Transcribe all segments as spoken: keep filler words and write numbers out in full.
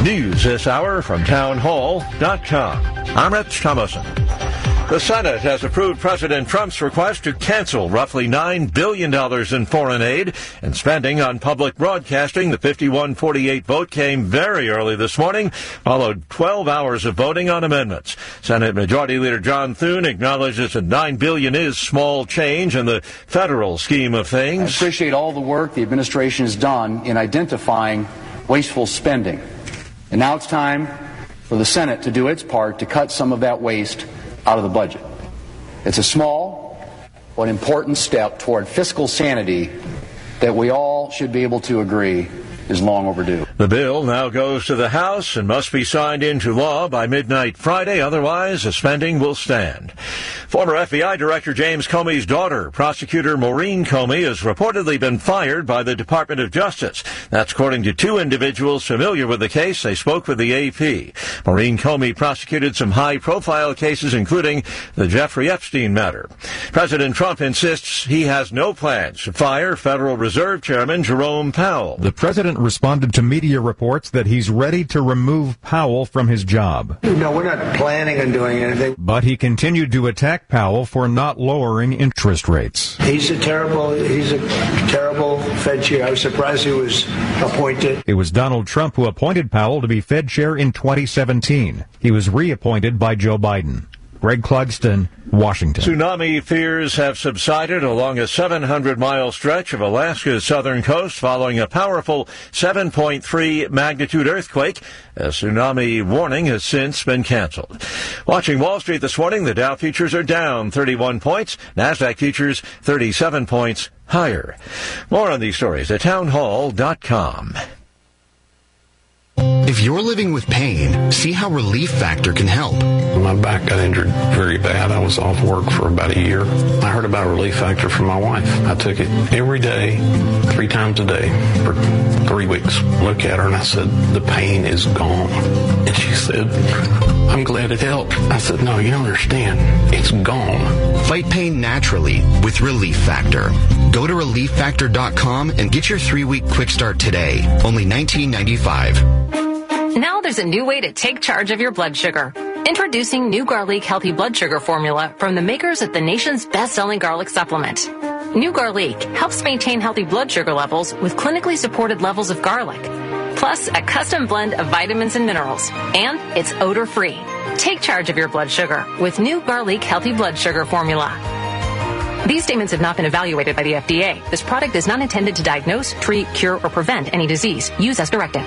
News this hour from town hall dot com. I'm Rich Thomason. The Senate has approved President Trump's request to cancel roughly nine billion dollars in foreign aid and spending on public broadcasting. The fifty-one forty-eight vote came very early this morning, followed twelve hours of voting on amendments. Senate Majority Leader John Thune acknowledges that nine billion dollars is small change in the federal scheme of things. I appreciate all the work the administration has done in identifying wasteful spending. And now it's time for the Senate to do its part to cut some of that waste out of the budget. It's a small but important step toward fiscal sanity that we all should be able to agree is long overdue. The bill now goes to the House and must be signed into law by midnight Friday. Otherwise, the spending will stand. Former F B I Director James Comey's daughter, prosecutor Maureen Comey, has reportedly been fired by the Department of Justice. That's according to two individuals familiar with the case. They spoke with the A P. Maureen Comey prosecuted some high-profile cases, including the Jeffrey Epstein matter. President Trump insists he has no plans to fire Federal Reserve Chairman Jerome Powell. The president responded to media reports that he's ready to remove Powell from his job. No, we're not planning on doing anything. But he continued to attack Powell for not lowering interest rates. He's a terrible, he's a terrible Fed chair. I was surprised he was appointed. It was Donald Trump who appointed Powell to be Fed chair in twenty seventeen. He was reappointed by Joe Biden. Greg Clugston, Washington. Tsunami fears have subsided along a seven hundred mile stretch of Alaska's southern coast following a powerful seven point three magnitude earthquake. A tsunami warning has since been canceled. Watching Wall Street this morning, the Dow futures are down thirty-one points. NASDAQ futures thirty-seven points higher. More on these stories at town hall dot com. If you're living with pain, see how Relief Factor can help. My back got injured very bad. I was off work for about a year. I heard about Relief Factor from my wife. I took it every day, three times a day, for three weeks. Look at her and I said, the pain is gone. And she said, I'm glad it helped. I said, no, you don't understand. It's gone. Fight pain naturally with Relief Factor. Go to relief factor dot com and get your three-week quick start today. Only nineteen ninety-five. Now there's a new way to take charge of your blood sugar. Introducing New Garlic Healthy Blood Sugar Formula from the makers of the nation's best-selling garlic supplement. New Garlic helps maintain healthy blood sugar levels with clinically supported levels of garlic, plus a custom blend of vitamins and minerals, and it's odor-free. Take charge of your blood sugar with New Garlic Healthy Blood Sugar Formula. These statements have not been evaluated by the F D A. This product is not intended to diagnose, treat, cure, or prevent any disease. Use as directed.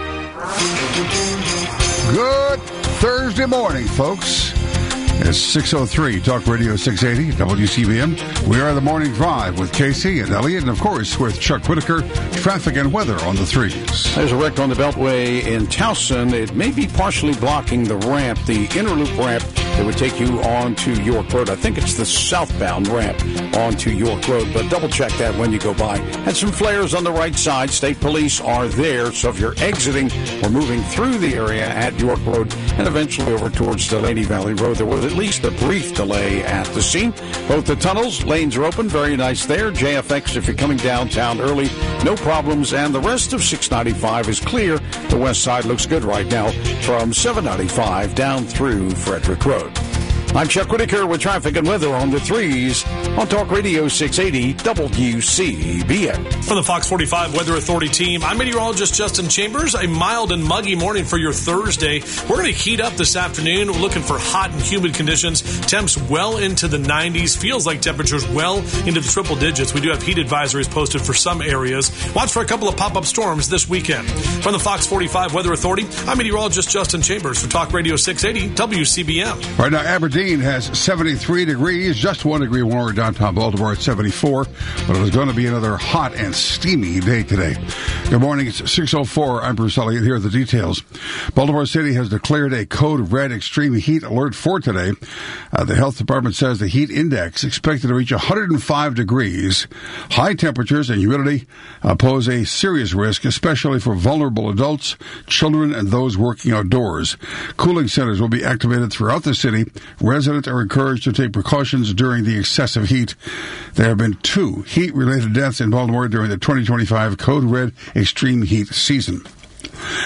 Good Thursday morning, folks. It's six oh three, Talk Radio six eighty, W C B M. We are the Morning Drive with Casey and Elliot, and of course with Chuck Whitaker. Traffic and weather on the threes. There's a wreck on the Beltway in Towson. It may be partially blocking the ramp, the inner loop ramp that would take you onto York Road. I think it's the southbound ramp onto York Road, but double check that when you go by. And some flares on the right side. State police are there, so if you're exiting or moving through the area at York Road and eventually over towards Delaney Valley Road, there was at least a brief delay at the scene. Both the tunnels, lanes are open. Very nice there. J F X, if you're coming downtown early, no problems. And the rest of six ninety-five is clear. The west side looks good right now from seven ninety-five down through Frederick Road. I'm Chuck Whitaker with traffic and weather on the threes on Talk Radio six eighty W C B M. From the Fox forty-five Weather Authority team, I'm meteorologist Justin Chambers. A mild and muggy morning for your Thursday. We're going to heat up this afternoon. We're looking for hot and humid conditions. Temps well into the nineties. Feels like temperatures well into the triple digits. We do have heat advisories posted for some areas. Watch for a couple of pop-up storms this weekend. From the Fox forty-five Weather Authority, I'm meteorologist Justin Chambers for Talk Radio six eighty W C B M. Right now, Aberdeen has seventy-three degrees, just one degree warmer downtown Baltimore at seventy-four, but it was going to be another hot and steamy day today. Good morning, it's six oh four. I'm Bruce Elliott. Here are the details. Baltimore City has declared a code red extreme heat alert for today. Uh, the health department says the heat index expected to reach one hundred five degrees. High temperatures and humidity uh, pose a serious risk, especially for vulnerable adults, children, and those working outdoors. Cooling centers will be activated throughout the city. Residents are encouraged to take precautions during the excessive heat. There have been two heat-related deaths in Baltimore during the twenty twenty-five Code Red extreme heat season.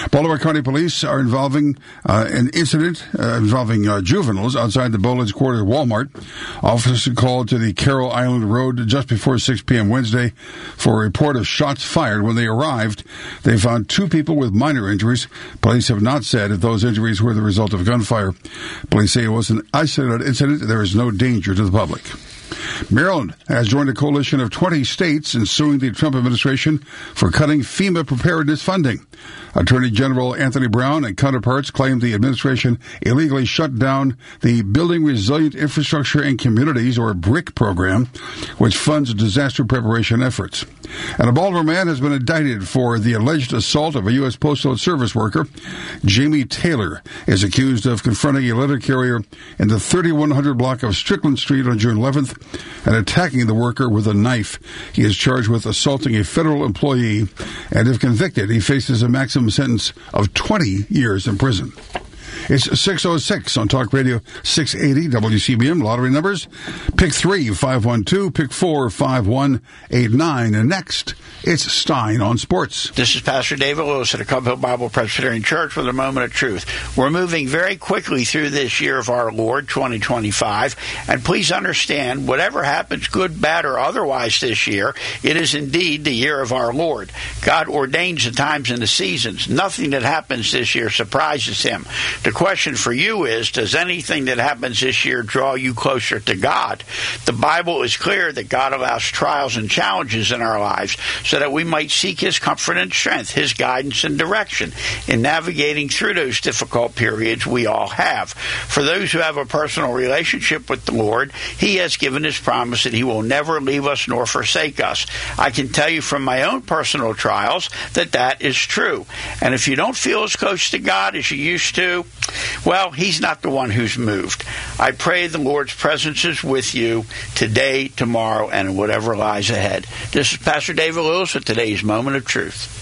Baltimore County Police are involving uh, an incident uh, involving uh, juveniles outside the Bowledge Quarter Walmart. Officers called to the Carroll Island Road just before six p.m. Wednesday for a report of shots fired. When they arrived, they found two people with minor injuries. Police have not said if those injuries were the result of gunfire. Police say it was an isolated incident. There is no danger to the public. Maryland has joined a coalition of twenty states in suing the Trump administration for cutting FEMA preparedness funding. Attorney General Anthony Brown and counterparts claim the administration illegally shut down the Building Resilient Infrastructure and Communities, or BRIC program, which funds disaster preparation efforts. And a Baltimore man has been indicted for the alleged assault of a U S Postal Service worker. Jamie Taylor is accused of confronting a letter carrier in the thirty-one hundred block of Strickland Street on June eleventh and attacking the worker with a knife. He is charged with assaulting a federal employee, and if convicted, he faces a maximum sentence of twenty years in prison. It's six oh six on Talk Radio six eighty W C B M. Lottery numbers: pick three, five one two, pick four, five one eight nine. And next, it's Stein on Sports. This is Pastor David Lewis at the Cub Hill Bible Presbyterian Church with a moment of truth. We're moving very quickly through this year of our Lord, twenty twenty-five, and please understand, whatever happens, good, bad, or otherwise this year, it is indeed the year of our Lord. God ordains the times and the seasons. Nothing that happens this year surprises him. The question for you is, does anything that happens this year draw you closer to God? The Bible is clear that God allows trials and challenges in our lives so that we might seek his comfort and strength, his guidance and direction in navigating through those difficult periods we all have. For those who have a personal relationship with the Lord, he has given his promise that he will never leave us nor forsake us. I can tell you from my own personal trials that that is true. And if you don't feel as close to God as you used to, well, he's not the one who's moved. I pray the Lord's presence is with you today, tomorrow, and whatever lies ahead. This is Pastor David Lewis with today's Moment of Truth.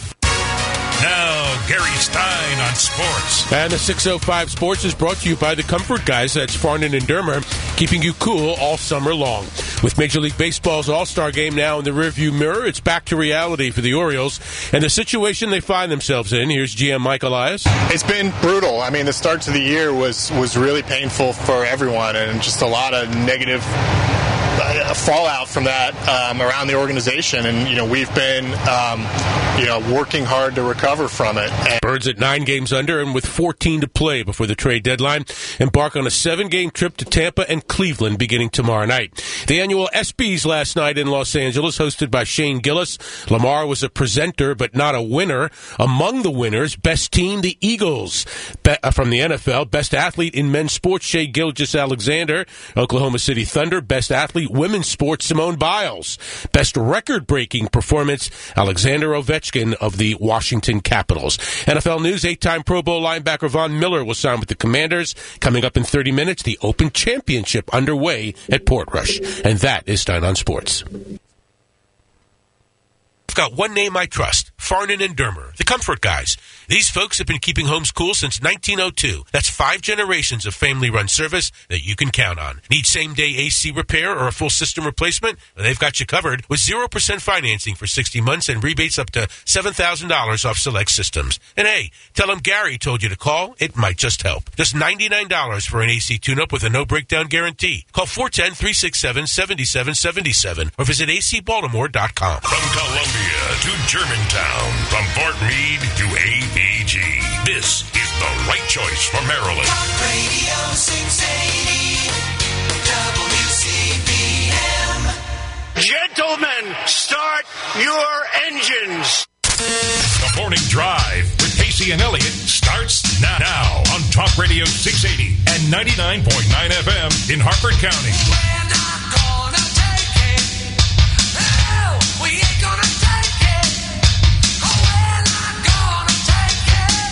Now, Gary Stein on sports. And the six oh five Sports is brought to you by the Comfort Guys. That's Farnan and Dermer, keeping you cool all summer long. With Major League Baseball's All-Star Game now in the rearview mirror, it's back to reality for the Orioles and the situation they find themselves in. Here's G M Mike Elias. It's been brutal. I mean, the start to the year was, was really painful for everyone, and just a lot of negative fallout from that um, around the organization, and you know we've been um, you know working hard to recover from it. And Birds at nine games under and with fourteen to play before the trade deadline embark on a seven-game trip to Tampa and Cleveland beginning tomorrow night. The annual ESPYs last night in Los Angeles, hosted by Shane Gillis. Lamar was a presenter but not a winner. Among the winners, best team, the Eagles. Be- from the N F L, best athlete in men's sports, Shai Gilgeous-Alexander. Oklahoma City Thunder, best athlete, women's sports, Simone Biles. Best record-breaking performance, Alexander Ovechkin of the Washington Capitals. N F L news, eight-time Pro Bowl linebacker Von Miller will sign with the Commanders. Coming up in thirty minutes, the Open Championship underway at Portrush. And that is Stein on Sports. I've got one name I trust, Farnan and Dermer, the Comfort Guys. These folks have been keeping homes cool since nineteen oh two. That's five generations of family-run service that you can count on. Need same-day A C repair or a full system replacement? Well, they've got you covered with zero percent financing for sixty months and rebates up to seven thousand dollars off select systems. And hey, tell them Gary told you to call. It might just help. Just ninety-nine dollars for an A C tune-up with a no-breakdown guarantee. Call four one zero, three six seven, seven seven seven seven or visit a c baltimore dot com. From Columbia to Germantown, from Fort Meade to A P G, this is the right choice for Maryland. Talk Radio six eighty W C B M. Gentlemen, start your engines. The Morning Drive with Casey and Elliott starts now, now on Talk Radio six eighty and ninety-nine point nine F M in Harford County. We're not gonna take it. No, we ain't gonna take it. Oh, we're not gonna take it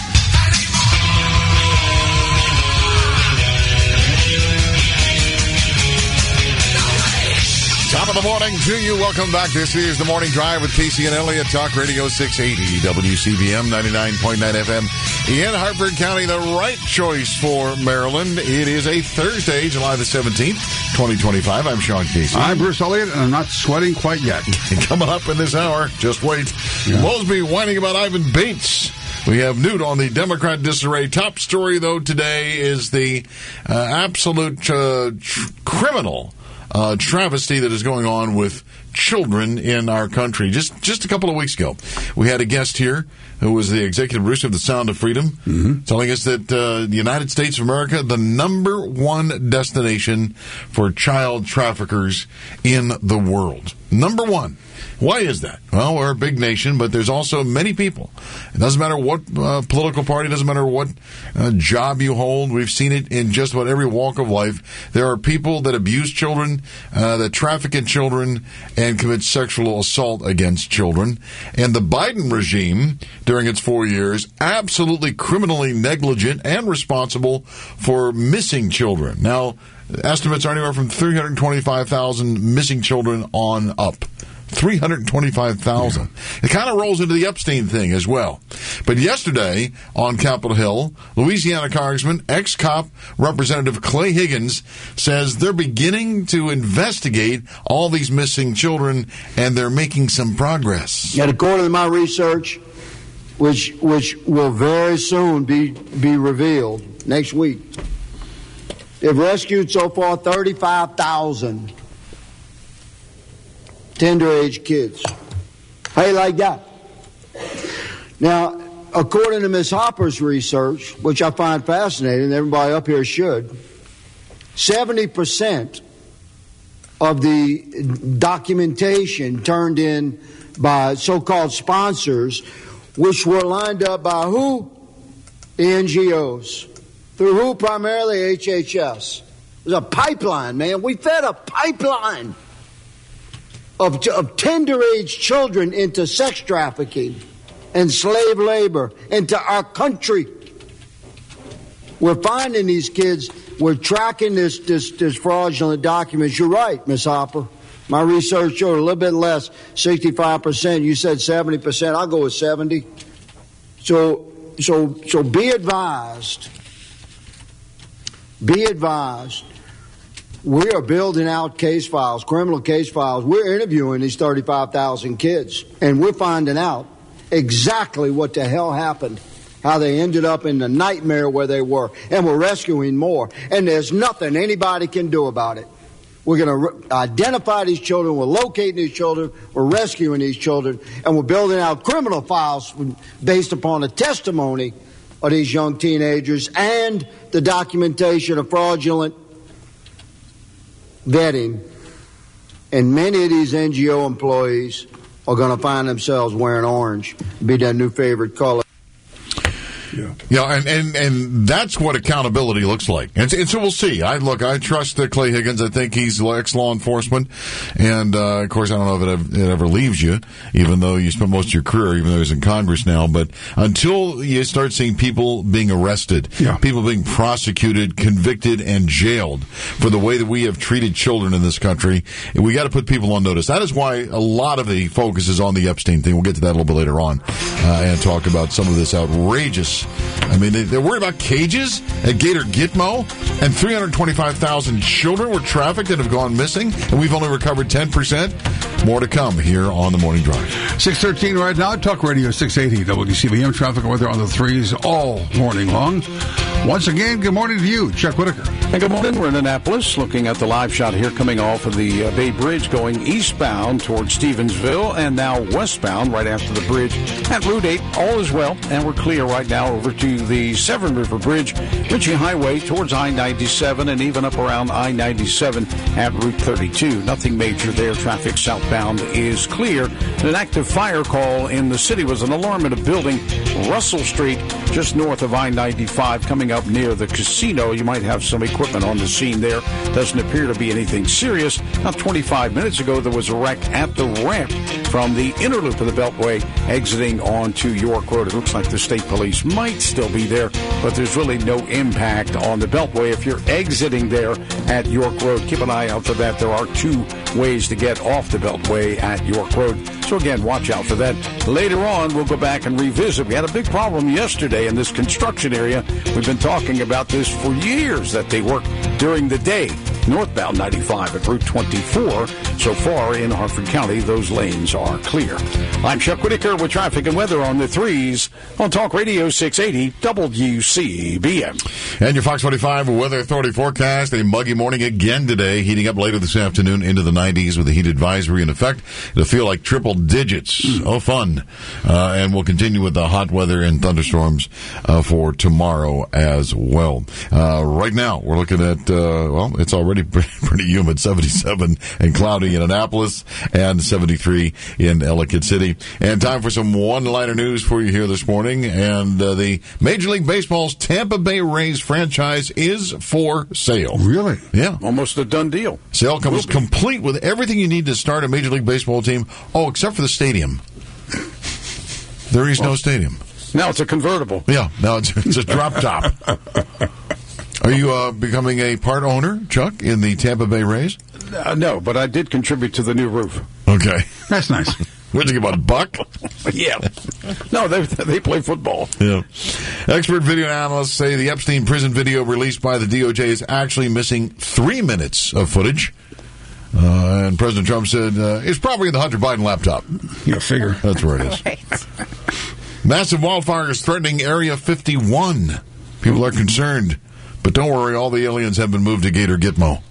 Top of the morning to you. Welcome back. This is the Morning Drive with Casey and Elliott. Talk Radio six eighty W C B M ninety-nine point nine F M in Harford County. The right choice for Maryland. It is a Thursday, July the seventeenth, twenty twenty-five. I'm Sean Casey. I'm Bruce Elliott, and I'm not sweating quite yet. Coming up in this hour, just wait. Yeah. Mosby whining about Ivan Bates. We have Newt on the Democrat disarray. Top story, though, today is the uh, absolute uh, tr- criminal uh, travesty that is going on with children in our country. Just just a couple of weeks ago, we had a guest here who was the executive producer of The Sound of Freedom, mm-hmm. telling us that uh, the United States of America, the number one destination for child traffickers in the world. Number one. Why is that? Well, we're a big nation, but there's also many people. It doesn't matter what uh, political party, it doesn't matter what uh, job you hold. We've seen it in just about every walk of life. There are people that abuse children, uh, that traffic in children, and commit sexual assault against children. And the Biden regime, during its four years, absolutely criminally negligent and responsible for missing children. Now, estimates are anywhere from three hundred twenty-five thousand missing children on up. three hundred twenty-five thousand. Yeah. It kind of rolls into the Epstein thing as well. But yesterday on Capitol Hill, Louisiana Congressman, ex-cop Representative Clay Higgins says they're beginning to investigate all these missing children, and they're making some progress. And according to my research, which which will very soon be be revealed next week, they've rescued so far thirty-five thousand tender-age kids. How you like that? Now, according to Miz Hopper's research, which I find fascinating, and everybody up here should, seventy percent of the documentation turned in by so-called sponsors, which were lined up by who? The N G Os. Through who? Primarily H H S. There's a pipeline, man. We fed a pipeline of, of tender-age children into sex trafficking and slave labor into our country. We're finding these kids. We're tracking this, this, this fraudulent documents. You're right, Miz Hopper. My research showed a little bit less, sixty-five percent. You said seventy percent. I'll go with seventy. So, so, so be advised. Be advised. We are building out case files, criminal case files. We're interviewing these thirty-five thousand kids, and we're finding out exactly what the hell happened, how they ended up in the nightmare where they were, and we're rescuing more. And there's nothing anybody can do about it. We're going to re- identify these children, we're locating these children, we're rescuing these children, and we're building out criminal files based upon the testimony of these young teenagers and the documentation of fraudulent vetting. And many of these N G O employees are going to find themselves wearing orange, be their new favorite color. Yeah, yeah, and, and, and that's what accountability looks like. And, and so we'll see. I look, I trust uh, Clay Higgins. I think he's ex-law enforcement. And, uh, of course, I don't know if it ever, it ever leaves you, even though you spent most of your career, even though he's in Congress now. But until you start seeing people being arrested, yeah. people being prosecuted, convicted, and jailed for the way that we have treated children in this country, we got to put people on notice. That is why a lot of the focus is on the Epstein thing. We'll get to that a little bit later on uh, and talk about some of this outrageous. I mean, they, they're worried about cages at Gator Gitmo, and three hundred twenty-five thousand children were trafficked and have gone missing, and we've only recovered ten percent. More to come here on the Morning Drive. six thirteen right now, Talk Radio six eighty, W C B M, traffic weather on the threes all morning long. Once again, good morning to you, Chuck Whitaker. And good morning. We're in Annapolis, looking at the live shot here coming off of the uh, Bay Bridge, going eastbound towards Stevensville, and now westbound right after the bridge at Route eight. All is well, and we're clear right now over to the Severn River Bridge, Ritchie Highway towards I ninety-seven, and even up around I ninety-seven at Route thirty-two. Nothing major there. Traffic southbound is clear. An active fire call in the city was an alarm at a building, Russell Street, just north of I ninety-five, coming up near the casino. You might have some equipment on the scene there. Doesn't appear to be anything serious. About twenty-five minutes ago, there was a wreck at the ramp from the inner loop of the Beltway exiting onto York Road. It looks like the state police might still be there, but there's really no impact on the Beltway if you're exiting there at York Road. Keep an eye out for that. There are two ways to get off the Beltway at York Road. So again, watch out for that. Later on, we'll go back and revisit. We had a big problem yesterday in this construction area. We've been talking about this for years, that they work during the day. Northbound ninety-five at Route twenty-four. So far in Hartford County, those lanes are clear. I'm Chuck Whitaker with traffic and weather on the threes on Talk Radio six eighty W C B M. And your Fox forty-five Weather Authority forecast, a muggy morning again today, heating up later this afternoon into the nineties with a heat advisory in effect. It'll feel like triple digits. Mm. Oh, fun. Uh, and we'll continue with the hot weather and thunderstorms uh, for tomorrow as well. Uh, right now, we're looking at, uh, well, it's already pretty, pretty humid, seventy-seven and cloudy in Annapolis and seventy-three in Ellicott City. And time for some one-liner news for you here this morning. And uh, the Major League Baseball's Tampa Bay Rays franchise is for sale. Really? Yeah. Almost a done deal. Sale comes complete with everything you need to start a Major League Baseball team. Oh, except for the stadium. There is well, no stadium. Now it's a convertible. Yeah, now it's, it's a drop top. Are you uh, becoming a part owner, Chuck, in the Tampa Bay Rays? Uh, no, but I did contribute to the new roof. Okay. That's nice. What did you think about Buck? Yeah. No, they they play football. Yeah. Expert video analysts say the Epstein prison video released by the D O J is actually missing three minutes of footage. Uh, and President Trump said uh, it's probably in the Hunter Biden laptop. Yeah, figure. That's where it is. Right. Massive wildfires threatening Area fifty-one. People are concerned. But don't worry, all the aliens have been moved to Gator Gitmo.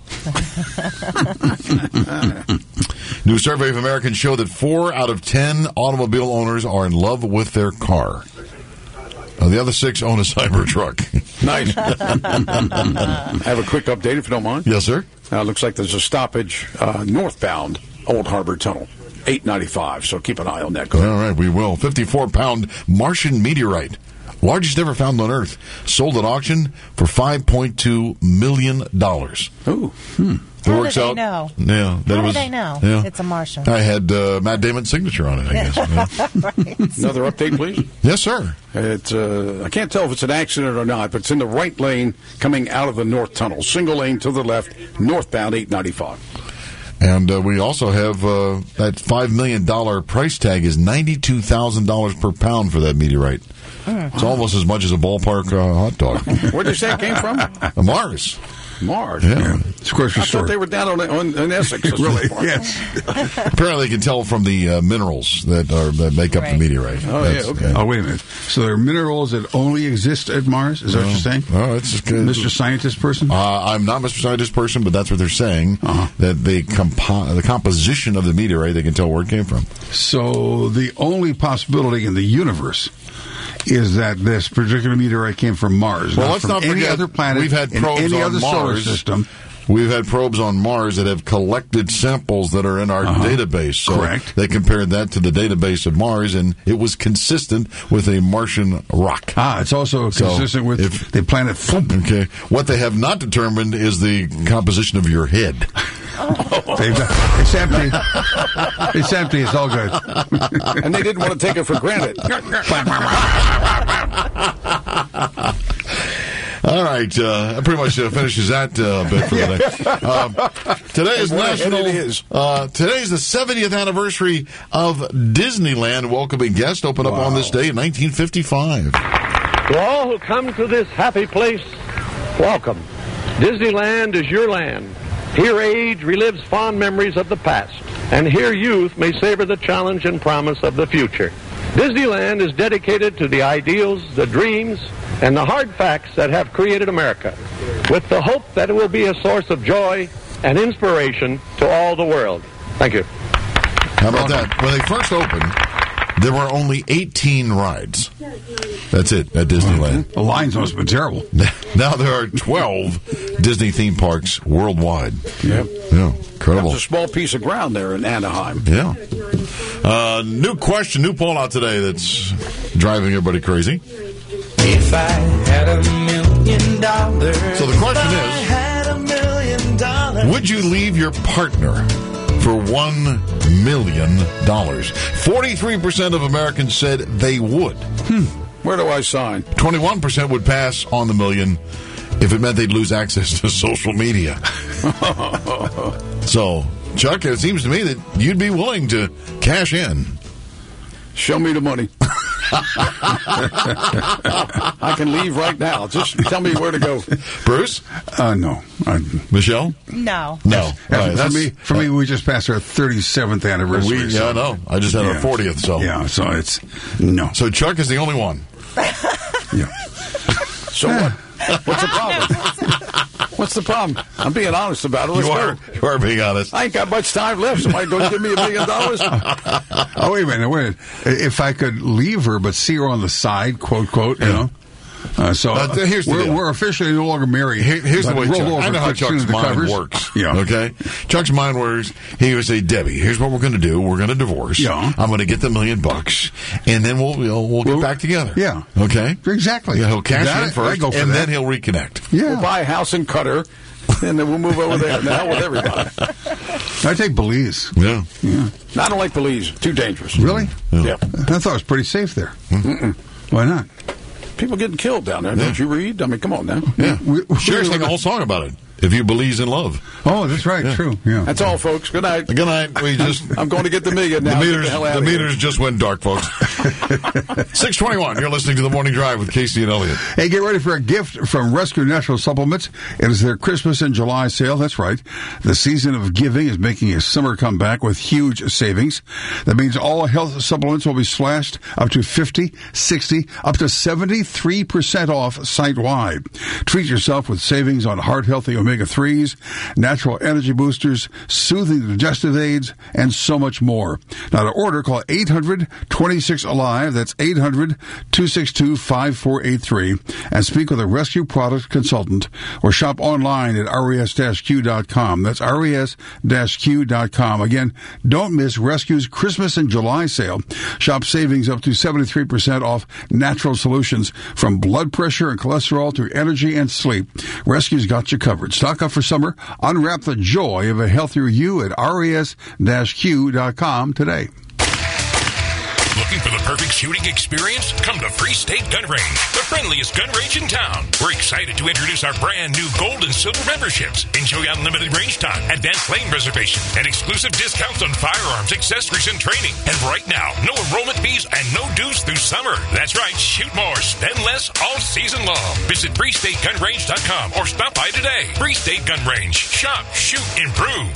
New survey of Americans show that four out of ten automobile owners are in love with their car. Uh, the other six own a Cybertruck. Nice. I have a quick update, if you don't mind. Yes, sir. Uh, looks like there's a stoppage uh, northbound Old Harbor Tunnel, eight ninety-five, so keep an eye on that. All right, we will. fifty-four pound Martian meteorite. Largest ever found on Earth. Sold at auction for five point two million dollars. Ooh. Hmm. How It works do they out. know? Yeah. That How was, do they know yeah. it's a Martian? I had uh, Matt Damon's signature on it, I guess. Yeah. Right. Another update, please. Yes, sir. It's, uh, I can't tell if it's an accident or not, but it's in the right lane coming out of the North Tunnel. Single lane to the left, northbound eight ninety-five. And uh, we also have uh, that five million dollars price tag is ninety-two thousand dollars per pound for that meteorite. Mm. It's almost as much as a ballpark uh, hot dog. Where did you say it came from? Uh, Mars. Mars. Yeah. It's a grocery I store. thought they were down on, on, on Essex. Really? Yes. Apparently, they can tell from the uh, minerals that are that make up Right. the meteorite. Oh, That's- yeah, okay. Oh, wait a minute. So there are minerals that only exist at Mars? Is that what you're saying? Oh, it's just good. Mister Scientist person? Uh, I'm not Mister Scientist person, but that's what they're saying. Uh-huh. That the compo- the composition of the meteorite, they can tell where it came from. So the only possibility in the universe is that this particular meteorite came from Mars, Well, not let's from not any forget other planet, we've had in probes any on other solar Mars. system. We've had probes on Mars that have collected samples that are in our Uh-huh. database. So Correct. They compared that to the database of Mars, and it was consistent with a Martian rock. Ah, it's also So, consistent with if- the planet Thump. Okay. What they have not determined is the composition of your head. They've got- It's empty. It's empty. It's all good. And they didn't want to take it for granted. All right, uh, that pretty much uh, finishes that uh, bit for today. Um, today is Boy, national. it is. Uh, today is the seventieth anniversary of Disneyland welcoming guests. Opened up on this day in nineteen fifty-five. To all who come to this happy place, welcome. Disneyland is your land. Here age relives fond memories of the past, and here youth may savor the challenge and promise of the future. Disneyland is dedicated to the ideals, the dreams, and the hard facts that have created America, with the hope that it will be a source of joy and inspiration to all the world. Thank you. How about that? When they first opened, there were only eighteen rides. That's it at Disneyland. The lines must have been terrible. Now there are twelve Disney theme parks worldwide. Yep. Yeah, incredible. It's a small piece of ground there in Anaheim. Yeah. Uh, new question, new poll out today that's driving everybody crazy. If I had a million dollars. So the question if I is, had a million dollars. would you leave your partner for one million dollars? forty-three percent of Americans said they would. Hmm. Where do I sign? twenty-one percent would pass on the million if it meant they'd lose access to social media. So, Chuck, it seems to me that you'd be willing to cash in. Show me the money. I can leave right now. Just tell me where to go. Bruce? Uh, no. I, Michelle? No. No. That's- All right, for that's- me, for me, we just passed our thirty-seventh anniversary. We, yeah, so- I know. I just had our Yeah. fortieth, so. Yeah, so it's, no. So Chuck is the only one. So what? What's the problem? What's the problem? I'm being honest about it. Let's You are, go. you are being honest. I ain't got much time left. Somebody going to give me a million dollars? Oh, wait a minute, wait a minute. If I could leave her but see her on the side, quote, quote, you know. Uh, so Uh, th- here's the we're, deal. we're officially no longer married. Here- here's the but way roll Chuck, over I know how quick soon Chuck's as the mind covers. works. Yeah. Okay? Chuck's mind works. He would say, Debbie, here's what we're going to do. We're going to divorce. Yeah. I'm going to get the million bucks, and then we'll we'll, we'll get Well, back together. yeah. Okay? Exactly. Yeah, he'll cash That- in I first, go for and that. then he'll reconnect. Yeah. We'll buy a house in Qatar, and then we'll move over there. The hell with everybody. I take Belize. Yeah. Yeah. I don't like Belize. Too dangerous. Really? Yeah. I thought it was pretty safe there. Mm-mm. Why not? People getting killed down there. Yeah. Don't you read? I mean, come on now. Yeah. We- we- Cher sang a whole song about it. If you believes in love. Oh, that's right. Yeah. True. Yeah. That's all, folks. Good night. Good night. We just I'm going to get the million now. the Get meters the hell out the of here. meters just went dark, folks. six twenty-one. You're listening to the Morning Drive with Casey and Elliott. Hey, get ready for a gift from Rescue Natural Supplements. It is their Christmas and July sale. That's right. The season of giving is making a summer comeback with huge savings. That means all health supplements will be slashed up to fifty, sixty, up to seventy-three percent off site-wide. Treat yourself with savings on heart-healthy omega threes, natural energy boosters, soothing digestive aids, and so much more. Now to order, call eight hundred, twenty-six, alive. That's eight hundred, two six two, five four eight three. And speak with a Rescue product consultant or shop online at R E S Q dot com. That's R E S Q dot com. Again, don't miss Rescue's Christmas and July sale. Shop savings up to seventy-three percent off natural solutions from blood pressure and cholesterol to energy and sleep. Rescue's got you covered. Stock up for summer. Unwrap the joy of a healthier you at R E S Q dot com today. Looking for the perfect shooting experience? Come to Free State Gun Range, the friendliest gun range in town. We're excited to introduce our brand new gold and silver memberships. Enjoy unlimited range time, advanced lane reservation, and exclusive discounts on firearms, accessories, and training. And right now, no enrollment fees and no dues through summer. That's right, shoot more, spend less all season long. Visit free state gun range dot com or stop by today. Free State Gun Range. Shop, shoot, improve.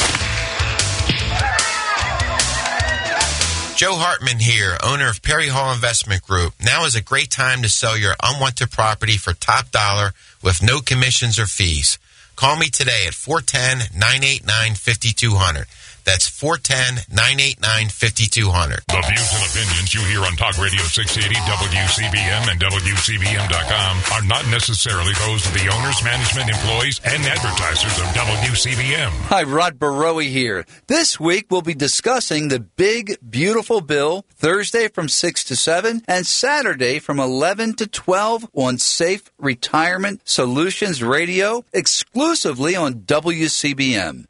Joe Hartman here, owner of Perry Hall Investment Group. Now is a great time to sell your unwanted property for top dollar with no commissions or fees. Call me today at four one zero, nine eight nine, five two zero zero. That's four one zero, nine eight nine, five two zero zero. The views and opinions you hear on Talk Radio six eighty, W C B M, and W C B M dot com are not necessarily those of the owners, management, employees, and advertisers of W C B M. Hi, Rod Baroe here. This week we'll be discussing the Big Beautiful Bill Thursday from six to seven and Saturday from eleven to twelve on Safe Retirement Solutions Radio, exclusively on W C B M.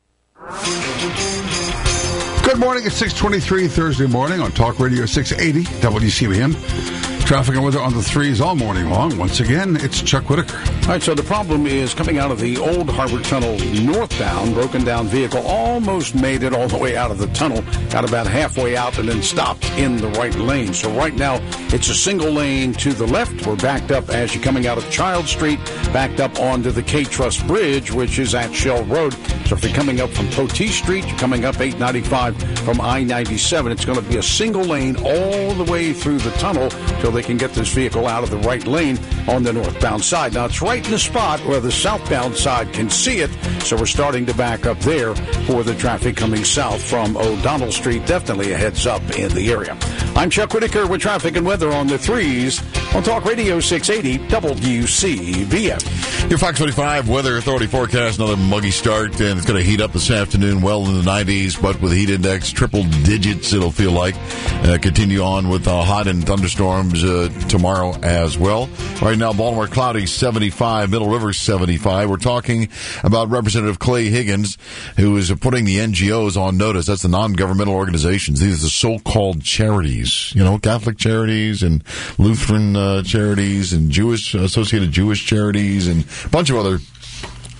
Good morning. It's six twenty-three Thursday morning on Talk Radio six eighty W C B M. Traffic and weather on the threes all morning long. Once again, it's Chuck Whitaker. All right, so the problem is coming out of the old Harbor Tunnel northbound, broken down vehicle almost made it all the way out of the tunnel, got about halfway out and then stopped in the right lane. So right now it's a single lane to the left. We're backed up as you're coming out of Child Street, backed up onto the K-Trust Bridge, which is at Shell Road. So if you're coming up from Poteet Street, you're coming up eight ninety-five from I ninety-seven. It's going to be a single lane all the way through the tunnel till they can get this vehicle out of the right lane on the northbound side. Now, it's right in the spot where the southbound side can see it, so we're starting to back up there for the traffic coming south from O'Donnell Street. Definitely a heads up in the area. I'm Chuck Whitaker with traffic and weather on the threes on Talk Radio six eighty W C B M. Your Fox twenty-five Weather Authority forecast, another muggy start, and it's going to heat up this afternoon, well in the nineties, but with heat index triple digits, it'll feel like. Uh, continue on with uh, hot and thunderstorms uh, tomorrow as well. Right now, Baltimore cloudy, seventy-five, Middle River, seventy-five. We're talking about Representative Clay Higgins, who is putting the N G Os on notice. That's the non-governmental organizations. These are the so-called charities, you know, Catholic charities and Lutheran uh, charities and Jewish, associated Jewish charities and a bunch of other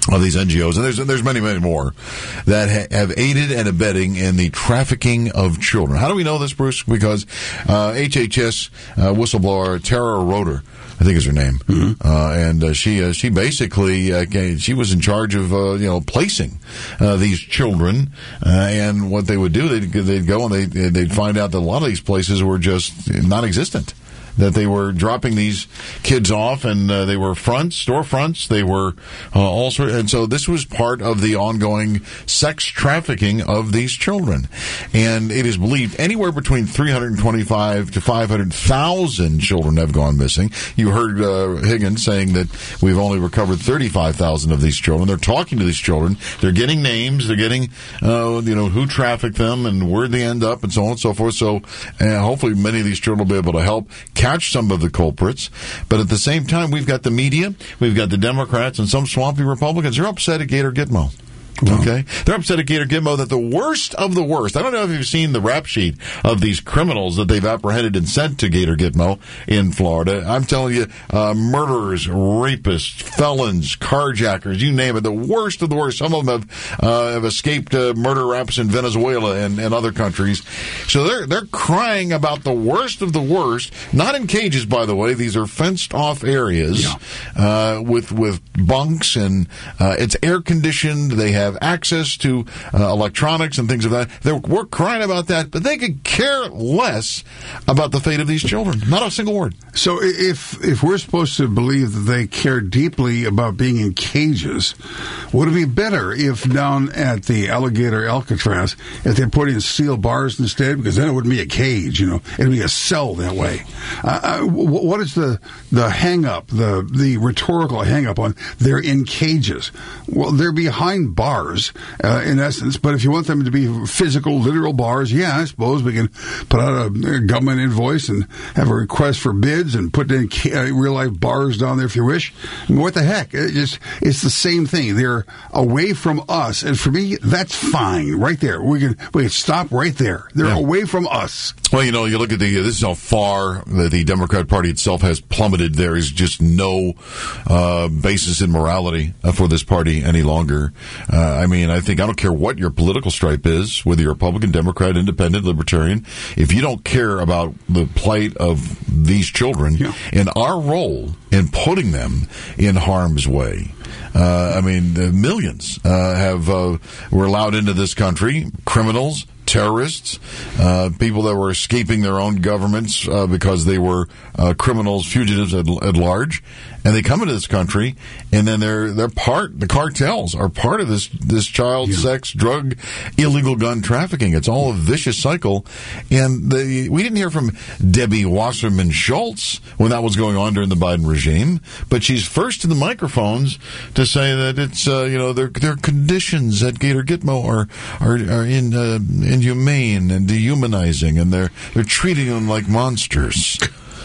of these N G Os, and there's there's many, many more, that ha- have aided and abetting in the trafficking of children. How do we know this, Bruce? Because uh, H H S uh, whistleblower Tara Roeder, I think is her name, mm-hmm. uh, and uh, she uh, she basically uh, she was in charge of uh, you know placing uh, these children, uh, and what they would do, they'd, they'd go and they they'd find out that a lot of these places were just non-existent. That they were dropping these kids off, and uh, they were fronts, storefronts. They were uh, all sort, and so this was part of the ongoing sex trafficking of these children. And it is believed anywhere between three hundred twenty-five to five hundred thousand children have gone missing. You heard uh, Higgins saying that we've only recovered thirty-five thousand of these children. They're talking to these children. They're getting names. They're getting, uh, you know, who trafficked them and where they end up, and so on and so forth. So uh, hopefully, many of these children will be able to help catch some of the culprits. But at the same time, we've got the media, we've got the Democrats, and some swampy Republicans. They're upset at Gator Gitmo. Okay? They're upset at Gator Gitmo that the worst of the worst, I don't know if you've seen the rap sheet of these criminals that they've apprehended and sent to Gator Gitmo in Florida. I'm telling you, uh, murderers, rapists, felons, carjackers, you name it, the worst of the worst. Some of them have, uh, have escaped uh, murder raps in Venezuela and, and other countries. So they're, they're crying about the worst of the worst, not in cages, by the way. These are fenced off areas, yeah. uh, with, with bunks, and, uh, it's air conditioned. They have access to uh, electronics and things of that. They're, we're crying about that, but they could care less about the fate of these children. Not a single word. So if if we're supposed to believe that they care deeply about being in cages, would it be better if down at the Alligator Alcatraz, if they put in steel bars instead? Because then it wouldn't be a cage, you know. It'd be a cell that way. Uh, what is the, the hang-up, the, the rhetorical hang-up on they're in cages? Well, they're behind bars. Bars, uh, in essence, but if you want them to be physical, literal bars, yeah, I suppose we can put out a, a government invoice and have a request for bids and put in uh, real life bars down there if you wish. I mean, what the heck? It just, it's the same thing. They're away from us, and for me, that's fine. Right there, we can we can stop right there. They're yeah. away from us. Well, you know, you look at the this is how far the, the Democrat Party itself has plummeted. There is just no uh, basis in morality uh, for this party any longer. Uh, I mean, I think I don't care what your political stripe is, whether you're Republican, Democrat, Independent, Libertarian. If you don't care about the plight of these children yeah. and our role in putting them in harm's way. Uh, I mean, the millions uh, have uh, were allowed into this country, criminals, terrorists, uh, people that were escaping their own governments uh, because they were uh, criminals, fugitives at, at large, and they come into this country, and then they're they're part. The cartels are part of this this child yeah. sex, drug, illegal gun trafficking. It's all a vicious cycle, and the, we didn't hear from Debbie Wasserman Schultz when that was going on during the Biden regime, but she's first to the microphones to say that it's uh, you know their their conditions at Gator Gitmo are are are in. Uh, inhumane and dehumanizing, and they're they're treating them like monsters.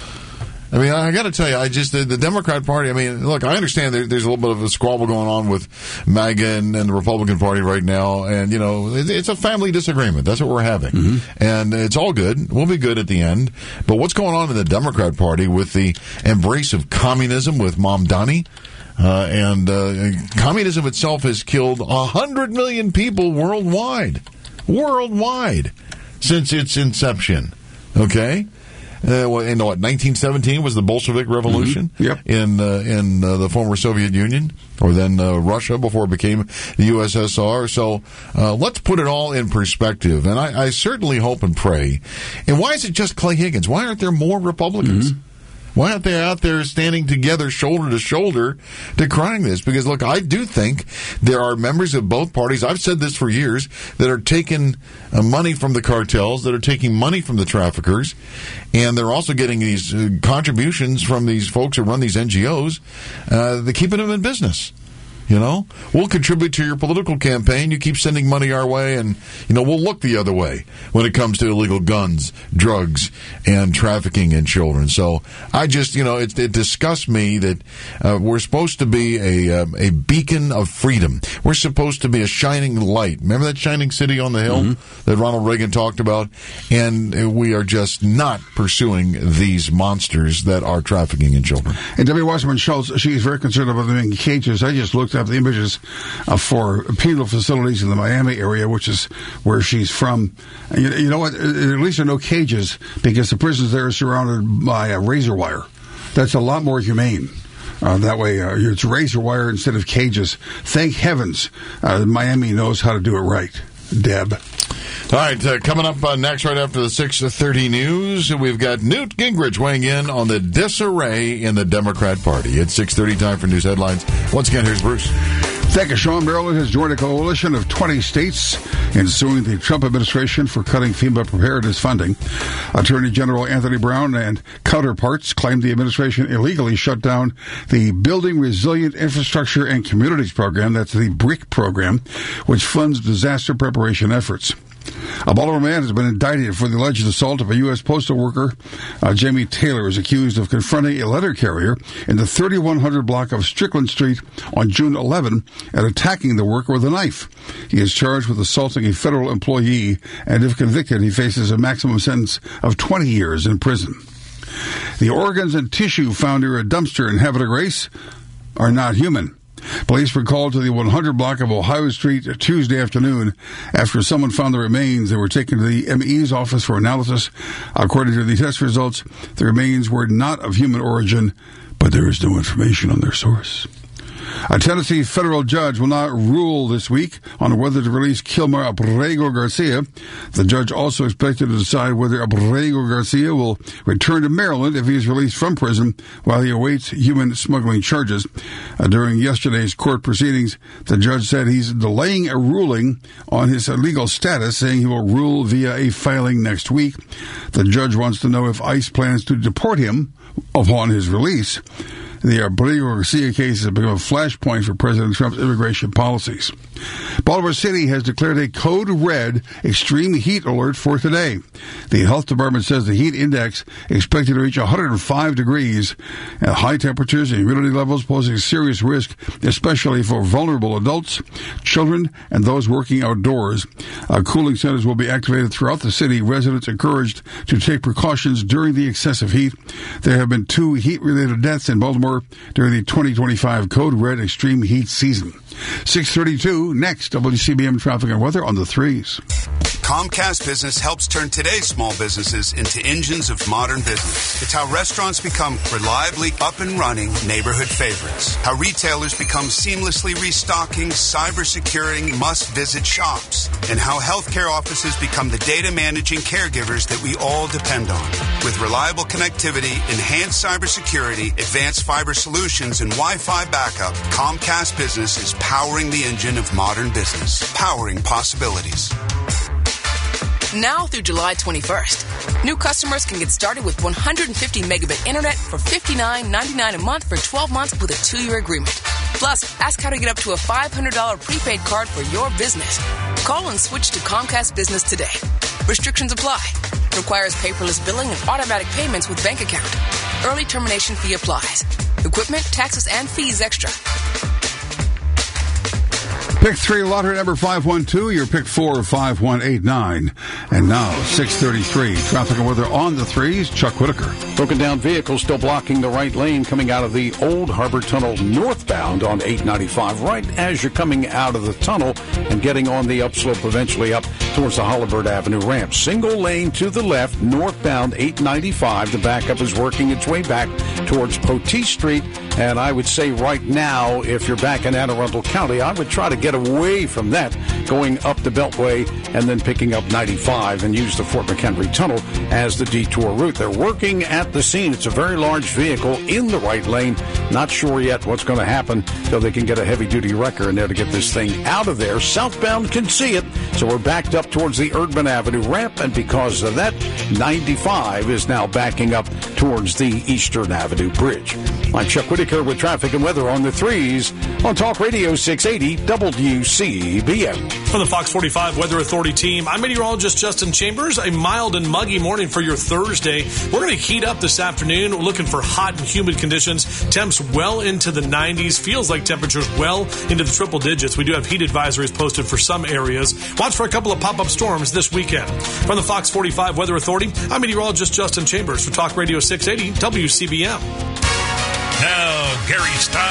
I mean, I got to tell you, I just the, the Democrat Party. I mean, look, I understand there, there's a little bit of a squabble going on with MAGA and, and the Republican Party right now, and you know, it, it's a family disagreement. That's what we're having, mm-hmm. and it's all good. We'll be good at the end. But what's going on in the Democrat Party with the embrace of communism with Mamdani? Uh, and uh, communism itself has killed a hundred million people worldwide. Worldwide, since its inception. Okay, uh, well, in what nineteen seventeen was the Bolshevik Revolution mm-hmm. yep. in uh, in uh, the former Soviet Union, or then uh, Russia before it became the U S S R. So uh, let's put it all in perspective. And I, I certainly hope and pray. And why is it just Clay Higgins? Why aren't there more Republicans? Mm-hmm. Why aren't they out there standing together, shoulder to shoulder, decrying this? Because, look, I do think there are members of both parties, I've said this for years, that are taking uh, money from the cartels, that are taking money from the traffickers, and they're also getting these uh, contributions from these folks who run these N G Os. Uh, they're keeping them in business. You know, we'll contribute to your political campaign. You keep sending money our way, and, you know, we'll look the other way when it comes to illegal guns, drugs, and trafficking in children. So I just, you know, it, it disgusts me that uh, we're supposed to be a, uh, a beacon of freedom. We're supposed to be a shining light. Remember that shining city on the hill mm-hmm. that Ronald Reagan talked about? And we are just not pursuing these monsters that are trafficking in children. And Debbie Wasserman Schultz, she's very concerned about them in cages. I just looked have the images uh, for penal facilities in the Miami area, which is where she's from. And you, you know what? At least there are no cages because the prisons there are surrounded by a razor wire. That's a lot more humane. Uh, that way, uh, it's razor wire instead of cages. Thank heavens uh, Miami knows how to do it right. Deb. All right, uh, coming up uh, next, right after the six thirty news, we've got Newt Gingrich weighing in on the disarray in the Democrat Party. It's six thirty, time for news headlines. Once again, here's Bruce. Thank you, Sean. Maryland has joined a coalition of twenty states in suing the Trump administration for cutting FEMA preparedness funding. Attorney General Anthony Brown and counterparts claimed the administration illegally shut down the Building Resilient Infrastructure and Communities program, that's the BRIC program, which funds disaster preparation efforts. A Baltimore man has been indicted for the alleged assault of a U S postal worker. Uh, Jamie Taylor is accused of confronting a letter carrier in the thirty-one hundred block of Strickland Street on June eleventh and attacking the worker with a knife. He is charged with assaulting a federal employee, and if convicted, he faces a maximum sentence of twenty years in prison. The organs and tissue found near a dumpster in Havre de Grace are not human. Police were called to the one hundred block of Ohio Street Tuesday afternoon after someone found the remains. They were taken to the M E's office for analysis. According to the test results, the remains were not of human origin, but there is no information on their source. A Tennessee federal judge will not rule this week on whether to release Kilmer Abrego Garcia. The judge also expected to decide whether Abrego Garcia will return to Maryland if he is released from prison while he awaits human smuggling charges. Uh, during yesterday's court proceedings, the judge said he's delaying a ruling on his legal status, saying he will rule via a filing next week. The judge wants to know if ICE plans to deport him upon his release. The Abrego Garcia case has become a flashpoint for President Trump's immigration policies. Baltimore City has declared a code red extreme heat alert for today. The health department says the heat index expected to reach one hundred five degrees. At high temperatures and humidity levels posing serious risk, especially for vulnerable adults, children, and those working outdoors. Uh, cooling centers will be activated throughout the city. Residents encouraged to take precautions during the excessive heat. There have been two heat-related deaths in Baltimore during the twenty twenty-five Code Red Extreme Heat season. six thirty-two, next, W C B M traffic and weather on the threes. Comcast Business helps turn today's small businesses into engines of modern business. It's how restaurants become reliably up and running neighborhood favorites. How retailers become seamlessly restocking, cyber-securing, must-visit shops. And how healthcare offices become the data managing caregivers that we all depend on. With reliable connectivity, enhanced cybersecurity, advanced fiber solutions, and Wi-Fi backup, Comcast Business is powering the engine of modern business. Powering possibilities. Now through July twenty-first, new customers can get started with one hundred fifty megabit internet for fifty-nine ninety-nine a month for twelve months with a two-year agreement. Plus, ask how to get up to a five hundred dollars prepaid card for your business. Call and switch to Comcast Business today. Restrictions apply. Requires paperless billing and automatic payments with bank account. Early termination fee applies. Equipment, taxes, and fees extra. Pick three, lottery number five one two, your pick four, five one eight nine. And now, six thirty-three, traffic and weather on the threes, Chuck Whitaker. Broken down vehicles still blocking the right lane coming out of the Old Harbor Tunnel northbound on eight ninety-five, right as you're coming out of the tunnel and getting on the upslope eventually up towards the Holabird Avenue ramp. Single lane to the left, northbound eight ninety-five. The backup is working its way back towards Poteet Street. And I would say right now, if you're back in Anne Arundel County, I would try to get away from that, going up the Beltway and then picking up ninety-five and use the Fort McHenry Tunnel as the detour route. They're working at the scene. It's a very large vehicle in the right lane. Not sure yet what's going to happen till they can get a heavy-duty wrecker in there to get this thing out of there. Southbound can see it, so we're backed up towards the Erdman Avenue ramp, and because of that, ninety-five is now backing up towards the Eastern Avenue Bridge. I'm Chuck Whitaker with traffic and weather on the threes on Talk Radio six eighty W C B M. From the Fox forty-five Weather Authority team, I'm meteorologist Justin Chambers. A mild and muggy morning for your Thursday. We're going to heat up this afternoon. We're looking for hot and humid conditions. Temps well into the nineties. Feels like temperatures well into the triple digits. We do have heat advisories posted for some areas. Watch for a couple of pop-up storms this weekend. From the Fox forty-five Weather Authority, I'm meteorologist Justin Chambers for Talk Radio six eighty W C B M. Now, Gary Stein on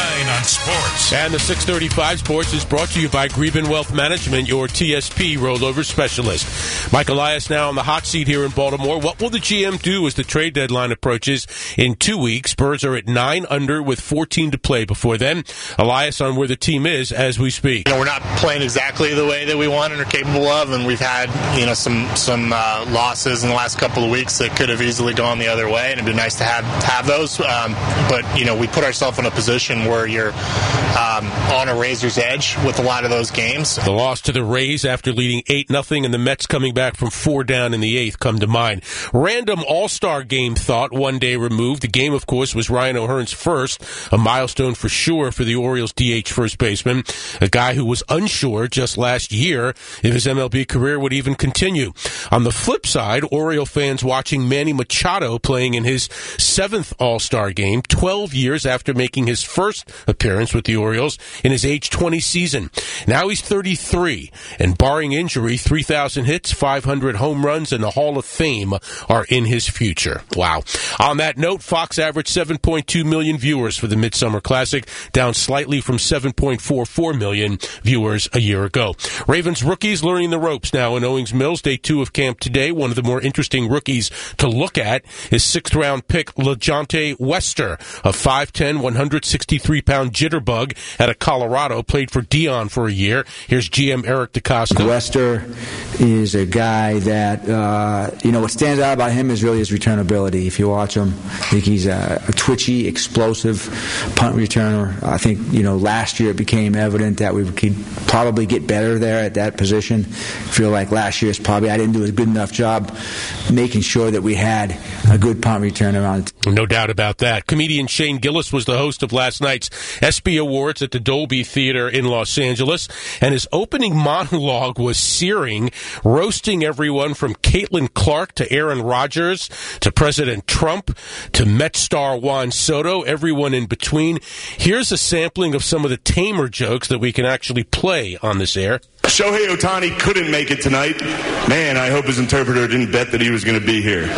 sports. And the six thirty-five Sports is brought to you by Greben Wealth Management, your T S P rollover specialist. Mike Elias now on the hot seat here in Baltimore. What will the G M do as the trade deadline approaches in two weeks? Birds are at nine under with fourteen to play before then. Elias on where the team is as we speak. You know, we're not playing exactly the way that we want and are capable of, and we've had, you know, some some uh, losses in the last couple of weeks that could have easily gone the other way, and it'd be nice to have to have those. Um, but you know, we put ourselves in a position where you're um, on a razor's edge with a lot of those games. The loss to the Rays after leading eight nothing and the Mets coming back from four down in the eighth come to mind. Random All-Star game thought one day removed. The game, of course, was Ryan O'Hearn's first, a milestone for sure for the Orioles D H first baseman, a guy who was unsure just last year if his M L B career would even continue. On the flip side, Oriole fans watching Manny Machado playing in his seventh All-Star game, twelve years after making his first appearance with the Orioles in his age twenty season. Now he's thirty-three, and barring injury, three thousand hits, five hundred home runs, and the Hall of Fame are in his future. Wow. On that note, Fox averaged seven point two million viewers for the Midsummer Classic, down slightly from seven point four four million viewers a year ago. Ravens rookies learning the ropes now in Owings Mills. Day two of camp today. One of the more interesting rookies to look at is sixth-round pick LeJohntay Wester, a five ten, one hundred sixty-three pound jitterbug out of Colorado, played for Dion for a year. Here's G M Eric DeCosta. Wester is a guy that, uh, you know, what stands out about him is really his returnability. If you watch him, I think he's a, a twitchy, explosive punt returner. I think, you know, last year it became evident that we could probably get better there at that position. I feel like last year's probably I didn't do a good enough job making sure that we had a good punt returner on. No doubt about that. Comedian Shane Gillis was the host of last night's ESPY Awards at the Dolby Theater in Los Angeles, and his opening monologue was searing, roasting everyone from Caitlin Clark to Aaron Rodgers to President Trump to Met star Juan Soto, everyone in between. Here's a sampling of some of the tamer jokes that we can actually play on this air. Shohei Ohtani couldn't make it tonight. Man, I hope his interpreter didn't bet that he was going to be here.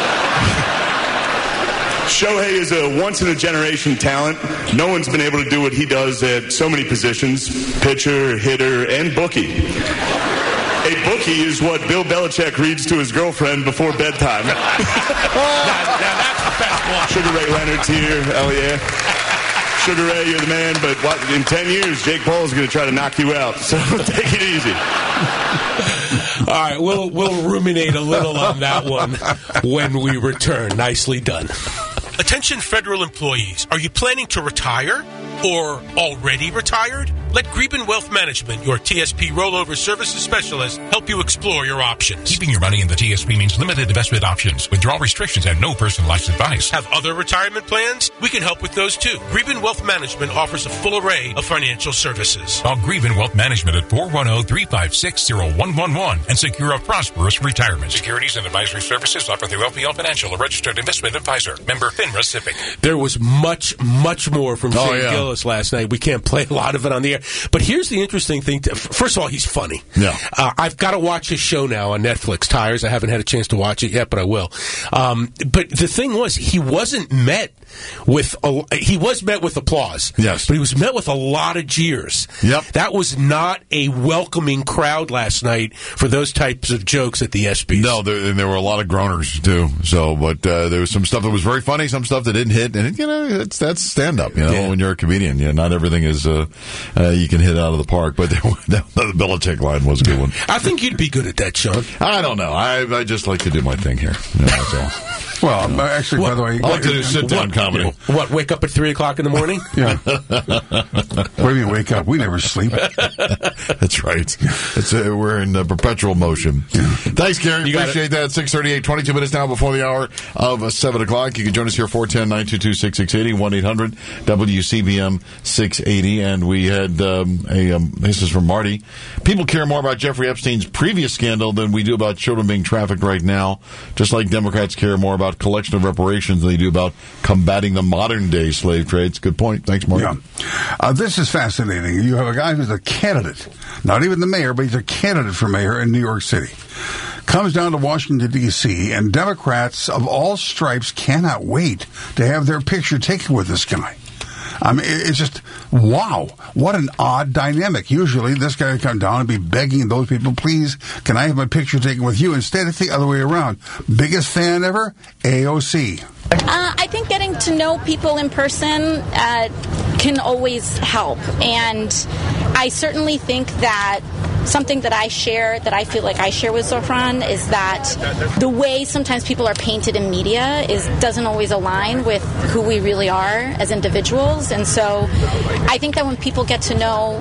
Shohei is a once-in-a-generation talent. No one's been able to do what he does at so many positions, pitcher, hitter, and bookie. A bookie is what Bill Belichick reads to his girlfriend before bedtime. now, now that's the best one. Sugar Ray Leonard's here. Hell yeah. Sugar Ray, you're the man, but what, in ten years, Jake Paul is going to try to knock you out, so take it easy. All right, we'll, we'll ruminate a little on that one when we return. Nicely done. Attention federal employees, are you planning to retire or already retired? Let Greben Wealth Management, your T S P rollover services specialist, help you explore your options. Keeping your money in the T S P means limited investment options, withdrawal restrictions, and no personalized advice. Have other retirement plans? We can help with those too. Greben Wealth Management offers a full array of financial services. Call Greben Wealth Management at four one zero, three five six, zero one one one and secure a prosperous retirement. Securities and advisory services offered through L P L Financial, a registered investment advisor. Member FINRA S I P C. There was much, much more from Oh, Shane yeah. Gillis last night. We can't play a lot of it on the air. But here's the interesting thing. To, first of all, he's funny. Yeah. Uh, I've got to watch his show now on Netflix, Tires. I haven't had a chance to watch it yet, but I will. Um, but the thing was, he wasn't met with a, he was met with applause. Yes. But he was met with a lot of jeers. Yep. That was not a welcoming crowd last night for those types of jokes at the ESPYs. No, there, and there were a lot of groaners too. So, but uh, there was some stuff that was very funny, some stuff that didn't hit, and you know, it's that's stand up. You know, Yeah. when you're a comedian, you know, not everything is uh, uh, you can hit out of the park. But there, the Belichick line was a good one. I think you'd be good at that, Sean. I don't know. I I just like to do my thing here. You know, that's all. Well, actually, by the way, I like to do sit down What- comedy. What, wake up at three o'clock in the morning? Yeah. What do you mean wake up? We never sleep. That's right. It's uh, we're in uh, perpetual motion. Thanks, Gary. You got Appreciate that. six thirty-eight, twenty-two minutes now before the hour of uh, seven o'clock. You can join us here, four one zero, nine two two, six six eight zero, one eight hundred W C B M six eighty. And we had um, a, um, this is from Marty. People care more about Jeffrey Epstein's previous scandal than we do about children being trafficked right now, just like Democrats care more about collection of reparations than they do about combating the modern-day slave trades. Good point. Thanks, Marty. Yeah. Uh, this is fascinating. You have a guy who's a candidate, not even the mayor, but he's a candidate for mayor in New York City. Comes down to Washington, D C, and Democrats of all stripes cannot wait to have their picture taken with this guy. I mean, it's just, wow, what an odd dynamic. Usually this guy would come down and be begging those people, please, can I have my picture taken with you? Instead, it's the other way around. Biggest fan ever? A O C. Uh, I think getting to know people in person uh, can always help. And I certainly think that something that I share, that I feel like I share with Zofran, is that the way sometimes people are painted in media is doesn't always align with who we really are as individuals. And so I think that when people get to know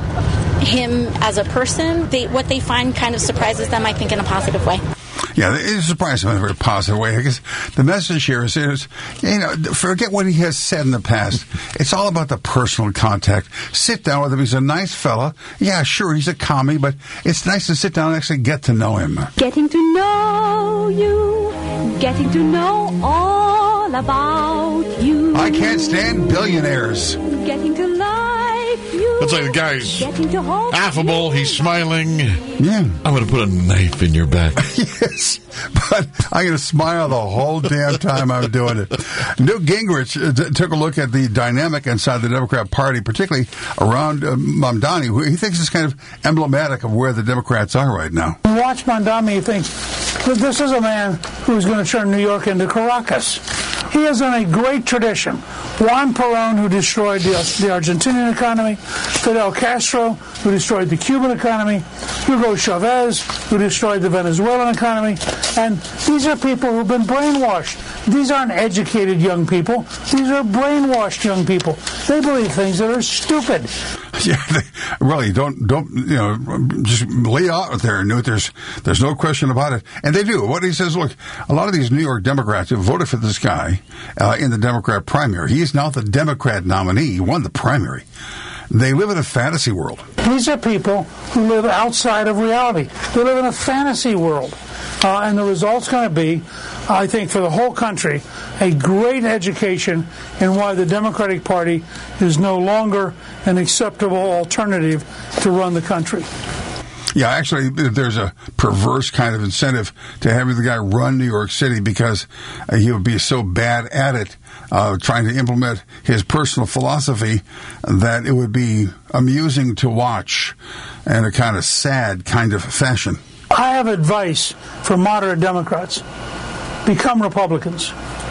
him as a person, they, what they find kind of surprises them, I think, in a positive way. Yeah, it surprised me in a very positive way, because the message here is, is, you know, forget what he has said in the past. It's all about the personal contact. Sit down with him. He's a nice fella. Yeah, sure, he's a commie, but it's nice to sit down and actually get to know him. Getting to know you, getting to know all about you. I can't stand billionaires. Getting to like you. It's like the guy's Getting to hold affable. He's smiling. Yeah. I'm going to put a knife in your back. Yes, but I'm going to smile the whole damn time I'm doing it. Newt Gingrich uh, t- took a look at the dynamic inside the Democrat Party, particularly around uh, Mamdani, who he thinks is kind of emblematic of where the Democrats are right now. You watch Mamdani, you think, this is a man who's going to turn New York into Caracas. He is in a great tradition. Juan Perón, who destroyed the, the Argentinian economy, Fidel Castro, who destroyed the Cuban economy, Hugo Chavez, who destroyed the Venezuelan economy, and these are people who've been brainwashed. These aren't educated young people. These are brainwashed young people. They believe things that are stupid. Yeah, they, really, don't, don't, you know, just lay out there, Newt. There's, there's no question about it. And they do. What he says, look, a lot of these New York Democrats who voted for this guy uh, in the Democrat primary, he is now the Democrat nominee. He won the primary. They live in a fantasy world. These are people who live outside of reality. They live in a fantasy world. Uh, and the result's going to be, I think, for the whole country, a great education in why the Democratic Party is no longer an acceptable alternative to run the country. Yeah, actually, there's a perverse kind of incentive to having the guy run New York City, because uh, he would be so bad at it, uh, trying to implement his personal philosophy, that it would be amusing to watch in a kind of sad kind of fashion. I have advice for moderate Democrats. Become Republicans.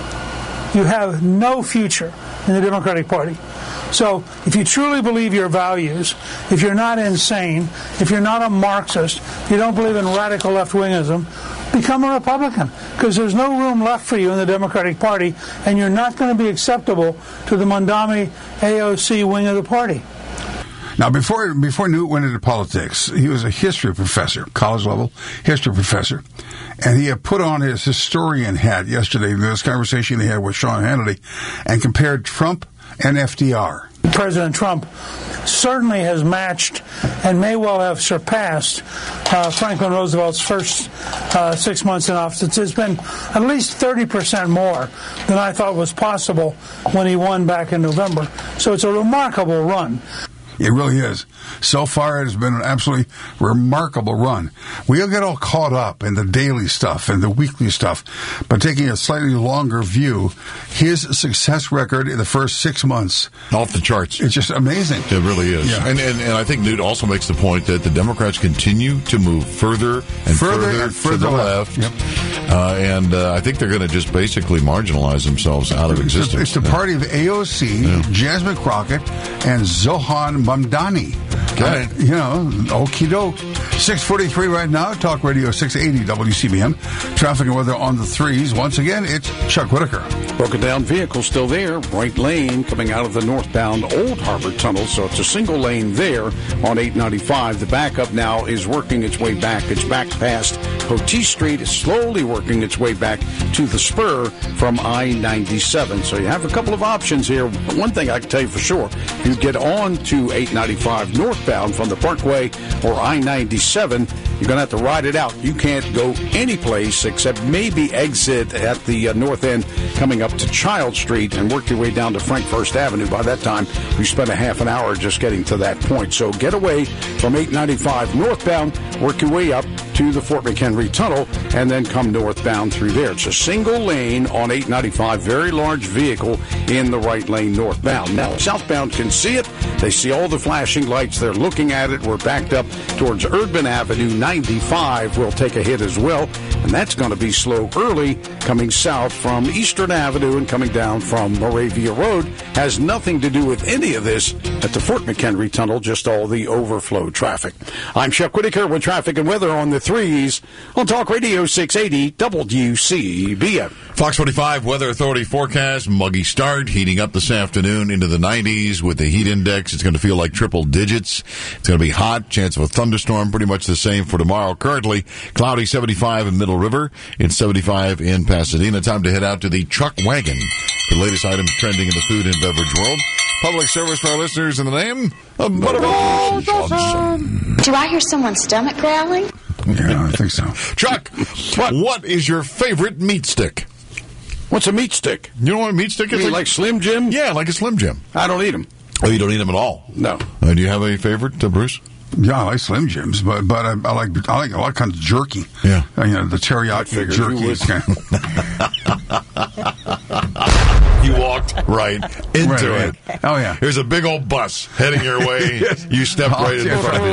You have no future in the Democratic Party. So if you truly believe your values, if you're not insane, if you're not a Marxist, you don't believe in radical left-wingism, become a Republican, because there's no room left for you in the Democratic Party, and you're not going to be acceptable to the Mamdani A O C wing of the party. Now, before before Newt went into politics, he was a history professor, college level history professor, and he had put on his historian hat yesterday in this conversation he had with Sean Hannity, and compared Trump and F D R. President Trump certainly has matched and may well have surpassed uh, Franklin Roosevelt's first uh, six months in office. It's been at least thirty percent more than I thought was possible when he won back in November. So it's a remarkable run. It really is. So far, it has been an absolutely remarkable run. We'll get all caught up in the daily stuff and the weekly stuff, but taking a slightly longer view, his success record in the first six months, off the charts. It's just amazing. It really is. Yeah. And, and and I think Newt also makes the point that the Democrats continue to move further and Further further, and further to the left. left. Yep. Uh, and uh, I think they're going to just basically marginalize themselves out of It's the, existence. it's the party of A O C, Yeah. Jasmine Crockett, and Zohan Mamdani. Okay. Uh, you know, okie doke. six forty-three right now, Talk Radio six eighty W C B M. Traffic and weather on the threes. Once again, it's Chuck Whitaker. Broken down vehicle still there. Right lane coming out of the northbound Old Harbor Tunnel, so it's a single lane there on eight ninety-five. The backup now is working its way back. It's back past Poteet Street. It's slowly working its way back to the spur from I ninety-seven. So you have a couple of options here. One thing I can tell you for sure, if you get on to eight ninety-five northbound from the Parkway or I ninety-seven, you're going to have to ride it out. You can't go any place except maybe exit at the uh, north end coming up to Child Street and work your way down to Frank First Avenue. By that time, you spend a half an hour just getting to that point. So get away from eight ninety-five northbound, work your way up to the Fort McHenry Tunnel and then come northbound through there. It's a single lane on eight ninety-five, very large vehicle in the right lane northbound. Now, southbound can see it. They see all the flashing lights. They're looking at it. We're backed up towards Urban Avenue. ninety-five will take a hit as well, and that's going to be slow early coming south from Eastern Avenue and coming down from Moravia Road. Has nothing to do with any of this at the Fort McHenry Tunnel, just all the overflow traffic. I'm Chuck Whitaker with traffic and weather on the threes on Talk Radio six eighty W C B M. Fox forty-five Weather Authority forecast, muggy start, heating up this afternoon into the nineties with the heat index. It's going to feel like triple digits. It's going to be hot, chance of a thunderstorm, pretty much the same for tomorrow. Currently, cloudy seventy-five in Middle River, it's seventy-five in Pasadena. Time to head out to the truck wagon for the latest items trending in the food and beverage world. Public service for our listeners in the name of Butterball Johnson. Do I hear someone's stomach growling? Yeah, I think so. Chuck, what? what is your favorite meat stick? What's a meat stick? You know what a meat stick is? You mean like Slim Jim? Yeah, like a Slim Jim. I don't eat them. Oh, you don't eat them at all? No. Uh, do you have a favorite, uh, Bruce? Yeah, I like Slim Jims, but but I, I like I like a lot of kinds of jerky. Yeah, uh, you know, the teriyaki jerky. You walked right into right, right. it. Oh yeah. There's a big old bus heading your way. Yes. You stepped right in front of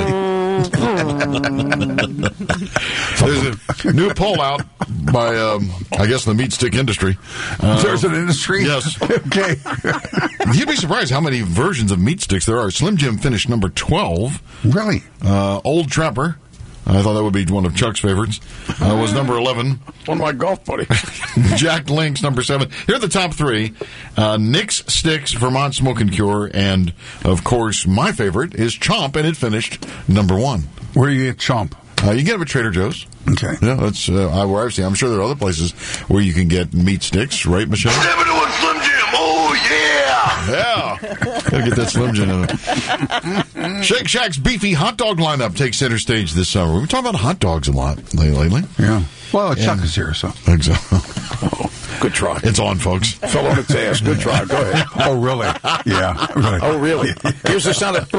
it. There's a new poll out by, um, I guess, the meat stick industry. Uh, There's an industry? Yes. Okay. You'd be surprised how many versions of meat sticks there are. Slim Jim finished number twelve. Really? Uh, Old Trapper, I thought that would be one of Chuck's favorites, uh, was number eleven. One of my golf buddies. Jack Link's number seven. Here are the top three. Uh, Nick's Sticks, Vermont Smoke and Cure, and, of course, my favorite is Chomp, and it finished number one. Where do you get Chomp? Uh, you get them at Trader Joe's. Okay. Yeah, that's uh, where I've seen. I'm sure there are other places where you can get meat sticks, right, Michelle? Never doing Slim Jim. Oh, yeah. Yeah. Gotta get that Slim Jim in it. Shake Shack's beefy hot dog lineup takes center stage this summer. We've been talking about hot dogs a lot lately. Yeah. Well, Chuck and, is here, so. Exactly. Oh, good try. It's on, folks. Fell on its ass. Good try. Go ahead. Oh, really? Yeah. Really. Oh, really? Here's the sound of...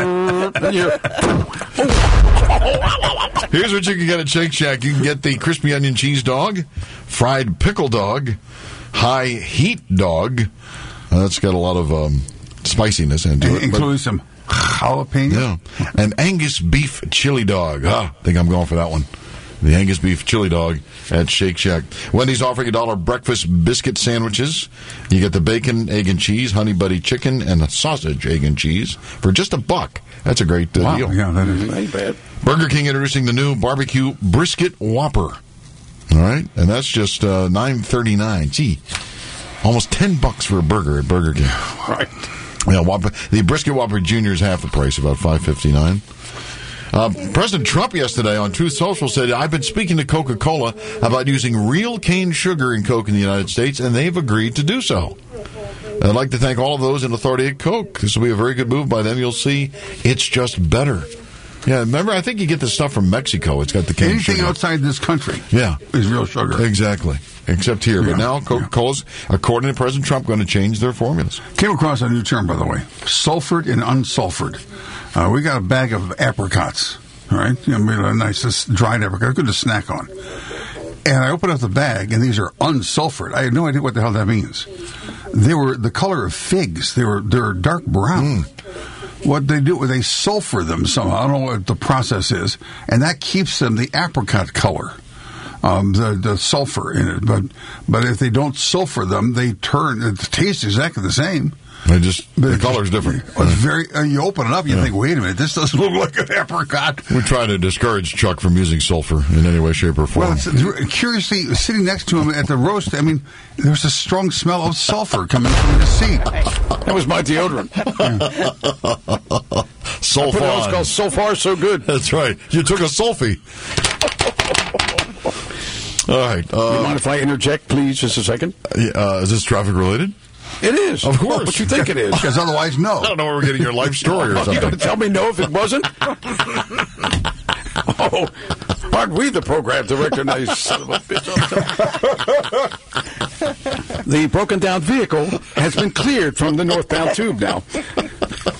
Here's what you can get at Shake Shack. You can get the crispy onion cheese dog, fried pickle dog, high heat dog. Uh, that's got a lot of um, spiciness into it. Including but, some jalapeno. Yeah. And Angus beef chili dog. Ah, I think I'm going for that one. The Angus beef chili dog at Shake Shack. Wendy's offering a dollar breakfast biscuit sandwiches. You get the bacon, egg and cheese, honey buddy chicken, and the sausage, egg and cheese for just a buck. That's a great uh, wow, deal. Yeah, that is ain't bad. Burger King introducing the new barbecue brisket Whopper. All right, and that's just uh, nine thirty-nine. Gee, almost ten bucks for a burger at Burger King. Right. Yeah, Whopper, the brisket Whopper Junior is half the price, about five fifty-nine. Uh, President Trump yesterday on Truth Social said, I've been speaking to Coca-Cola about using real cane sugar in Coke in the United States, and they've agreed to do so. I'd like to thank all of those in authority at Coke. This will be a very good move. By then, you'll see it's just better. Yeah, remember, I think you get the stuff from Mexico. It's got the cane Anything sugar. outside this country yeah. is real sugar. Exactly. Except here. Yeah. But now Coca-Cola's, according to President Trump, going to change their formulas. Came across a new term, by the way. Sulfured and unsulfured. Uh, we got a bag of apricots. All right? You know, a nice this dried apricot. Good to snack on. And I opened up the bag, and these are unsulfured. I had no idea what the hell that means. They were the color of figs. They were they're dark brown. Mm. What they do is they sulfur them somehow. I don't know what the process is, and that keeps them the apricot color, um, the the sulfur in it. But but if they don't sulfur them, they turn. The taste is exactly the same. They just but the color's different. It's very. Uh, you open it up, you yeah. think, wait a minute, this doesn't look like an apricot. We try to discourage Chuck from using sulfur in any way, shape, or form. Well, it's, curiously, sitting next to him at the roast, I mean, there's a strong smell of sulfur coming from his seat. That was my deodorant. Sulfur. It's called So Far So Good. That's right. You took a sulfie. All right. Uh, you mind if I interject, please, just a second? Uh, is this traffic related? It is. Of course. What you think it is? Because otherwise, no. I don't know where we're getting your life story or something. You going to tell me no if it wasn't? Oh, aren't we the program director? Now, you son of a bitch. The broken down vehicle has been cleared from the northbound tube now.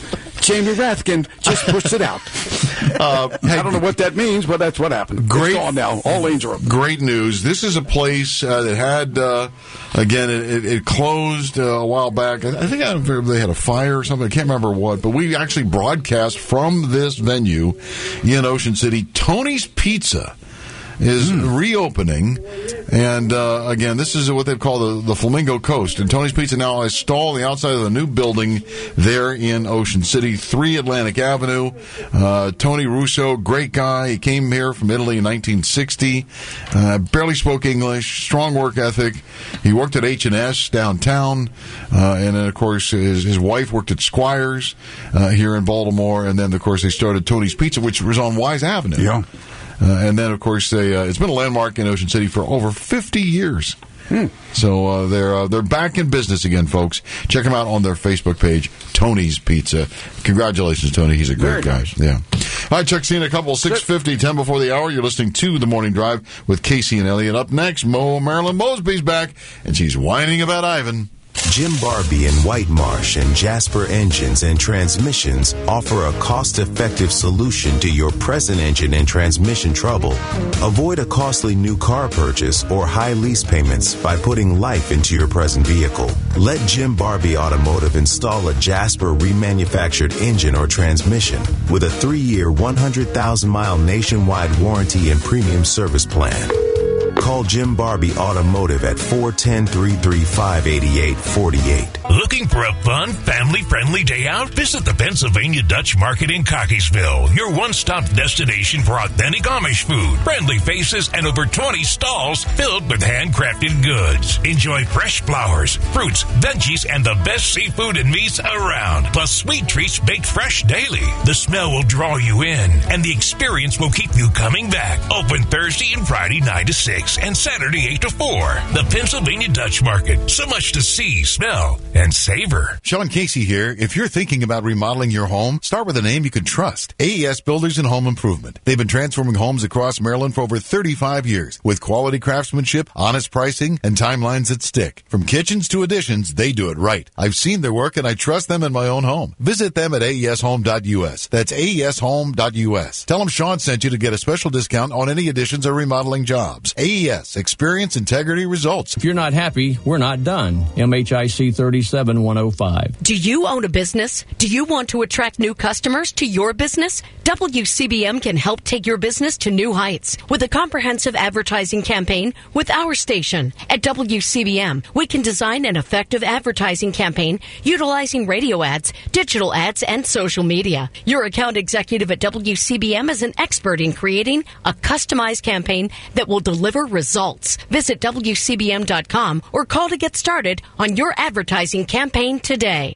Jamie Rathkin just pushed it out. Uh, I don't know what that means, but that's what happened. Great. It's gone now. All lanes are open. Great news. This is a place uh, that had, uh, again, it, it, it closed uh, a while back. I, I think I don't know if they had a fire or something. I can't remember what, but we actually broadcast from this venue in Ocean City. Tony's Pizza is mm. reopening, and uh, again, this is what they call the, the Flamingo Coast. And Tony's Pizza now has stall on the outside of the new building there in Ocean City, three Atlantic Avenue. Uh, Tony Russo, great guy. He came here from Italy in nineteen sixty. Uh, barely spoke English, strong work ethic. He worked at H and S downtown, uh, and then, of course, his, his wife worked at Squires uh, here in Baltimore, and then, of course, they started Tony's Pizza, which was on Wise Avenue. Yeah. Uh, and then, of course, they, uh, it's been a landmark in Ocean City for over fifty years. Hmm. So uh, they're uh, they're back in business again, folks. Check them out on their Facebook page, Tony's Pizza. Congratulations, Tony. He's a great Very guy. Nice. Yeah. All right, Chuck, see you in a couple. six fifty, ten before the hour. You're listening to The Morning Drive with Casey and Elliott. Up next, Mo Marilyn Mosby's back, and she's whining about Ivan. Jim Barbie in White Marsh and Jasper Engines and Transmissions offer a cost-effective solution to your present engine and transmission trouble. Avoid a costly new car purchase or high lease payments by putting life into your present vehicle. Let Jim Barbie Automotive install a Jasper remanufactured engine or transmission with a three-year, one hundred thousand mile nationwide warranty and premium service plan. Call Jim Barbie Automotive at four one zero, three three five, eight eight four eight. Looking for a fun, family-friendly day out? Visit the Pennsylvania Dutch Market in Cockeysville, your one-stop destination for authentic Amish food, friendly faces, and over twenty stalls filled with handcrafted goods. Enjoy fresh flowers, fruits, veggies, and the best seafood and meats around, plus sweet treats baked fresh daily. The smell will draw you in, and the experience will keep you coming back. Open Thursday and Friday nine to six, and Saturday eight to four. The Pennsylvania Dutch Market. So much to see, smell, and savor. Sean Casey here. If you're thinking about remodeling your home, start with a name you can trust. A E S Builders and Home Improvement. They've been transforming homes across Maryland for over thirty-five years with quality craftsmanship, honest pricing, and timelines that stick. From kitchens to additions, they do it right. I've seen their work and I trust them in my own home. Visit them at A E S home dot U S. That's A E S home dot U S. Tell them Sean sent you to get a special discount on any additions or remodeling jobs. A E S. Experience, integrity, results. If you're not happy, we're not done. M H I C thirty-seven one oh five. Do you own a business? Do you want to attract new customers to your business? W C B M can help take your business to new heights with a comprehensive advertising campaign with our station. At W C B M, we can design an effective advertising campaign utilizing radio ads, digital ads, and social media. Your account executive at W C B M is an expert in creating a customized campaign that will deliver results. Visit W C B M dot com or call to get started on your advertising campaign today.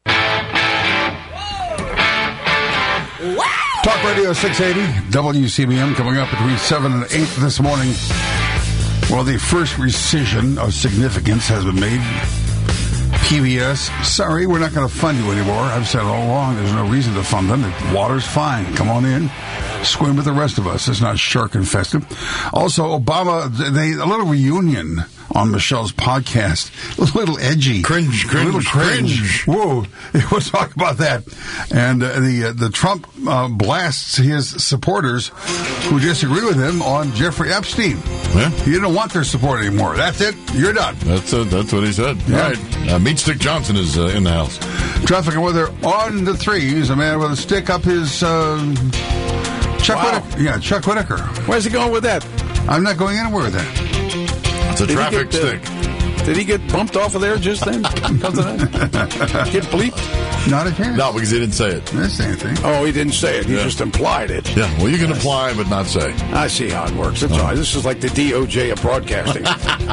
Talk Radio six eighty, W C B M, coming up between seven and eight this morning. Well, the first rescission of significance has been made. P B S, sorry, we're not going to fund you anymore. I've said all along, there's no reason to fund them. The water's fine. Come on in. Swim with the rest of us. It's not shark infested. Also, Obama, they a little reunion on Michelle's podcast. A little edgy. Cringe, cringe, a little cringe. cringe. Whoa. We'll talk about that. And uh, the uh, the Trump uh, blasts his supporters who disagree with him on Jeffrey Epstein. Yeah. He didn't want their support anymore. That's it. You're done. That's uh, that's what he said. Yeah. All right. Uh, Meat Stick Johnson is uh, in the house. Traffic and weather on the threes. A man with a stick up his... Uh, Chuck wow. Whitaker. Yeah, Chuck Whitaker. Where's he going with that? I'm not going anywhere with that. It's a did traffic get, stick. Uh, did he get bumped off of there just then? Because of that? Get bleeped? Not a chance. No, because he didn't say it. Didn't say anything. Oh, he didn't say it. He yeah. just implied it. Yeah, well, you can imply but not say. I see how it works. That's oh. all right. This is like the D O J of broadcasting.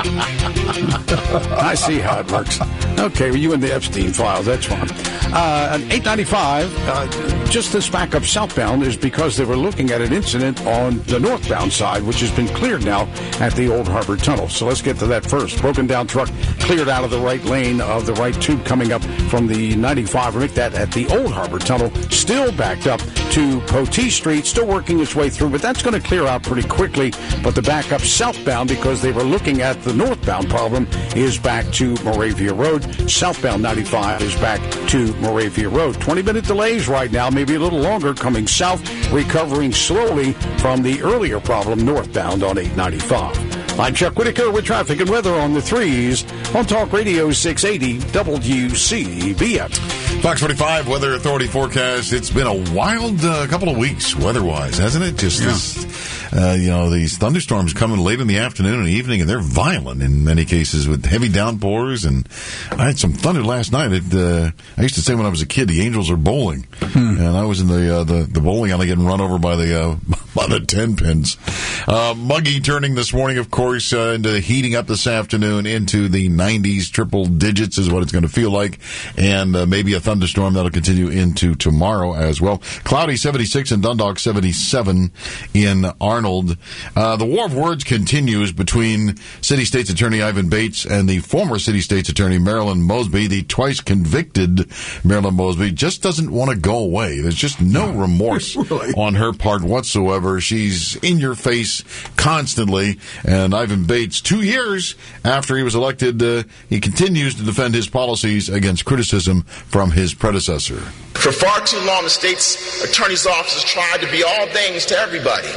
I see how it works. Okay, well, you and the Epstein files. That's fine. Uh, eight ninety-five, uh, just this back up southbound is because they were looking at an incident on the northbound side, which has been cleared now at the Old Harbor Tunnel. So let's get to that first. Broken down truck cleared out of the right lane of the right tube coming up from the ninety-five. Make that at the Old Harbor Tunnel, still backed up to Poteet Street, still working its way through, but that's going to clear out pretty quickly. But the backup southbound, because they were looking at the northbound problem, is back to Moravia Road. Southbound ninety-five is back to Moravia Road. twenty-minute delays right now, maybe a little longer, coming south, recovering slowly from the earlier problem northbound on eight ninety-five. I'm Chuck Whitaker with traffic and weather on the threes on Talk Radio six eighty W C B M. Fox forty-five Weather Authority forecast. It's been a wild uh, couple of weeks weather-wise, hasn't it? Just yeah. this, uh, you know, these thunderstorms coming late in the afternoon and evening, and they're violent in many cases with heavy downpours. And I had some thunder last night. It, uh, I used to say when I was a kid, the Angels are bowling, hmm. and I was in the uh, the, the bowling alley getting run over by the uh, by the ten pins. Uh, muggy turning this morning, of course, uh, into heating up this afternoon into the nineties, triple digits is what it's going to feel like, and uh, maybe a thunderstorm that'll continue into tomorrow as well. Cloudy, seventy-six in Dundalk, seventy-seven in Arnold. Uh, the war of words continues between City State's Attorney Ivan Bates and the former City State's Attorney Marilyn Mosby. The twice convicted Marilyn Mosby just doesn't want to go away. There's just no remorse really. on her part whatsoever. She's in your face constantly. And Ivan Bates, two years after he was elected, uh, he continues to defend his policies against criticism from his predecessor. For far too long, the state's attorney's office has tried to be all things to everybody.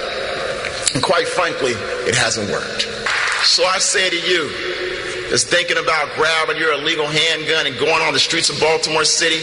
And quite frankly, it hasn't worked. So I say to you, that's thinking about grabbing your illegal handgun and going on the streets of Baltimore City,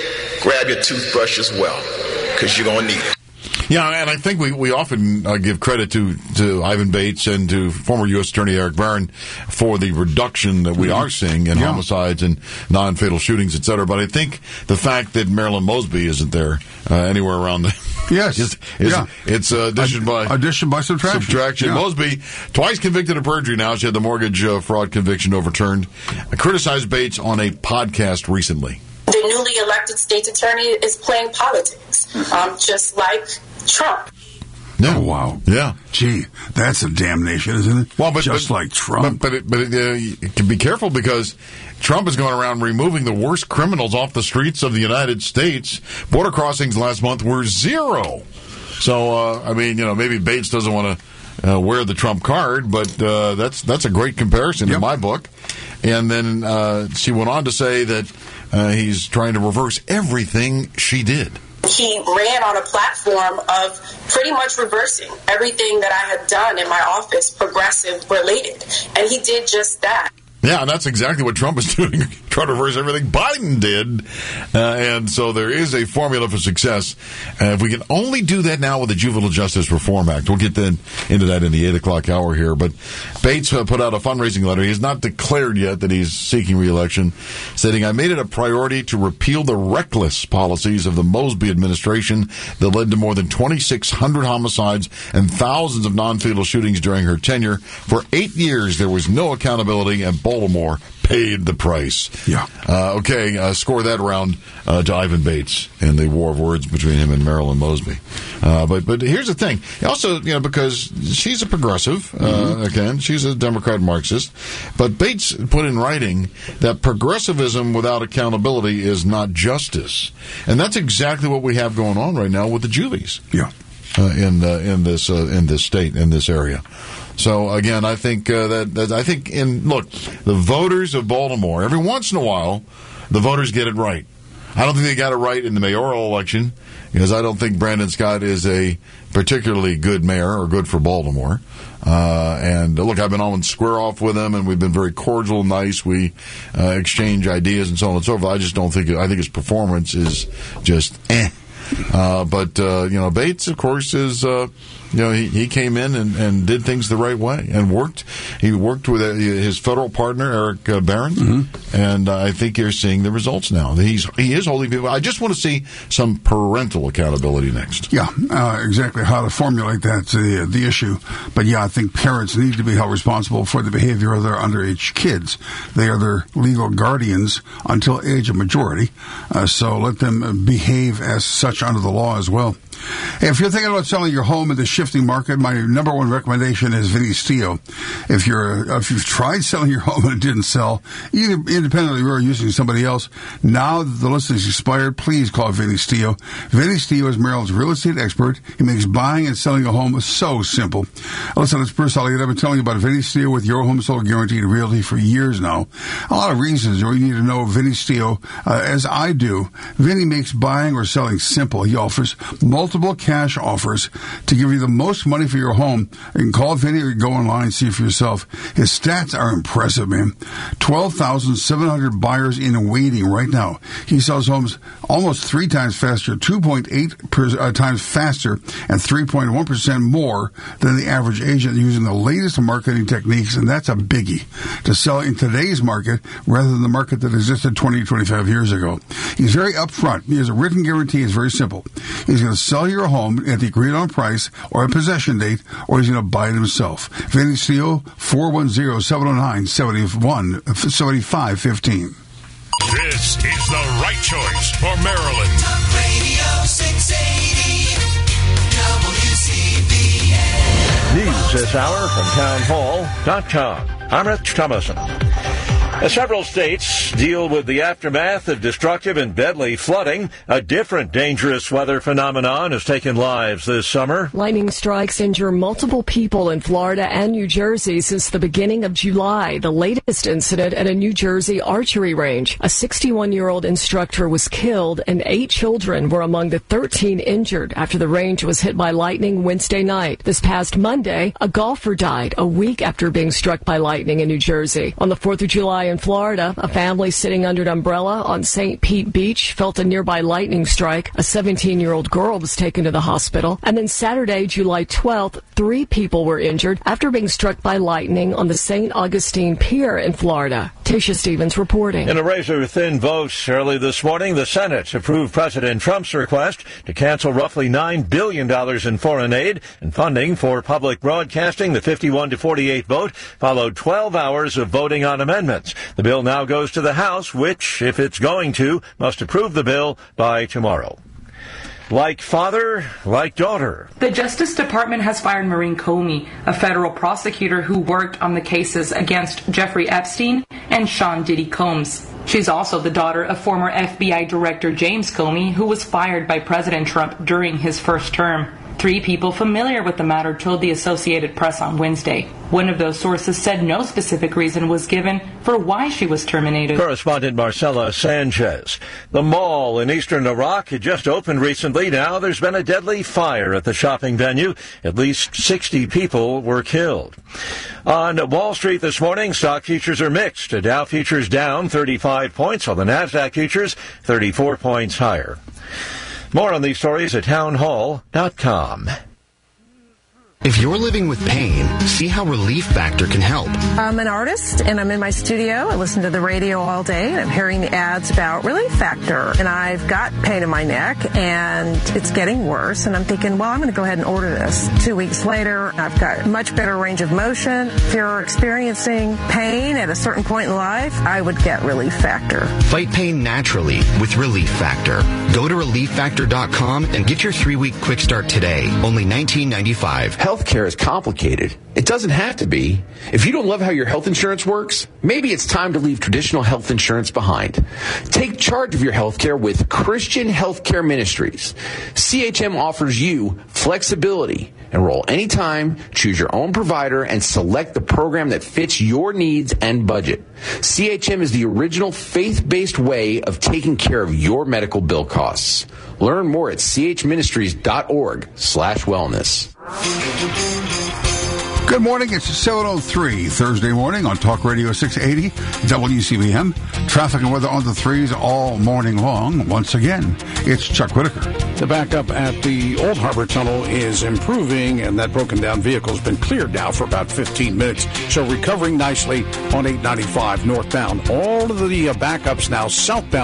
grab your toothbrush as well, because you're going to need it. Yeah, and I think we, we often uh, give credit to, to Ivan Bates and to former U S Attorney Eric Barron for the reduction that we are seeing in yeah. homicides and non-fatal shootings, et cetera. But I think the fact that Marilyn Mosby isn't there uh, anywhere around the... Yes. is, is, yeah. It's uh, addition by... Addition by subtraction. Subtraction. Yeah. Mosby, twice convicted of perjury now. She had the mortgage uh, fraud conviction overturned. I criticized Bates on a podcast recently. The newly elected state's attorney is playing politics, um, just like Trump. Yeah. Oh, wow. Yeah. Gee, that's a damnation, isn't it? Well, but, just but, like Trump. But, but, but uh, you can be careful because Trump is going around removing the worst criminals off the streets of the United States. Border crossings last month were zero. So, uh, I mean, you know, maybe Bates doesn't want to uh, wear the Trump card, but uh, that's that's a great comparison yep. in my book. And then uh, she went on to say that uh, he's trying to reverse everything she did. He ran on a platform of pretty much reversing everything that I had done in my office, progressive related. And he did just that. Yeah, and that's exactly what Trump is doing, trying to reverse everything Biden did. Uh, and so there is a formula for success. Uh, if we can only do that now with the Juvenile Justice Reform Act, we'll get then into that in the eight o'clock hour here. But Bates uh, put out a fundraising letter. He has not declared yet that he's seeking re-election, stating, I made it a priority to repeal the reckless policies of the Mosby administration that led to more than twenty-six hundred homicides and thousands of non-fatal shootings during her tenure. For eight years, there was no accountability, and Baltimore paid the price. Yeah. Uh, okay, uh, score that round uh, to Ivan Bates and the war of words between him and Marilyn Mosby. Uh, but but here's the thing. Also, you know, because she's a progressive, uh, mm-hmm. again, she's a Democrat Marxist, but Bates put in writing that progressivism without accountability is not justice. And that's exactly what we have going on right now with the juvies. Yeah. Uh, in uh, in this uh, in this state, in this area. So again, I think uh, that, that I think in look, the voters of Baltimore, every once in a while, the voters get it right. I don't think they got it right in the mayoral election because I don't think Brandon Scott is a particularly good mayor or good for Baltimore. Uh, and uh, look, I've been on square off with him, and we've been very cordial, nice. We uh, exchange ideas and so on and so forth. I just don't think I think his performance is just eh. Uh, but, uh, you know, Bates, of course, is, uh, you know, he, he came in and, and did things the right way and worked. He worked with uh, his federal partner, Eric uh, Barron, mm-hmm. and uh, I think you're seeing the results now. He's He is holding people. I just want to see some parental accountability next. Yeah, uh, exactly how to formulate that's the, the issue. But, yeah, I think parents need to be held responsible for the behavior of their underage kids. They are their legal guardians until age of majority, uh, so let them behave as such under the law as well. Hey, if you're thinking about selling your home in the shifting market, my number one recommendation is Vinny Steel. If you're if you've tried selling your home and it didn't sell, either independently or using somebody else, now that the listing is expired, please call Vinny Steel. Vinny Steel is Maryland's real estate expert. He makes buying and selling a home so simple. Listen, it's Bruce Elliott. I've been telling you about Vinny Steel with Your Home Sold Guaranteed Realty for years now. A lot of reasons you need to know Vinny Steel, uh, as I do. Vinny makes buying or selling simple. He offers multiple cash offers to give you the most money for your home. You can call Vinny or go online and see for yourself. His stats are impressive, man. twelve thousand seven hundred buyers in waiting right now. He sells homes almost three times faster, two point eight uh, times faster, and three point one percent more than the average agent using the latest marketing techniques, and that's a biggie to sell in today's market rather than the market that existed twenty, twenty-five years ago. He's very upfront. He has a written guarantee. It's very simple. He's going to sell your home at the agreed on price or a possession date, or he's going to buy it himself. Vinny Steel, four one zero, seven oh nine, seven one, seven five one five. This is the right choice for Maryland. Talk Radio six eighty W C B N. News this hour from town hall dot com. I'm Rich Thomason. As several states deal with the aftermath of destructive and deadly flooding, a different dangerous weather phenomenon has taken lives this summer. Lightning strikes injure multiple people in Florida and New Jersey since the beginning of July. The latest incident at a New Jersey archery range. A sixty-one-year-old instructor was killed and eight children were among the thirteen injured after the range was hit by lightning Wednesday night. This past Monday, a golfer died a week after being struck by lightning in New Jersey. On the fourth of July in Florida, a family sitting under an umbrella on Saint Pete Beach felt a nearby lightning strike. A seventeen-year-old girl was taken to the hospital. And then Saturday, July twelfth, three people were injured after being struck by lightning on the Saint Augustine Pier in Florida. Tasha Stevens reporting. In a razor-thin vote early this morning, the Senate approved President Trump's request to cancel roughly nine billion dollars in foreign aid and funding for public broadcasting. The fifty-one to forty-eight vote followed twelve hours of voting on amendments. The bill now goes to the House, which, if it's going to, must approve the bill by tomorrow. Like father, like daughter. The Justice Department has fired Maureen Comey, a federal prosecutor who worked on the cases against Jeffrey Epstein and Sean Diddy Combs. She's also the daughter of former F B I Director James Comey, who was fired by President Trump during his first term. Three people familiar with the matter told the Associated Press on Wednesday. One of those sources said no specific reason was given for why she was terminated. Correspondent Marcela Sanchez. The mall in eastern Iraq had just opened recently. Now there's been a deadly fire at the shopping venue. At least sixty people were killed. On Wall Street this morning, stock futures are mixed. The Dow futures down thirty-five points, while the NASDAQ futures thirty-four points higher. More on these stories at town hall dot com. If you're living with pain, see how Relief Factor can help. I'm an artist, and I'm in my studio. I listen to the radio all day, and I'm hearing the ads about Relief Factor. And I've got pain in my neck, and it's getting worse. And I'm thinking, well, I'm going to go ahead and order this. Two weeks later, I've got much better range of motion. If you're experiencing pain at a certain point in life, I would get Relief Factor. Fight pain naturally with Relief Factor. Go to relief factor dot com and get your three-week quick start today. Only nineteen ninety-five. Healthcare is complicated. It doesn't have to be. If you don't love how your health insurance works, maybe it's time to leave traditional health insurance behind. Take charge of your healthcare with Christian Healthcare Ministries. C H M offers you flexibility. Enroll anytime, choose your own provider, and select the program that fits your needs and budget. C H M is the original faith-based way of taking care of your medical bill costs. Learn more at c h ministries dot org slash wellness. Good morning. It's seven oh three Thursday morning on Talk Radio six eighty W C B M. Traffic and weather on the threes all morning long. Once again, it's Chuck Whitaker. The backup at the Old Harbor Tunnel is improving, and that broken down vehicle has been cleared now for about fifteen minutes. So recovering nicely on eight ninety-five northbound. All of the uh, backups now southbound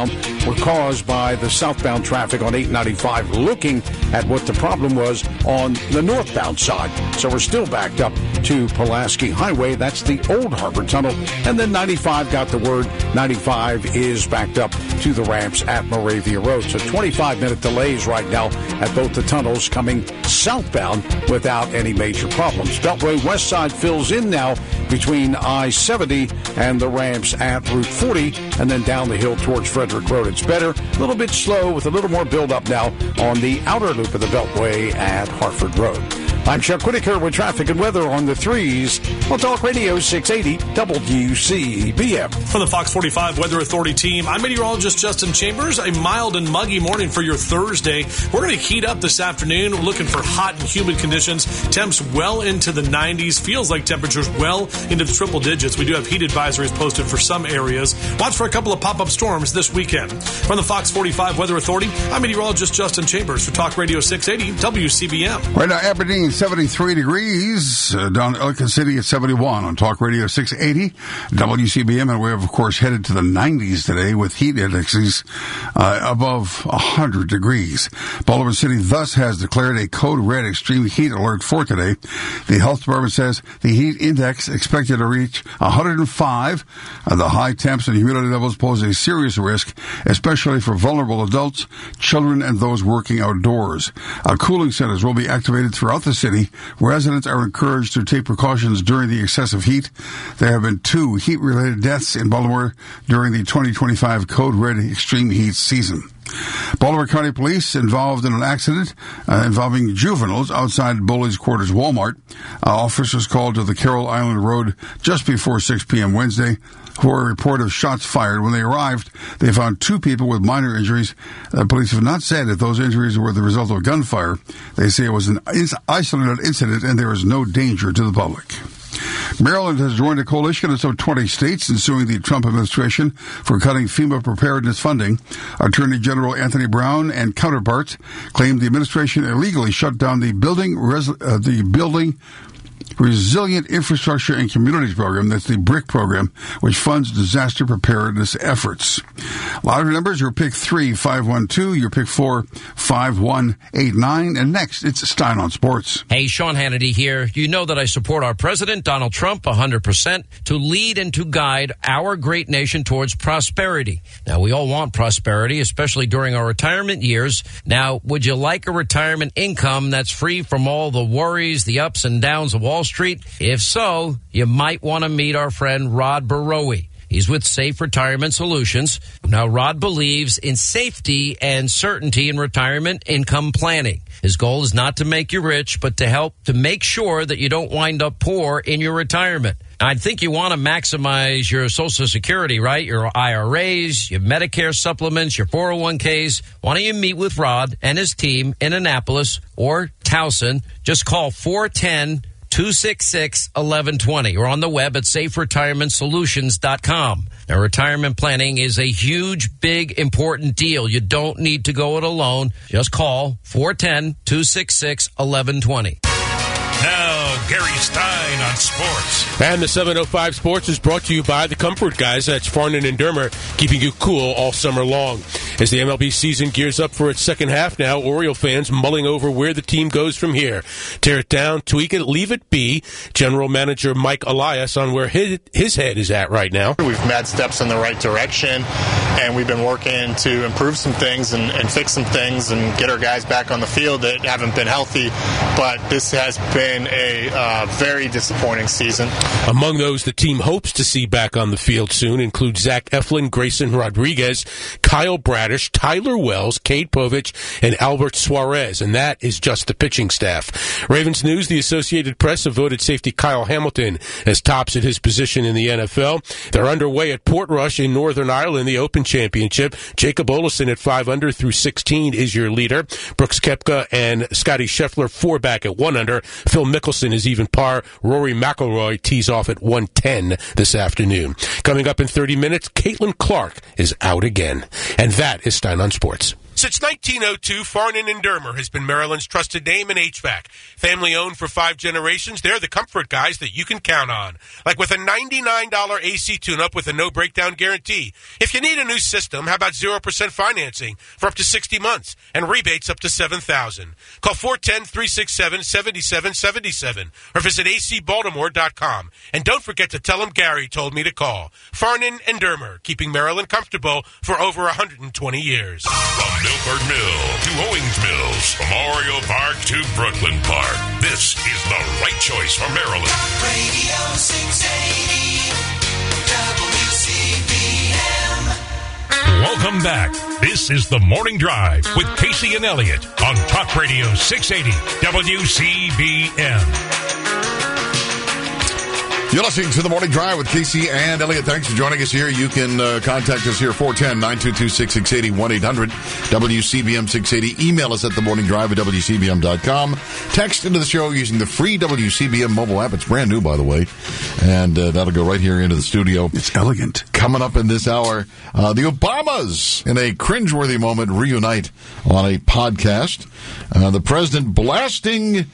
were caused by the southbound traffic on eight ninety-five, looking at what the problem was on the northbound side. So we're still backed up to Pulaski Highway. That's the Old Harbor Tunnel. And then ninety-five got the word. ninety-five is backed up to the ramps at Moravia Road. So twenty-five minute delays right now at both the tunnels coming southbound without any major problems. Beltway West Side fills in now between I seventy and the ramps at Route forty, and then down the hill towards Frederick Road. It's better, a little bit slow with a little more build-up now on the outer loop of the Beltway at Hartford Road. I'm Chuck Whitaker with traffic and weather on the threes on Talk Radio six eighty W C B M. From the Fox forty-five Weather Authority team, I'm meteorologist Justin Chambers. A mild and muggy morning for your Thursday. We're going to heat up this afternoon. We're looking for hot and humid conditions. Temps well into the nineties. Feels like temperatures well into the triple digits. We do have heat advisories posted for some areas. Watch for a couple of pop-up storms this weekend. From the Fox forty-five Weather Authority, I'm meteorologist Justin Chambers for Talk Radio six eighty W C B M. Right now, Aberdeen, seventy-three degrees. Uh, down Ellicott City at seventy-one on Talk Radio six eighty W C B M. And we have, of course, headed to the nineties today with heat indexes uh, above one hundred degrees. Boulder City thus has declared a code red extreme heat alert for today. The health department says the heat index expected to reach one hundred five. Uh, the high temps and humidity levels pose a serious risk, especially for vulnerable adults, children, and those working outdoors. Uh, cooling centers will be activated throughout the city. Residents are encouraged to take precautions during the excessive heat. There have been two heat-related deaths in Baltimore during the twenty twenty-five Code Red extreme heat season. Baltimore County Police involved in an accident uh, involving juveniles outside Bully's Quarters Walmart. Uh, officers called to the Carroll Island Road just before six p.m. Wednesday for a report of shots fired. When they arrived, they found two people with minor injuries. Uh, police have not said if those injuries were the result of gunfire. They say it was an isolated incident and there is no danger to the public. Maryland has joined a coalition of some twenty states in suing the Trump administration for cutting FEMA preparedness funding. Attorney General Anthony Brown and counterparts claimed the administration illegally shut down the building res- uh, the building Resilient Infrastructure and Communities Program, that's the BRIC program, which funds disaster preparedness efforts. Lottery numbers, your pick three five one two, your pick four five one eight nine, and next it's Stein on Sports. Hey, Sean Hannity here. You know that I support our president, Donald Trump, one hundred percent, to lead and to guide our great nation towards prosperity. Now, we all want prosperity, especially during our retirement years. Now, would you like a retirement income that's free from all the worries, the ups and downs of Wall Street? If so, you might want to meet our friend Rod Barowie. He's with Safe Retirement Solutions. Now, Rod believes in safety and certainty in retirement income planning. His goal is not to make you rich, but to help to make sure that you don't wind up poor in your retirement. I think you want to maximize your Social Security, right? Your I R As, your Medicare supplements, your four oh one k's. Why don't you meet with Rod and his team in Annapolis or Towson? Just call four one zero, two six six, one one two zero or on the web at safe retirement solutions dot com. Now, retirement planning is a huge, big, important deal. You don't need to go it alone. Just call four one zero, two six six, one one two zero. Now, Gary Stein on sports. And the seven oh five Sports is brought to you by the Comfort Guys. That's Farnan and Dermer, keeping you cool all summer long. As the M L B season gears up for its second half now, Oriole fans mulling over where the team goes from here. Tear it down, tweak it, leave it be. General Manager Mike Elias on where his, his head is at right now. We've made steps in the right direction, and we've been working to improve some things and, and fix some things and get our guys back on the field that haven't been healthy. But this has been a uh, very disappointing season. Among those the team hopes to see back on the field soon include Zach Eflin, Grayson Rodriguez, Kyle Bradish, Tyler Wells, Cade Povich, and Albert Suarez, and that is just the pitching staff. Ravens News, the Associated Press have voted safety Kyle Hamilton as tops at his position in the N F L. They're underway at Portrush in Northern Ireland, the Open Championship. Jacob Olesen at five under through sixteen is your leader. Brooks Koepka and Scotty Scheffler four back at one under. Phil Mickelson is even par. Rory McIlroy tees off at one ten this afternoon. Coming up in thirty minutes, Caitlin Clark is out again. And that is Stein on Sports. Since nineteen oh two, Farnan and Dermer has been Maryland's trusted name in H V A C. Family owned for five generations, they're the comfort guys that you can count on. Like with a ninety-nine dollars A C tune-up with a no breakdown guarantee. If you need a new system, how about zero percent financing for up to sixty months and rebates up to seven thousand dollars? Call four one zero, three six seven, seven seven seven seven or visit a c baltimore dot com. And don't forget to tell them Gary told me to call. Farnan and Dermer, keeping Maryland comfortable for over one hundred twenty years. From Milford Mill to Owings Mills, Memorial Park to Brooklyn Park, this is the right choice for Maryland. Radio six eighty W C B M. Welcome back. This is The Morning Drive with Casey and Elliott on Talk Radio six eighty W C B M. You're listening to The Morning Drive with Casey and Elliott. Thanks for joining us here. You can uh, contact us here, four one zero, nine two two, six six eight zero, one eight hundred W C B M six eighty. Email us at the morning drive at W C B M dot com. Text into the show using the free W C B M mobile app. It's brand new, by the way. And uh, that'll go right here into the studio. It's elegant. Coming up in this hour, uh, the Obamas, in a cringeworthy moment, reunite on a podcast. Uh, the president blasting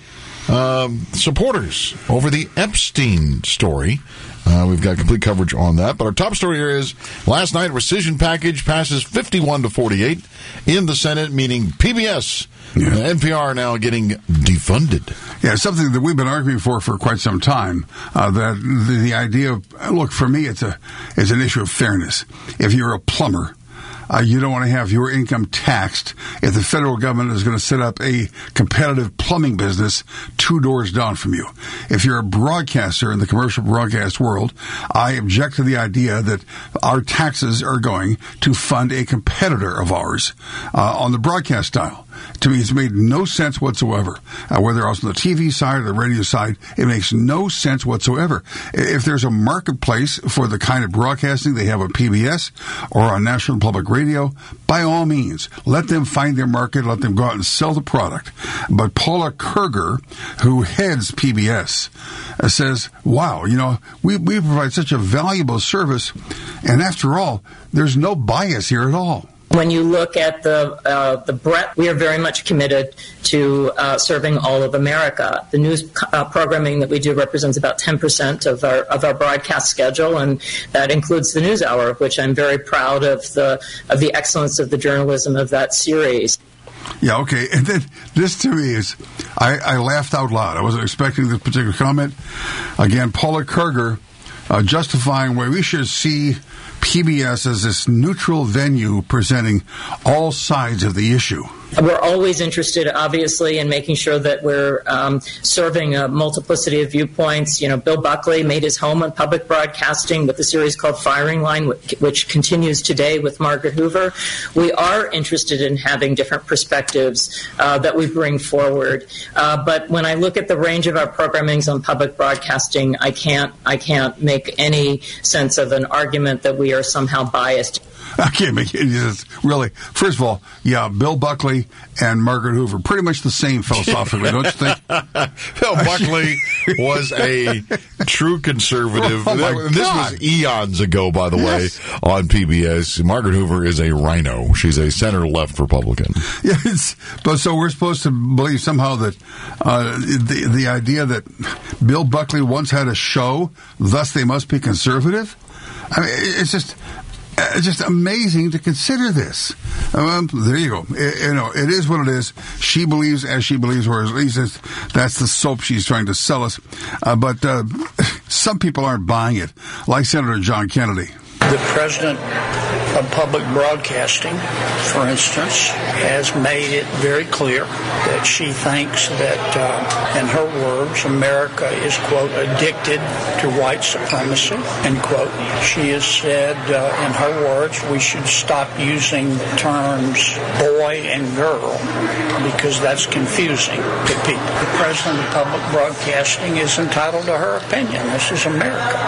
Um, supporters over the Epstein story. Uh, we've got complete coverage on that. But our top story here is last night, rescission package passes fifty-one to forty-eight in the Senate, meaning P B S yeah. and N P R now getting defunded. Yeah, something that we've been arguing for for quite some time. Uh, that the, the idea of, look, for me, it's a it's an issue of fairness. If you're a plumber, Uh, you don't want to have your income taxed if the federal government is going to set up a competitive plumbing business two doors down from you. If you're a broadcaster in the commercial broadcast world, I object to the idea that our taxes are going to fund a competitor of ours uh, on the broadcast style. To me, it's made no sense whatsoever. Uh, whether it's on the T V side or the radio side, it makes no sense whatsoever. If there's a marketplace for the kind of broadcasting they have on P B S or on National Public Radio, by all means, let them find their market, let them go out and sell the product. But Paula Kerger, who heads P B S, uh, says, wow, you know, we, we provide such a valuable service, and after all, there's no bias here at all. When you look at the uh, the breadth, we are very much committed to uh, serving all of America. The news uh, programming that we do represents about ten percent of our of our broadcast schedule, and that includes the News Hour, which I'm very proud of the of the excellence of the journalism of that series. Yeah, okay. And then this to me is, I, I laughed out loud. I wasn't expecting this particular comment. Again, Paula Kerger uh, justifying why we should see P B S as this neutral venue presenting all sides of the issue. We're always interested, obviously, in making sure that we're um, serving a multiplicity of viewpoints. You know, Bill Buckley made his home on public broadcasting with a series called Firing Line, which, which continues today with Margaret Hoover. We are interested in having different perspectives uh, that we bring forward. Uh, but when I look at the range of our programmings on public broadcasting, I can't, I can't make any sense of an argument that we are somehow biased. I can't make it. Just really, first of all, yeah, Bill Buckley and Margaret Hoover, pretty much the same philosophically, don't you think? Bill Buckley was a true conservative. Oh, my this God. was eons ago, by the Yes. way, on P B S. Margaret Hoover is a rhino. She's a center-left Republican. Yeah, it's, but so we're supposed to believe somehow that uh, the the idea that Bill Buckley once had a show, thus they must be conservative. I mean, it's just. It's just amazing to consider this. Um, there you go. It, you know, it is what it is. She believes as she believes, or at least that's the soap she's trying to sell us. Uh, but uh, some people aren't buying it, like Senator John Kennedy. The president of public broadcasting, for instance, has made it very clear that she thinks that, uh, in her words, America is, quote, addicted to white supremacy, end quote. She has said, uh, in her words, we should stop using terms boy and girl because that's confusing to people. The president of public broadcasting is entitled to her opinion. This is America.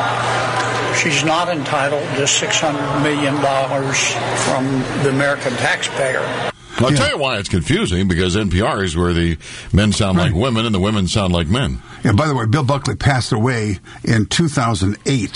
She's not entitled to six hundred million dollars from the American taxpayer. I'll yeah. tell you why it's confusing, because N P R is where the men sound right. like women and the women sound like men. Yeah, by the way, Bill Buckley passed away in two thousand eight.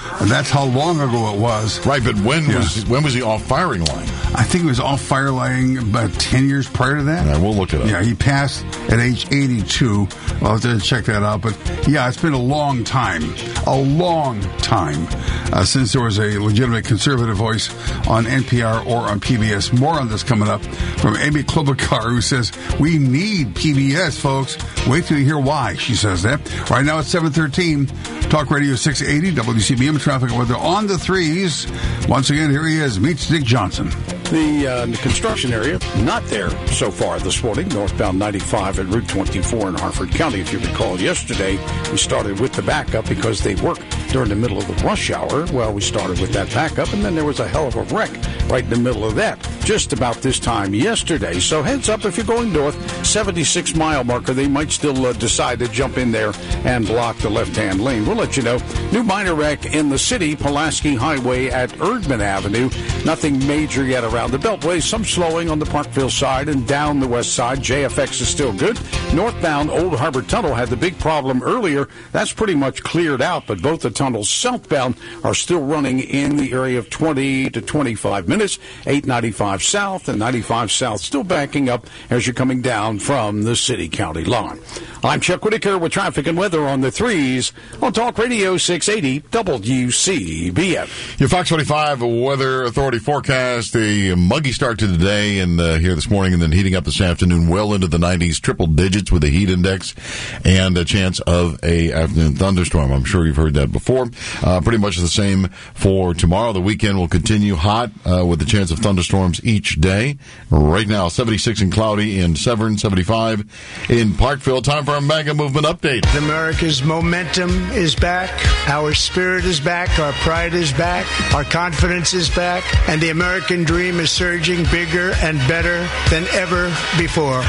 And that's how long ago it was. Right, but when Yeah. was when was he off firing line? I think he was off fire line about ten years prior to that. Yeah, we'll look it up. Yeah, he passed at age eighty-two. I'll have to check that out. But yeah, it's been a long time, a long time uh, since there was a legitimate conservative voice on N P R or on P B S. More on this coming up from Amy Klobuchar, who says, we need P B S, folks. Wait till you hear why she says that. Right now it's seven thirteen. Talk Radio six eighty, W C B M traffic and weather on the threes. Once again, here he is, meets Dick Johnson. The, uh, the construction area, not there so far this morning. Northbound ninety-five at Route twenty-four in Harford County. If you recall, yesterday we started with the backup because they work during the middle of the rush hour. Well, we started with that backup, and then there was a hell of a wreck right in the middle of that just about this time yesterday. So heads up if you're going north, seventy-six mile marker. They might still uh, decide to jump in there and block the left-hand lane. We'll let you know. New minor wreck in the city, Pulaski Highway at Erdman Avenue. Nothing major yet around the Beltway. Some slowing on the Parkville side and down the west side. J F X is still good. Northbound Old Harbor Tunnel had the big problem earlier. That's pretty much cleared out, but both the tunnels southbound are still running in the area of twenty to twenty-five minutes. eight ninety-five south and ninety-five south still backing up as you're coming down from the city-county line. I'm Chuck Whitaker with traffic and weather on the threes on Talk Radio six eighty W C B M. Your Fox twenty-five Weather Authority forecast, a muggy start to the day and uh, here this morning and then heating up this afternoon well into the nineties, triple digits with a heat index and a chance of a afternoon thunderstorm. I'm sure you've heard that before. Uh, pretty much the same for tomorrow. The weekend will continue hot uh, with the chance of thunderstorms each day. Right now, seventy-six and cloudy in Severn, seventy-five in Parkville. Time for a mega movement update. America's momentum is back. Our spirit is back. Our pride is back. Our confidence is back. And the American dream is surging bigger and better than ever before.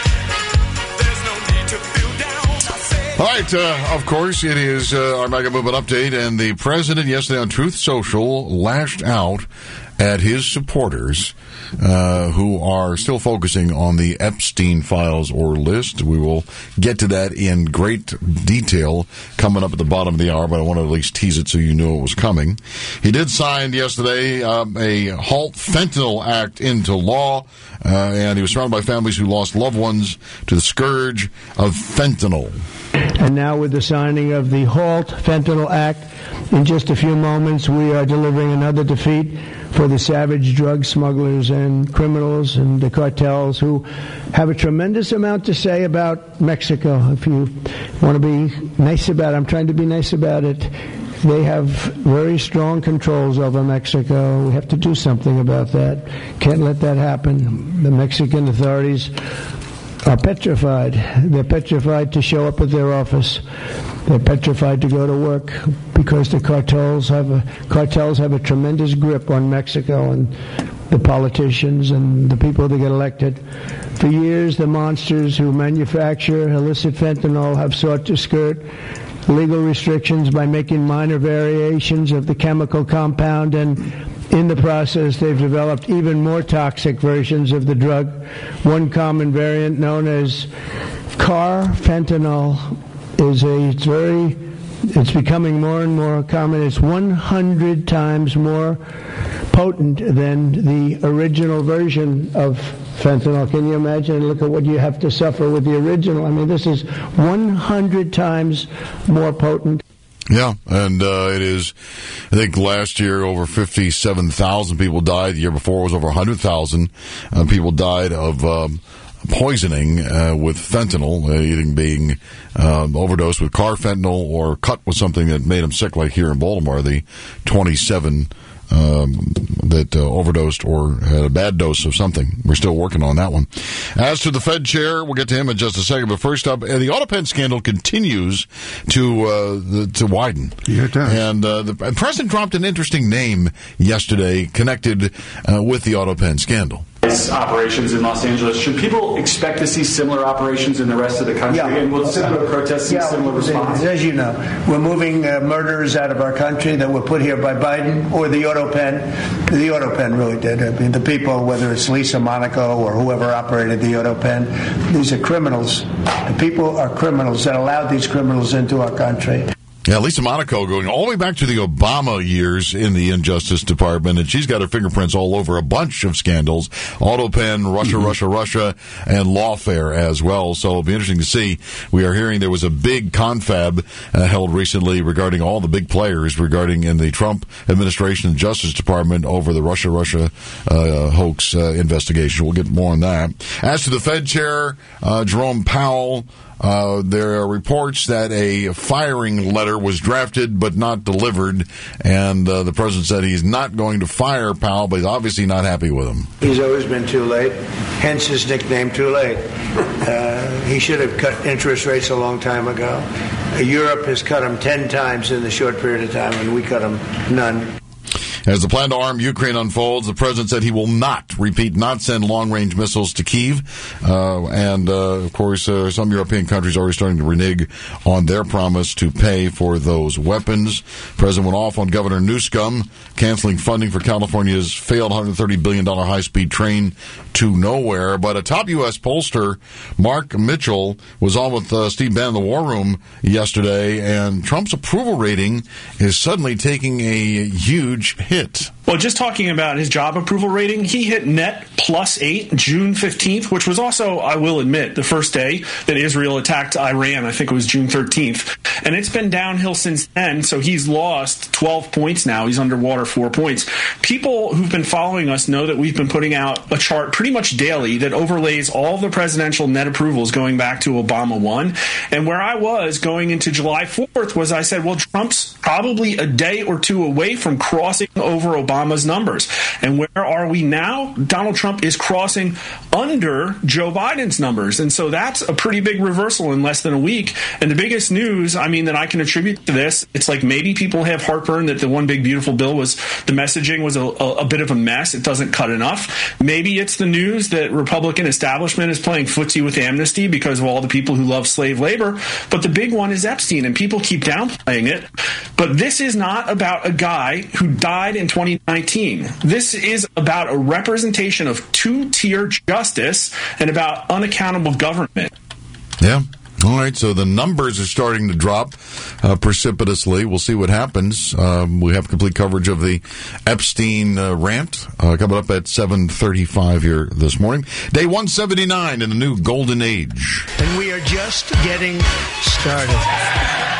All right, uh, of course, it is uh, our mega movement update, and the president yesterday on Truth Social lashed out at his supporters uh, who are still focusing on the Epstein files or list. We will get to that in great detail coming up at the bottom of the hour, but I want to at least tease it so you knew it was coming. He did sign yesterday um, a Halt Fentanyl Act into law, uh, and he was surrounded by families who lost loved ones to the scourge of fentanyl. And now with the signing of the Halt Fentanyl Act, in just a few moments we are delivering another defeat for the savage drug smugglers and criminals and the cartels who have a tremendous amount to say about Mexico. If you want to be nice about it, I'm trying to be nice about it. They have very strong controls over Mexico. We have to do something about that. Can't let that happen. The Mexican authorities are petrified. They're petrified to show up at their office. They're petrified to go to work because the cartels have a cartels have a tremendous grip on Mexico and the politicians and the people that get elected. For years, the monsters who manufacture illicit fentanyl have sought to skirt legal restrictions by making minor variations of the chemical compound, and in the process, they've developed even more toxic versions of the drug. One common variant known as carfentanil is a it's very, it's becoming more and more common. It's one hundred times more potent than the original version of fentanyl. Can you imagine? Look at what you have to suffer with the original. I mean, this is one hundred times more potent. Yeah, and uh, it is, I think last year over fifty-seven thousand people died. The year before it was over one hundred thousand uh, people died of um, poisoning uh, with fentanyl, uh, either being um, overdosed with carfentanil or cut with something that made them sick, like here in Baltimore, the twenty-seven Um, that uh, overdosed or had a bad dose of something. We're still working on that one. As to the Fed chair, we'll get to him in just a second. But first up, uh, the AutoPen scandal continues to uh, the, to widen. Yeah, it does. And uh, the president dropped an interesting name yesterday connected uh, with the AutoPen scandal. Operations in Los Angeles. Should people expect to see similar operations in the rest of the country? Yeah. And will similar protests see yeah, similar response? As you know, we're moving uh, murderers out of our country that were put here by Biden or the AutoPen. The AutoPen really did. I mean, the people, whether it's Lisa Monaco or whoever operated the AutoPen, these are criminals. The people are criminals that allowed these criminals into our country. Yeah, Lisa Monaco going all the way back to the Obama years in the Injustice Department, and she's got her fingerprints all over a bunch of scandals, AutoPen, Russia, mm-hmm. Russia, Russia, and Lawfare as well. So it'll be interesting to see. We are hearing there was a big confab uh, held recently regarding all the big players regarding in the Trump administration and Justice Department over the Russia, Russia uh, hoax uh, investigation. We'll get more on that. As to the Fed chair, uh, Jerome Powell, Uh, there are reports that a firing letter was drafted but not delivered, and uh, the president said he's not going to fire Powell, but he's obviously not happy with him. He's always been too late, hence his nickname, Too Late. Uh, he should have cut interest rates a long time ago. Uh, Europe has cut them ten times in the short period of time, and we cut them none. As the plan to arm Ukraine unfolds, the president said he will not, repeat, not send long-range missiles to Kyiv. Uh, and, uh, of course, uh, some European countries are already starting to renege on their promise to pay for those weapons. The president went off on Governor Newsom, canceling funding for California's failed one hundred thirty billion dollars high-speed train to nowhere. But a top U S pollster, Mark Mitchell, was on with uh, Steve Bannon in the War Room yesterday, and Trump's approval rating is suddenly taking a huge hit. Well, just talking about his job approval rating, he hit net plus eight June fifteenth, which was also, I will admit, the first day that Israel attacked Iran. I think it was June thirteenth. And it's been downhill since then, so he's lost twelve points now. He's underwater four points. People who've been following us know that we've been putting out a chart pretty much daily that overlays all the presidential net approvals going back to Obama one. And where I was going into July fourth was I said, well, Trump's probably a day or two away from crossing over Obama's numbers. And where are we now? Donald Trump is crossing under Joe Biden's numbers. And so that's a pretty big reversal in less than a week. And the biggest news, I mean, that I can attribute to this, it's like maybe people have heartburn that the one big beautiful bill was, the messaging was a, a, a bit of a mess. It doesn't cut enough. Maybe it's the news that Republican establishment is playing footsie with amnesty because of all the people who love slave labor. But the big one is Epstein, and people keep downplaying it. But this is not about a guy who died in twenty nineteen. This is about a representation of two-tier justice and about unaccountable government. Yeah. All right, so the numbers are starting to drop uh, precipitously. We'll see what happens. Um, we have complete coverage of the Epstein uh, rant uh, coming up at seven thirty-five here this morning. Day one seventy-nine in the new golden age. And we are just getting started.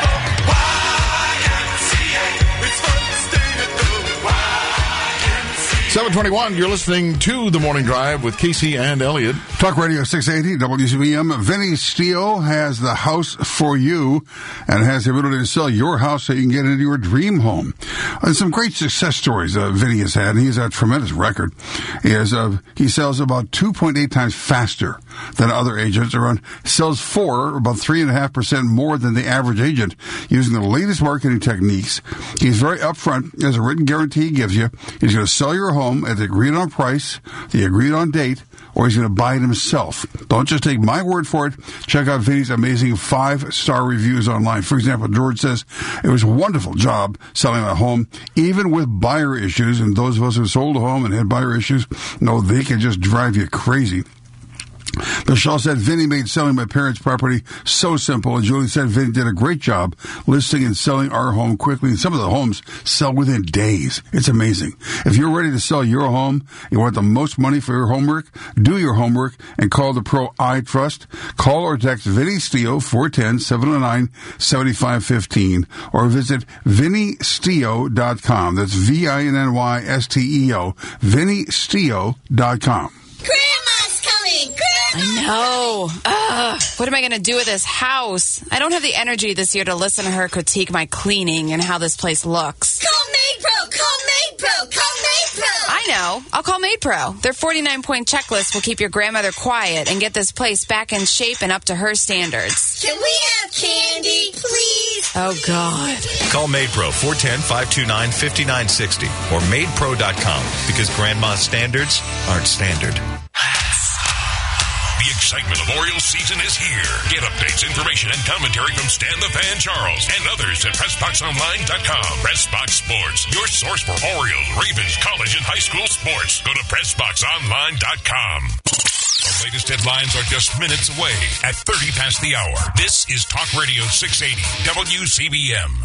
seven twenty-one, you're listening to The Morning Drive with Casey and Elliot. Talk Radio six eighty, W C B M. Vinny Steele has the house for you and has the ability to sell your house so you can get into your dream home. And some great success stories uh, Vinny has had. He has a tremendous record. He, has, uh, he sells about two point eight times faster than other agents. Around sells for about three point five percent more than the average agent using the latest marketing techniques. He's very upfront. There's a written guarantee he gives you. He's going to sell your home at the agreed on price, the agreed on date, or he's going to buy it himself. Don't just take my word for it. Check out Vinny's amazing five-star reviews online. For example, George says, it was a wonderful job selling my home, even with buyer issues. And those of us who sold a home and had buyer issues know they can just drive you crazy. Michelle said, Vinny made selling my parents' property so simple. And Julie said, Vinny did a great job listing and selling our home quickly. And some of the homes sell within days. It's amazing. If you're ready to sell your home, you want the most money for your homework, do your homework and call the pro I trust. Call or text Vinny Steele, four one zero, seven oh nine, seven five one five, or visit vinny steele dot com. That's V I N N Y S T E O, vinny steele dot com. Grandma's coming! I know. Ugh. What am I going to do with this house? I don't have the energy this year to listen to her critique my cleaning and how this place looks. Call MaidPro! Call MaidPro! Call MaidPro! I know. I'll call MaidPro. Their forty-nine point checklist will keep your grandmother quiet and get this place back in shape and up to her standards. Can we have candy, please? Oh, God. Call MaidPro, four one zero, five two nine, five nine six zero or maid pro dot com because grandma's standards aren't standard. The excitement of Orioles season is here. Get updates, information, and commentary from Stan the Fan Charles and others at press box online dot com. PressBox Sports, your source for Orioles, Ravens, college, and high school sports. Go to press box online dot com. latest headlines are just minutes away at thirty past the hour. This is Talk Radio six eighty W C B M.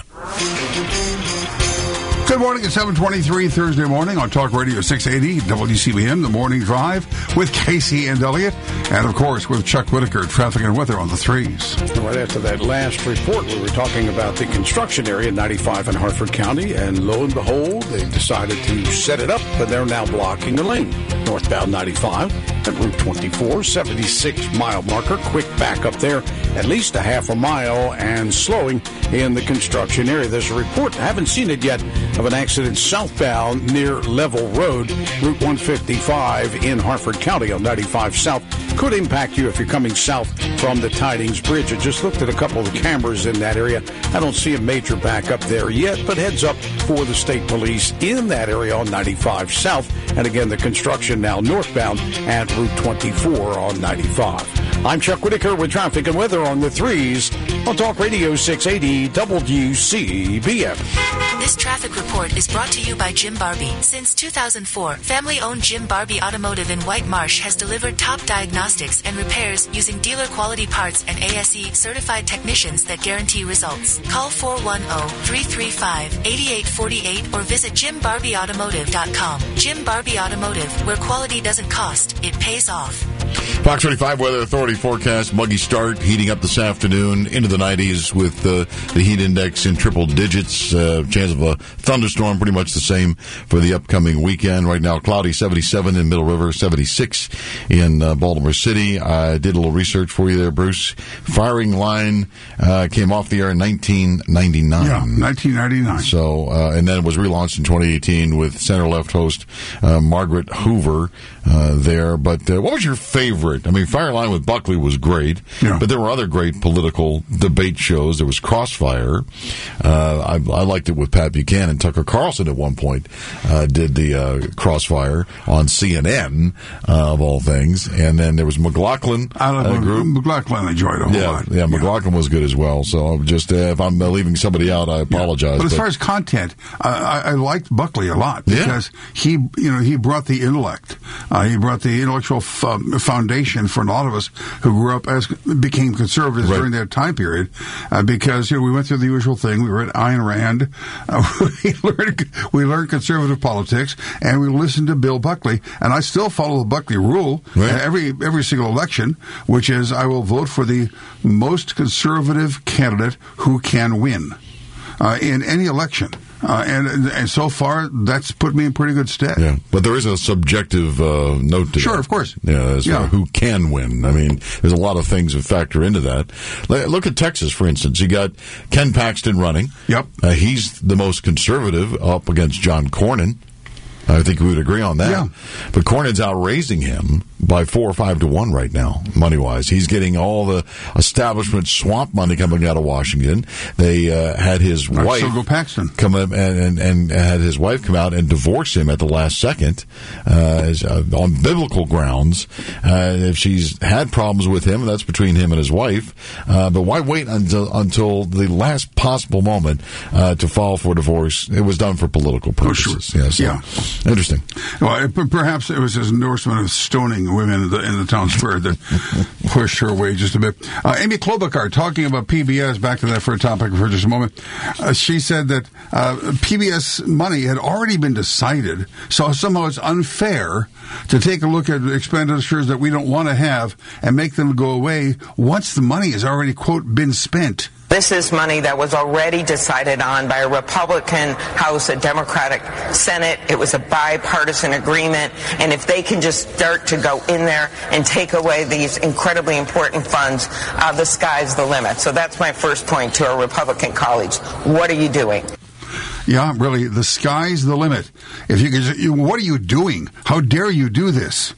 Good morning. It's seven twenty-three Thursday morning on Talk Radio six eighty W C B M, The Morning Drive with Casey and Elliott. And, of course, with Chuck Whitaker, traffic and weather on the threes. Right after that last report, we were talking about the construction area, ninety-five in Hartford County, and lo and behold, they decided to set it up, but they're now blocking the lane. Northbound ninety-five at Route twenty-four, seventy-six mile marker, quick back up there, at least a half a mile, and slowing in the construction area. There's a report, I haven't seen it yet, of an accident southbound near Level Road, Route one fifty-five in Hartford County on ninety-five South. Could impact you if you're coming south from the Tidings Bridge. I just looked at a couple of the cameras in that area. I don't see a major backup there yet, but heads up for the state police in that area on ninety-five South. And again, the construction now northbound at Route twenty-four on ninety-five. I'm Chuck Whitaker with traffic and weather on the threes on Talk Radio six eighty W C B M. This traffic report is brought to you by Jim Barbie. Since two thousand four, family-owned Jim Barbie Automotive in White Marsh has delivered top diagnostics and repairs using dealer-quality parts and A S E certified technicians that guarantee results. Call four one zero, three three five, eight eight four eight or visit jim barbie automotive dot com. Jim Barbie Automotive, where quality doesn't cost, it pays off. Fox twenty-five Weather Authority forecast, muggy start, heating up this afternoon into the nineties with uh, the heat index in triple digits. Uh, chance of a thunderstorm, pretty much the same for the upcoming weekend. Right now, cloudy, seventy-seven in Middle River, seventy-six in uh, Baltimore City. I did a little research for you there, Bruce. Firing line uh, came off the air in nineteen ninety-nine. Yeah, nineteen ninety-nine. So, uh, and then it was relaunched in twenty eighteen with center-left host uh, Margaret Hoover uh, there. But uh, what was your favorite? I mean, Fireline with Buckley was great, yeah. But there were other great political debate shows. There was Crossfire. Uh, I, I liked it with Pat Buchanan. Tucker Carlson at one point uh, did the uh, Crossfire on C N N, uh, of all things. And then there was McLaughlin. I love uh, group. McLaughlin enjoyed it a whole yeah, lot. Yeah, McLaughlin yeah. was good as well. So just uh, if I'm uh, leaving somebody out, I apologize. Yeah. But as but, far as content, uh, I, I liked Buckley a lot because yeah. he, you know, he brought the intellect. Uh, he brought the intellectual f- foundation for a lot of us who grew up as became conservatives right. during that time period. Uh, because you know we went through the usual thing. We read Ayn Rand. Uh, we learned we learned conservative politics, and we listened to Bill Buckley. And I still follow the Buckley rule right. uh, every every single election, which is I will vote for the most conservative candidate who can win uh, in any election. Uh, and and so far, that's put me in pretty good stead. Yeah, but there is a subjective uh, note to sure, that. of course. Yeah, as yeah. far who can win. I mean, there's a lot of things that factor into that. Look at Texas, for instance. You got Ken Paxton running. Yep. Uh, he's the most conservative up against John Cornyn. I think we would agree on that. Yeah. But Cornyn's outraising him by four or five to one right now, money-wise. He's getting all the establishment swamp money coming out of Washington. They uh, had his right, wife so go Paxton. come up and, and, and had his wife come out and divorce him at the last second uh, as, uh, on biblical grounds. Uh, if she's had problems with him, that's between him and his wife. Uh, but why wait until, until the last possible moment uh, to file for divorce? It was done for political purposes. Oh, sure. Yeah. So. yeah. Interesting. Well, it, perhaps it was his endorsement of stoning women in the, in the town square that pushed her away just a bit. Uh, Amy Klobuchar, talking about P B S, back to that for a topic for just a moment. Uh, she said that uh, P B S money had already been decided, so somehow it's unfair to take a look at expenditures that we don't want to have and make them go away once the money has already, quote, been spent. This is money that was already decided on by a Republican House, a Democratic Senate. It was a bipartisan agreement. And if they can just start to go in there and take away these incredibly important funds, uh, the sky's the limit. So that's my first point to our Republican colleagues. What are you doing? Yeah, really, the sky's the limit. If you could, you, what are you doing? How dare you do this?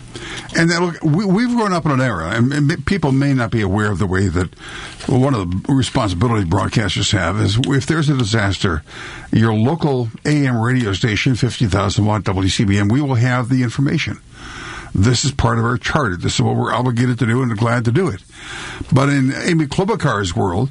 And then, look, we, we've grown up in an era, and, and people may not be aware of the way that well, one of the responsibilities broadcasters have is if there's a disaster, your local A M radio station, fifty thousand watt W C B M, we will have the information. This is part of our charter. This is what we're obligated to do and glad to do it. But in Amy Klobuchar's world,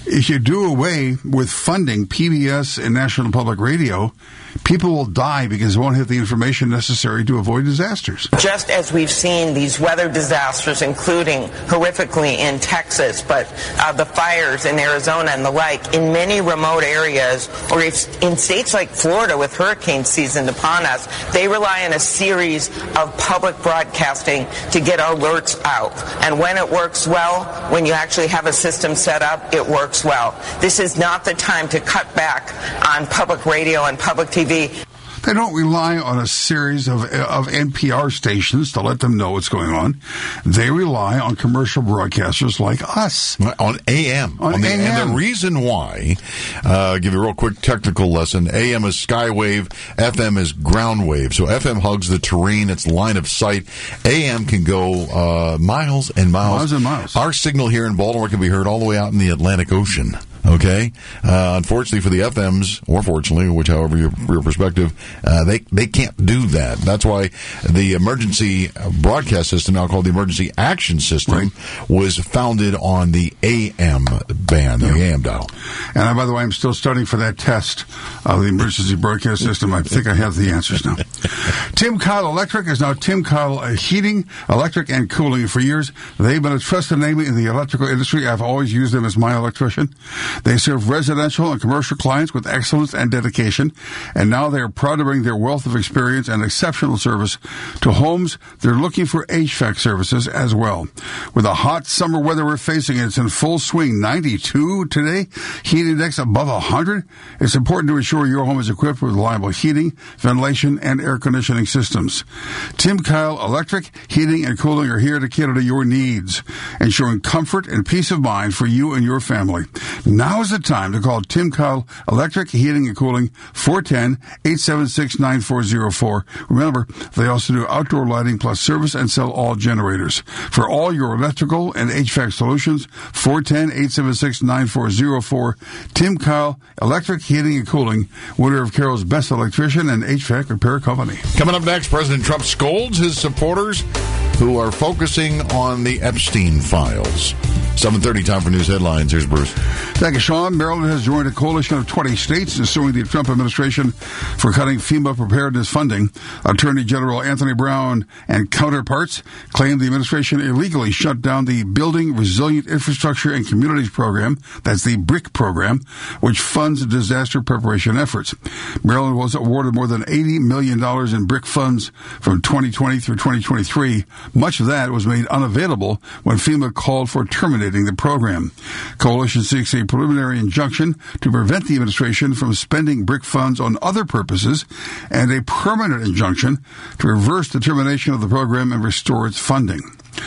if you do away with funding P B S and National Public Radio, people will die because they won't have the information necessary to avoid disasters. Just as we've seen these weather disasters, including horrifically in Texas, but uh, the fires in Arizona and the like, in many remote areas, or if in states like Florida with hurricane season upon us, they rely on a series of public broadcasting to get alerts out. And when it works well, when you actually have a system set up, it works well. This is not the time to cut back on public radio and public T V. They don't rely on a series of of N P R stations to let them know what's going on. They rely on commercial broadcasters like us. On A M. On, on the, A M. And the reason why, uh, I'll give you a real quick technical lesson. A M is skywave, F M is ground wave. So F M hugs the terrain, it's line of sight. A M can go uh, miles and miles. Miles and miles. Our signal here in Baltimore can be heard all the way out in the Atlantic Ocean. Okay. Uh, unfortunately for the F Ms, or fortunately, which however your, your perspective, uh, they they can't do that. That's why the emergency broadcast system, now called the Emergency Action System, right, was founded on the A M band, the yeah. A M dial. And I, by the way, I'm still studying for that test of the emergency broadcast system. I think I have the answers now. Tim Kyle Electric is now Tim Kyle Heating, Electric, and Cooling. For years, they've been a trusted name in the electrical industry. I've always used them as my electrician. They serve residential and commercial clients with excellence and dedication, and now they are proud to bring their wealth of experience and exceptional service to homes. They're looking for H V A C services as well. With the hot summer weather we're facing, it's in full swing. ninety-two today, heat index above one hundred. It's important to ensure your home is equipped with reliable heating, ventilation, and air conditioning systems. Tim Kyle Electric, Heating, and Cooling are here to cater to your needs, ensuring comfort and peace of mind for you and your family. Now is the time to call Tim Kyle Electric, Heating, and Cooling, four one zero, eight seven six, nine four zero four. Remember, they also do outdoor lighting plus service and sell all generators. For all your electrical and H V A C solutions, four one zero, eight seven six, nine four zero four. Tim Kyle Electric, Heating, and Cooling, Winter of Carroll's best electrician and H V A C repair company. Coming up next, President Trump scolds his supporters who are focusing on the Epstein files. seven thirty, time for news headlines. Here's Bruce. Thank you, Sean. Maryland has joined a coalition of twenty states in suing the Trump administration for cutting FEMA preparedness funding. Attorney General Anthony Brown and counterparts claim the administration illegally shut down the Building Resilient Infrastructure and Communities program, that's the BRIC program, which funds disaster preparation efforts. Maryland was awarded more than eighty million dollars in BRIC funds from twenty twenty through twenty twenty-three. Much of that was made unavailable when FEMA called for terminating the program. Coalition seeks a preliminary injunction to prevent the administration from spending BRIC funds on other purposes and a permanent injunction to reverse the termination of the program and restore its funding.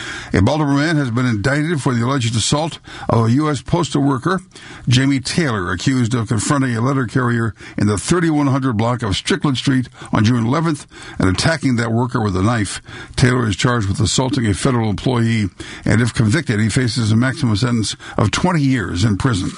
A Baltimore man has been indicted for the alleged assault of a U S postal worker, Jamie Taylor, accused of confronting a letter carrier in the thirty-one hundred block of Strickland Street on June eleventh and attacking that worker with a knife. Taylor is charged with assaulting a federal employee, and if convicted, he faces a maximum sentence of twenty years in prison.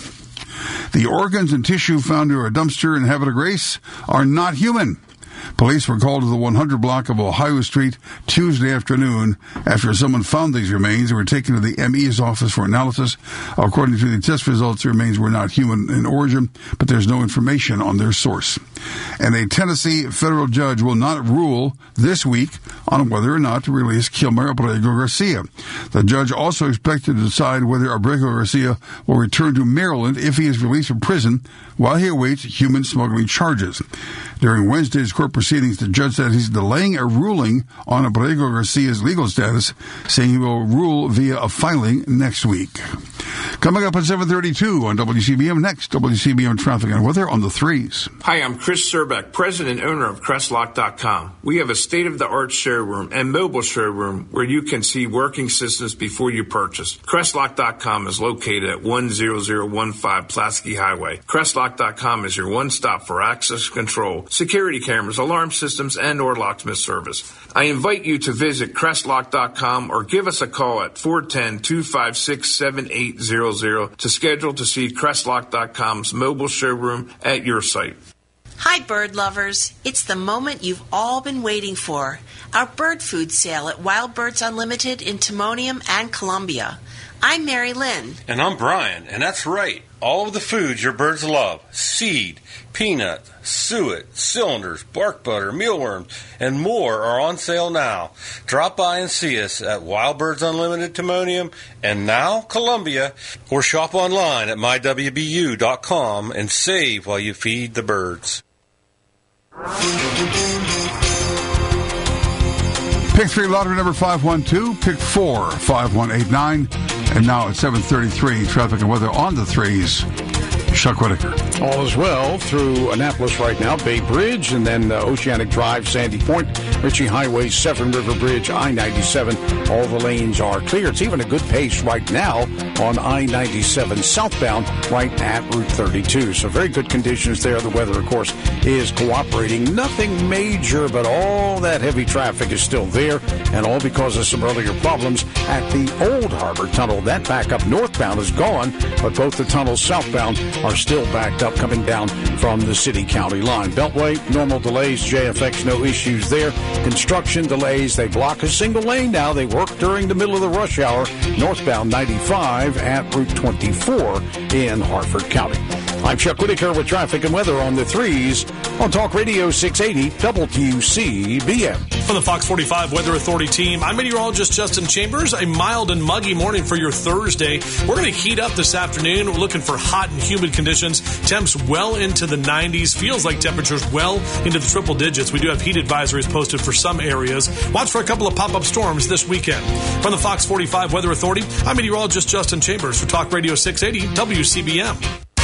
The organs and tissue found near a dumpster in Havre de Grace are not human. Police were called to the one hundred block of Ohio Street Tuesday afternoon after someone found these remains. They were taken to the M E's office for analysis. According to the test results, the remains were not human in origin, but there's no information on their source. And a Tennessee federal judge will not rule this week on whether or not to release Kilmer Abrego Garcia. The judge also expected to decide whether Abrego Garcia will return to Maryland if he is released from prison while he awaits human smuggling charges. During Wednesday's court proceedings, the judge said he's delaying a ruling on Abrego Garcia's legal status, saying he will rule via a filing next week. Coming up at seven thirty-two on W C B M. Next, W C B M traffic and weather on the threes. Hi, I'm Chris Serbeck, president and owner of Crestlock dot com. We have a state-of-the-art showroom and mobile showroom where you can see working systems before you purchase. Crestlock dot com is located at one zero zero one five Pulaski Highway. Crestlock dot com is your one-stop for access control, security cameras, alarm systems, and or locksmith service. I invite you to visit Crestlock dot com or give us a call at four one zero, two five six, seven eight zero zero to schedule to see Crestlock dot com's mobile showroom at your site. Hi, bird lovers. It's the moment you've all been waiting for. Our bird food sale at Wild Birds Unlimited in Timonium and Columbia. I'm Mary Lynn. And I'm Brian, and that's right. All of the foods your birds love, seed, peanuts, suet, cylinders, bark butter, mealworms, and more are on sale now. Drop by and see us at Wild Birds Unlimited Timonium and now Columbia, or shop online at my w b u dot com and save while you feed the birds. Pick three lottery number five one two, pick four, five one eight nine, and now at seven thirty-three, traffic and weather on the threes. Chuck Whitaker. All is well through Annapolis right now, Bay Bridge, and then uh, Oceanic Drive, Sandy Point, Ritchie Highway, Severn River Bridge, I ninety-seven. All the lanes are clear. It's even a good pace right now on I ninety-seven southbound right at Route thirty-two. So very good conditions there. The weather, of course, is cooperating. Nothing major, but all that heavy traffic is still there, and all because of some earlier problems at the Old Harbor Tunnel. That backup northbound is gone, but both the tunnels southbound are still backed up coming down from the city-county line. Beltway, normal delays. J F X, no issues there. Construction delays. They block a single lane now. They work during the middle of the rush hour. Northbound ninety-five at Route twenty-four in Harford County. I'm Chuck Whitaker with traffic and weather on the threes on Talk Radio six eighty W C B M. From the Fox forty-five Weather Authority team, I'm meteorologist Justin Chambers. A mild and muggy morning for your Thursday. We're going to heat up this afternoon. We're looking for hot and humid conditions. Temps well into the nineties. Feels like temperatures well into the triple digits. We do have heat advisories posted for some areas. Watch for a couple of pop-up storms this weekend. From the Fox forty-five Weather Authority, I'm meteorologist Justin Chambers for Talk Radio six eighty W C B M.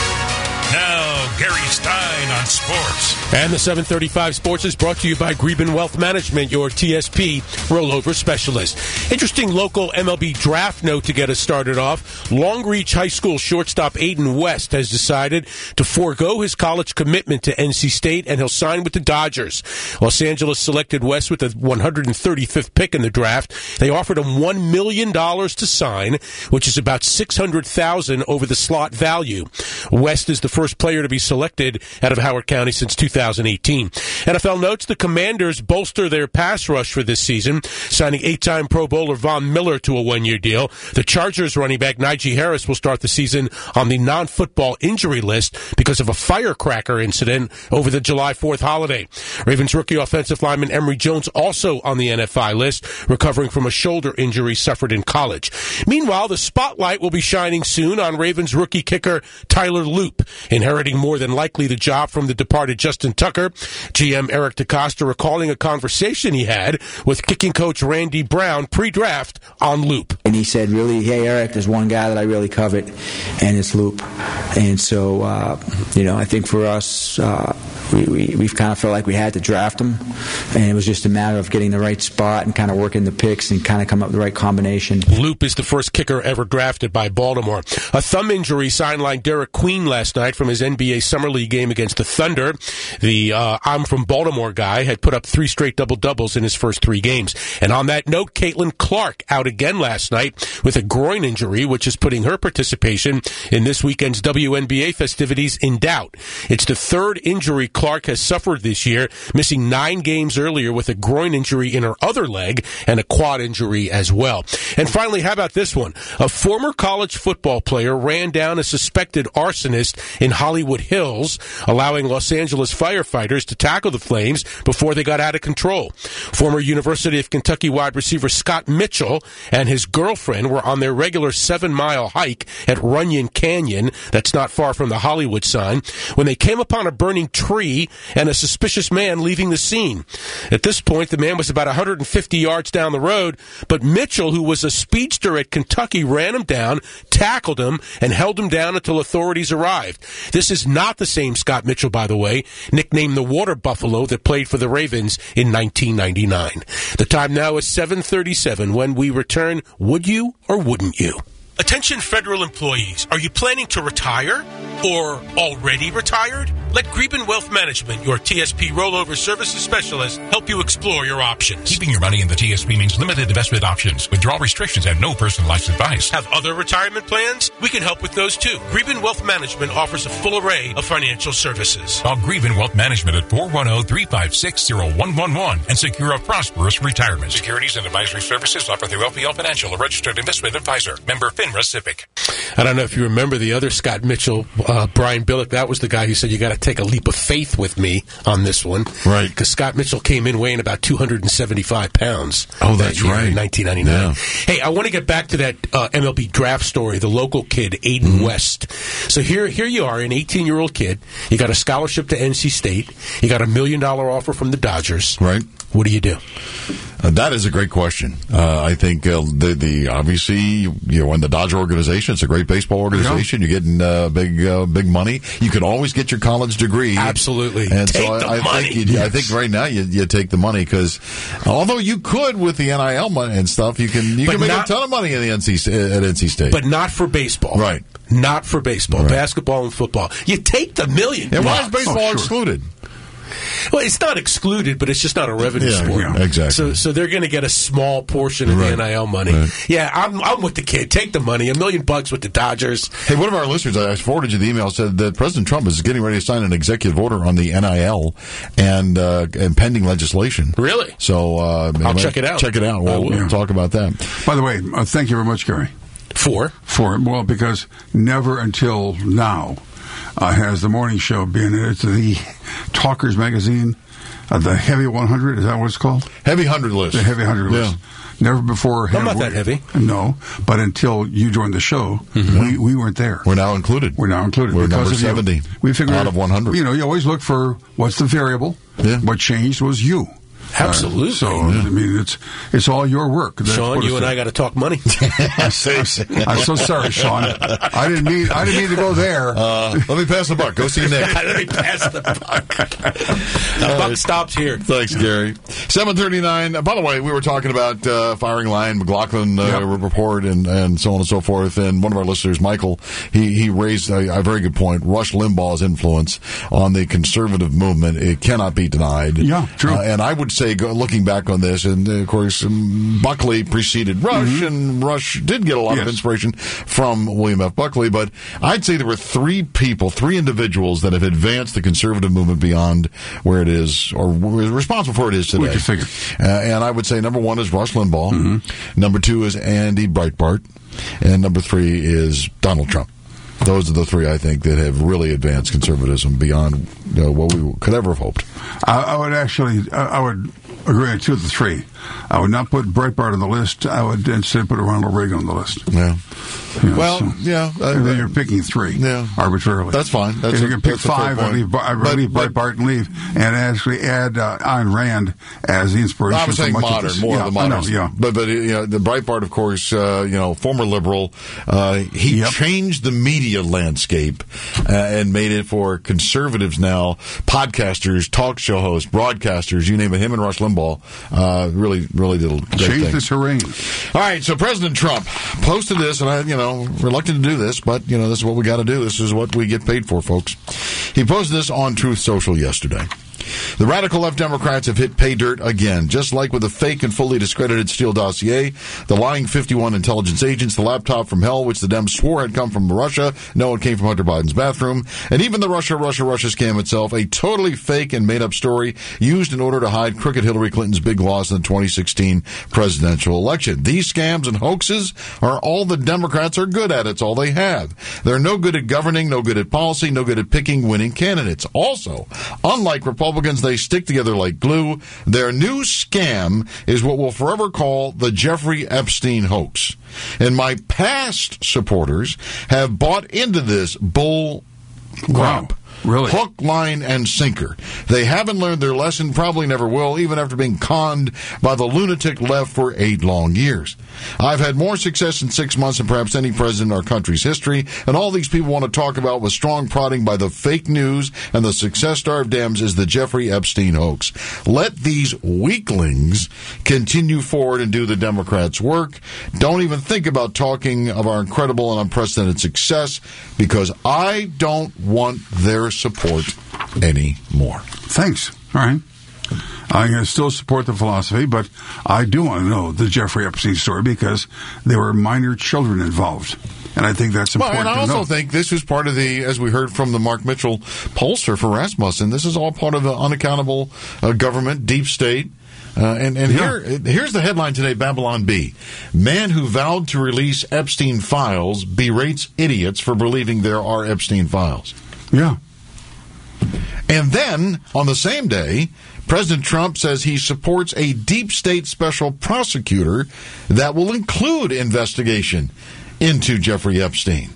Now, Gary Stein on sports. And the seven thirty-five Sports is brought to you by Greben Wealth Management, your T S P rollover specialist. Interesting local M L B draft note to get us started off. Long Reach High School shortstop Aiden West has decided to forego his college commitment to N C State, and he'll sign with the Dodgers. Los Angeles selected West with the one hundred thirty-fifth pick in the draft. They offered him one million dollars to sign, which is about six hundred thousand dollars over the slot value. West is the first player to be selected out of Howard County since two thousand eighteen. N F L notes the Commanders bolster their pass rush for this season, signing eight-time Pro Bowler Von Miller to a one-year deal. The Chargers running back Najee Harris will start the season on the non-football injury list because of a firecracker incident over the July fourth holiday. Ravens rookie offensive lineman Emory Jones also on the N F I list, recovering from a shoulder injury suffered in college. Meanwhile, the spotlight will be shining soon on Ravens rookie kicker Tyler Loop, inheriting more than likely the job from the departed Justin Tucker. G M Eric DeCosta recalling a conversation he had with kicking coach Randy Brown pre-draft on Loop. And he said, really, hey, Eric, there's one guy that I really covet, and it's Loop. And so, uh, you know, I think for us, uh, we, we, we've kind of felt like we had to draft him, and it was just a matter of getting the right spot and kind of working the picks and kind of come up with the right combination. Loop is the first kicker ever drafted by Baltimore. A thumb injury sidelined Derek Queen last night from his N B A Summer League game against the Thunder. The uh, I'm from Baltimore guy had put up three straight double-doubles in his first three games. And on that note, Caitlin Clark out again last night with a groin injury, which is putting her participation in this weekend's W N B A festivities in doubt. It's the third injury Clark has suffered this year, missing nine games earlier with a groin injury in her other leg and a quad injury as well. And finally, how about this one? A former college football player ran down a suspected arsonist in Hollywood Hills, allowing Los Angeles firefighters to tackle the flames before they got out of control. Former University of Kentucky wide receiver Scott Mitchell and his girlfriend were on their regular seven-mile hike at Runyon Canyon, that's not far from the Hollywood sign, when they came upon a burning tree and a suspicious man leaving the scene. At this point, the man was about one hundred fifty yards down the road, but Mitchell, who was a speedster at Kentucky, ran him down, tackled him, and held him down until authorities arrived. This is not the same Scott Mitchell, by the way, nicknamed the Water Buffalo, that played for the Ravens in nineteen ninety-nine. The time now is seven thirty-seven. When we return, would you or wouldn't you? Attention federal employees, are you planning to retire or already retired? Let Greben Wealth Management, your T S P rollover services specialist, help you explore your options. Keeping your money in the T S P means limited investment options, withdrawal restrictions, and no personalized advice. Have other retirement plans? We can help with those too. Greben Wealth Management offers a full array of financial services. Call Greben Wealth Management at four one zero, three five six, zero one one one and secure a prosperous retirement. Securities and advisory services offered through L P L Financial, a registered investment advisor. Member FINRA SIPC. I don't know if you remember the other Scott Mitchell, uh, Brian Billick. That was the guy who said you got to take a leap of faith with me on this one. Right. Because Scott Mitchell came in weighing about two hundred seventy-five pounds. Oh, that's that year right. In nineteen ninety-nine. Yeah. Hey, I want to get back to that uh, M L B draft story, the local kid, Aiden mm-hmm. West. So here here you are, an eighteen-year-old kid. You got a scholarship to N C State. You got a million-dollar offer from the Dodgers. Right. What do you do? Uh, that is a great question. Uh, I think uh, the the obviously you know in the Dodger organization, it's a great baseball organization. Yeah. You're getting uh, big uh, big money. You can always get your college degree. Absolutely, and take so the I, I money. think you, yes. I think right now you, you take the money because although you could with the N I L money and stuff, you can you but can make not, a ton of money in the N C at N C State, but not for baseball. Right. Not for baseball, right. Basketball and football. You take the million. And why is baseball oh, sure. excluded? Well, it's not excluded, but it's just not a revenue yeah, sport. Yeah, exactly. So, so they're going to get a small portion of right. the N I L money. Right. Yeah, I'm, I'm with the kid. Take the money. A million bucks with the Dodgers. Hey, one of our listeners, I forwarded you the email, said that President Trump is getting ready to sign an executive order on the N I L and uh, and pending legislation. Really? So uh, I'll check it out. Check it out. We'll, we'll talk about that. By the way, uh, thank you very much, Gary. For? For, well, because never until now uh, has the morning show been, it's the Talkers magazine, uh, the Heavy one hundred, is that what it's called? Heavy one hundred list. The Heavy one hundred yeah. list. Never before. I'm not that heavy. No, but until you joined the show, mm-hmm. we, we weren't there. We're now included. We're now included. We're because number seventy you. We figured out of one hundred. You know, you always look for what's the variable. Yeah. What changed was you. Absolutely. Uh, so yeah. I mean, it's it's all your work. That's Sean, you and I got to talk money. I'm, so, I'm so sorry, Sean. I didn't mean I didn't mean to go there. Uh, let me pass the buck. Go see Nick. Let me pass the buck. The buck right. stops here. Thanks, Gary. seven thirty-nine. Uh, by the way, we were talking about uh, firing line, McLaughlin uh, yep. report, and, and so on and so forth. And one of our listeners, Michael, he he raised a, a very good point. Rush Limbaugh's influence on the conservative movement, it cannot be denied. Yeah, true. Uh, and I would say, go, looking back on this, and uh, of course, um, Buckley preceded Rush, mm-hmm. and Rush did get a lot yes. of inspiration from William F. Buckley, but I'd say there were three people, three individuals that have advanced the conservative movement beyond where it is, or was responsible for it is today. What you figure? Uh, and I would say number one is Rush Limbaugh, mm-hmm. number two is Andy Breitbart, and number three is Donald Trump. Those are the three, I think, that have really advanced conservatism beyond you know, what we could ever have hoped. I, I would actually, I, I would agree on two of the three. I would not put Breitbart on the list. I would instead put Ronald Reagan on the list. Yeah. You know, well, so, yeah. Uh, then you're picking three yeah. arbitrarily. That's fine. That's if you a, can pick five, I leave, I but, leave but, Breitbart and leave, and actually add uh, Ayn Rand as the inspiration. I was saying for much modern, of this. more yeah, of the modern. Know, yeah. But but you know, the Breitbart, of course, uh, you know, former liberal. Uh, he yep. changed the media landscape uh, and made it for conservatives now, podcasters, talk show hosts, broadcasters, you name it. Him and Rush Limbaugh uh, really really did a great Changed thing. the terrain. All right, so President Trump posted this, and I, you know, reluctant to do this, but you know, this is what we got to do. This is what we get paid for, folks. He posted this on Truth Social yesterday. The radical left Democrats have hit pay dirt again, just like with the fake and fully discredited Steele dossier, the lying fifty-one intelligence agents, the laptop from hell, which the Dems swore had come from Russia. No, it came from Hunter Biden's bathroom. And even the Russia, Russia, Russia scam itself, a totally fake and made-up story used in order to hide crooked Hillary Clinton's big loss in the twenty sixteen presidential election. These scams and hoaxes are all the Democrats are good at. It's all they have. They're no good at governing, no good at policy, no good at picking winning candidates. Also, unlike Republicans, they stick together like glue. Their new scam is what we'll forever call the Jeffrey Epstein hoax. And my past supporters have bought into this bull crap. Wow. Really? Hook, line, and sinker. They haven't learned their lesson, probably never will, even after being conned by the lunatic left for eight long years. I've had more success in six months than perhaps any president in our country's history, and all these people want to talk about with strong prodding by the fake news and the success-starved Dems is the Jeffrey Epstein hoax. Let these weaklings continue forward and do the Democrats' work. Don't even think about talking of our incredible and unprecedented success, because I don't want their support anymore. Thanks. All right. I still support the philosophy, but I do want to know the Jeffrey Epstein story because there were minor children involved. And I think that's important. Well, and I also to know. think this was part of the, as we heard from the Mark Mitchell pollster for Rasmussen, this is all part of the unaccountable uh, government, deep state. Uh, and and Yeah. here, here's the headline today, Babylon Bee. Man who vowed to release Epstein files berates idiots for believing there are Epstein files. Yeah. And then, on the same day, President Trump says he supports a deep state special prosecutor that will include investigation into Jeffrey Epstein.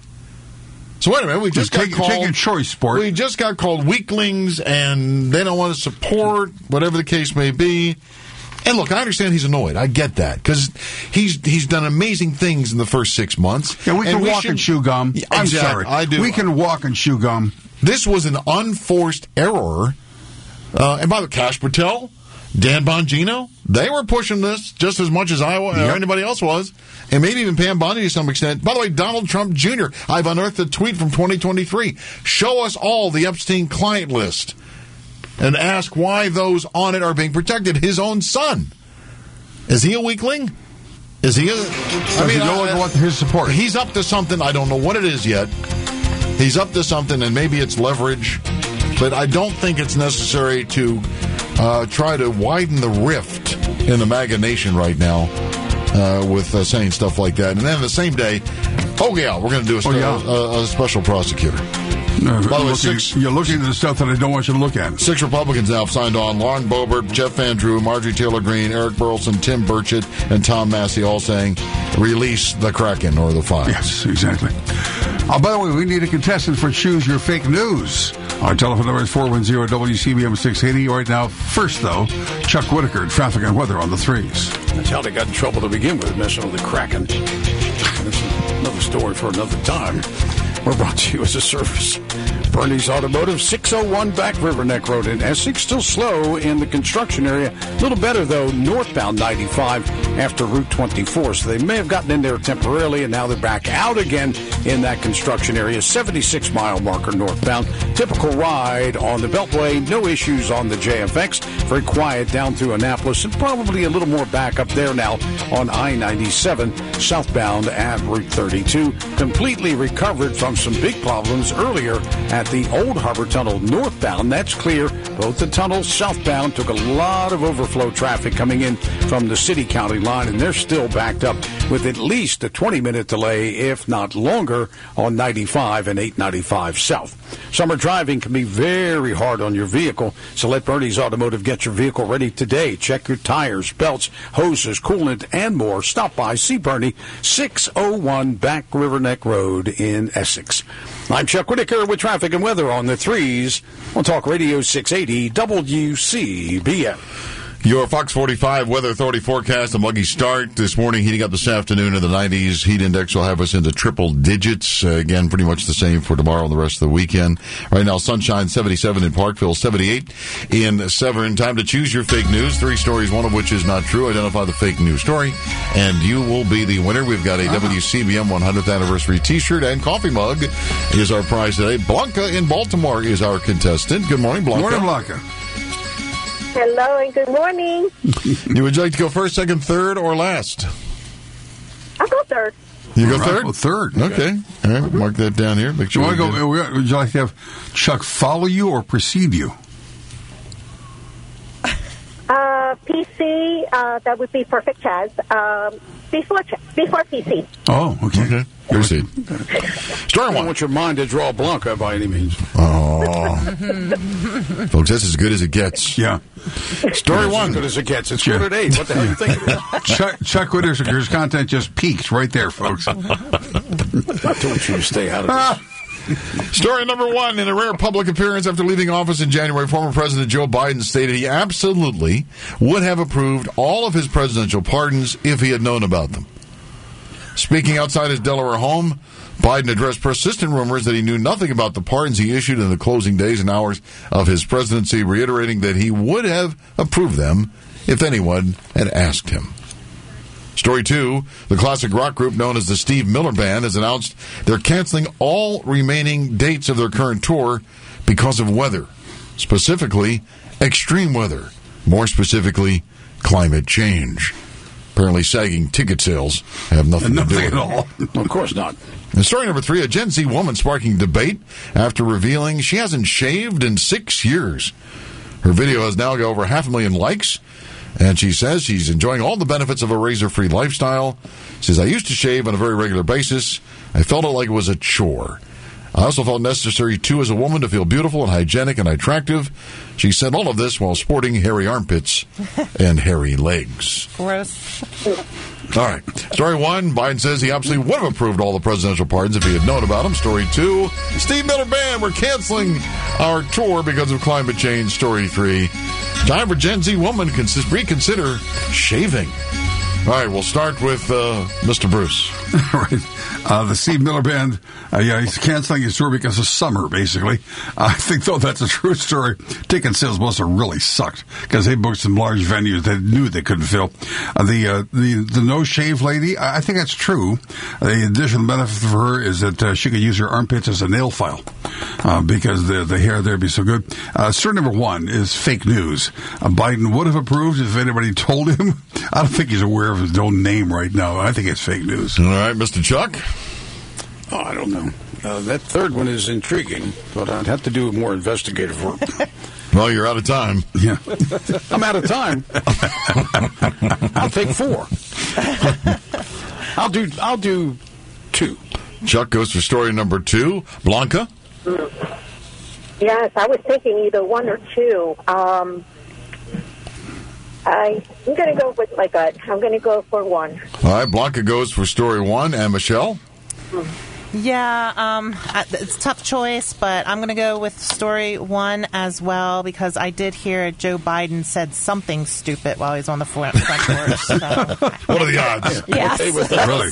So wait a minute, we just got Take, called... take a choice, sport. We just got called weaklings, and they don't want to support whatever the case may be. And look, I understand he's annoyed. I get that, because he's he's done amazing things in the first six months. Yeah, we can and we walk should- and chew gum. Yeah, I'm exactly, sorry. I do. We can walk and chew gum. This was an unforced error. Uh, and by the way, Kash Patel, Dan Bongino, they were pushing this just as much as I was, Yep. or anybody else was, and maybe even Pam Bondi to some extent. By the way, Donald Trump Junior, I've unearthed a tweet from twenty twenty-three. Show us all the Epstein client list and ask why those on it are being protected. His own son. Is he a weakling? Is he a... I mean, no one want his support. He's up to something. I don't know what it is yet. He's up to something, and maybe it's leverage. But I don't think it's necessary to uh, try to widen the rift in the MAGA nation right now uh, with uh, saying stuff like that. And then the same day, oh, yeah, we're going to do a, Oh, yeah. a, a special prosecutor. No, By the way, looking- six- you're looking at the stuff that I don't want you to look at. Six Republicans now have signed on. Lauren Boebert, Jeff Van Drew, Marjorie Taylor Greene, Eric Burleson, Tim Burchett, and Tom Massey all saying, release the Kraken or the files. Yes, exactly. Oh, by the way, we need a contestant for Choose Your Fake News. Our telephone number is four one zero W C B M six eighty. Right now, first, though, Chuck Whitaker, traffic and weather on the threes. That's how they got in trouble to begin with, messing with the Kraken. That's another story for another time. We're brought to you as a service. Bernie's Automotive, six oh one Back River Neck Road in Essex. Still slow in the construction area. A little better, though, northbound ninety-five after Route twenty-four. So they may have gotten in there temporarily, and now they're back out again in that construction area. seventy-six mile marker northbound. Typical ride on the Beltway. No issues on the J F X. Very quiet down through Annapolis, and probably a little more back up there now on I ninety-seven southbound at Route thirty-two. Completely recovered from some big problems earlier at the Old Harbor Tunnel northbound. That's clear. Both the tunnels southbound took a lot of overflow traffic coming in from the city-county line, and they're still backed up with at least a twenty-minute delay, if not longer, on ninety-five and eight ninety-five south. Summer driving can be very hard on your vehicle, so let Bernie's Automotive get your vehicle ready today. Check your tires, belts, hoses, coolant, and more. Stop by, see Bernie, six oh one Back River Neck Road in Essex. I'm Chuck Whitaker with traffic and weather on the threes on Talk Radio six eighty W C B M. Your Fox forty-five Weather Authority forecast, a muggy start this morning, heating up this afternoon in the nineties. Heat index will have us into triple digits. Uh, again, pretty much the same for tomorrow and the rest of the weekend. Right now, sunshine, seventy-seven in Parkville, seventy-eight in Severn. Time to choose your fake news. Three stories, one of which is not true. Identify the fake news story, and you will be the winner. We've got a uh-huh. W C B M one hundredth anniversary t-shirt and coffee mug is our prize today. Blanca in Baltimore is our contestant. Good morning, Blanca. Morning, Blanca. Hello and good morning. You would you like to go first, second, third, or last? I'll go third. You go All right, third? well, third. Okay. All right, mark that down here. Make sure. You we want to get- go, would you like to have Chuck follow you or precede you? Uh, P C, uh, that would be perfect, Chaz. Um, before, Ch- before P C. Oh, okay. Okay. Proceed. Story I don't one. want your mind to draw Blanca by any means. Oh. Folks, that's as good as it gets. Yeah. Story It's one. as good as it gets. It's good at eight. What the hell are you thinking? Chuck, Chuck Whitaker's content just peaked right there, folks. I told you to stay out of this. Story number one. In a rare public appearance after leaving office in January, former President Joe Biden stated he absolutely would have approved all of his presidential pardons if he had known about them. Speaking outside his Delaware home, Biden addressed persistent rumors that he knew nothing about the pardons he issued in the closing days and hours of his presidency, reiterating that he would have approved them if anyone had asked him. Story two, the classic rock group known as the Steve Miller Band has announced they're canceling all remaining dates of their current tour because of weather. specifically extreme weather, more specifically climate change. Apparently sagging ticket sales have nothing, nothing to do with at all. it. Of course not. And story number three, a Gen Z woman sparking debate after revealing she hasn't shaved in six years. Her video has now got over half a million likes, and she says she's enjoying all the benefits of a razor-free lifestyle. She says, I used to shave on a very regular basis. I felt it like it was a chore. I also felt necessary, too, as a woman to feel beautiful and hygienic and attractive. She said all of this while sporting hairy armpits and hairy legs. Gross. All right. Story one, Biden says he absolutely would have approved all the presidential pardons if he had known about them. Story two, Steve Miller Band, we're canceling our tour because of climate change. Story three, time for Gen Z woman to reconsider shaving. All right, we'll start with uh, Mister Bruce. All right. Uh, the Steve Miller Band, uh, yeah, he's canceling his tour because of summer, basically. Uh, I think, though, that's a true story. Ticket sales must have really sucked because they booked some large venues that knew they couldn't fill. Uh, the, uh, the the no-shave lady, I, I think that's true. The additional benefit for her is that uh, she could use her armpits as a nail file uh, because the, the hair there would be so good. Uh, story number one is fake news. Uh, Biden would have approved if anybody told him. I don't think he's aware of his own name right now. I think it's fake news. All right, Mister Chuck? Oh, I don't know. Uh, that third one is intriguing, but I'd have to do more investigative work. Well, you're out of time. Yeah. I'm out of time. I'll take four. I'll do I'll do two. Chuck goes for story number two. Blanca? Yes, I was thinking either one or two. Um, I, I'm going to go with like a, I'm going to go for one. All right, Blanca goes for story one. And Michelle? Yeah, um, it's a tough choice, but I'm going to go with story one as well because I did hear Joe Biden said something stupid while he was on the front, front porch. So. What are the odds? Yes. Really?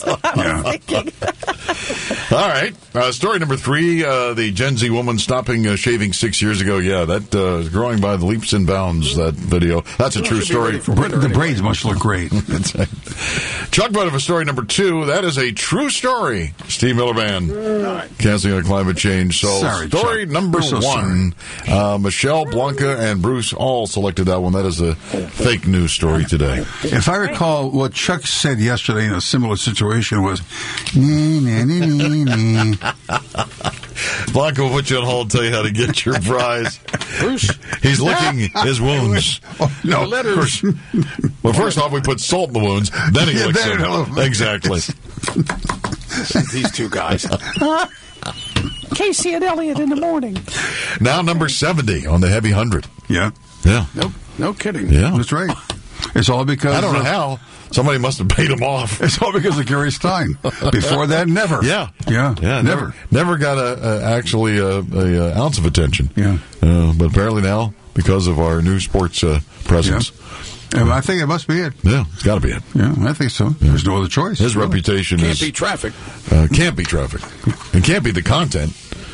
Yeah. All right. Uh, story number three, uh, the Gen Z woman stopping uh, shaving six years ago. Yeah, that uh, is growing by the leaps and bounds, that video. That's a true story. The anyway. braids must look great. Chuck voted for story number two. That is a true story. Steve Miller Band. Mm. Canceling on climate change. So, Sorry, story Chuck. number so one, uh, Michelle, Blanca, and Bruce all selected that one. That is a fake news story today. If I recall, what Chuck said yesterday in a similar situation was, nee, nee, nee, nee, nee. Blanca will put you on hold and tell you how to get your prize. Bruce? He's licking his wounds. Oh, no, letters. Well, first off, we put salt in the wounds, then he Yeah, licks then them. it'll- Exactly. These two guys. Casey and Elliot in the morning. Now number seventy on the Heavy one hundred. Yeah. Yeah. No, no kidding. Yeah. That's right. It's all because... I don't know of- how. Somebody must have paid him off. It's all because of Gary Stein. Before that, never. Yeah. Yeah. Yeah, never. Never, never got a, a actually a, a, a ounce of attention. Yeah. Uh, but apparently now, because of our new sports uh, presence. And I think it must be it. Yeah, it's got to be it. Yeah, I think so. There's no other choice. His reputation Can't is be traffic. Uh, can't be traffic. It can't be the content.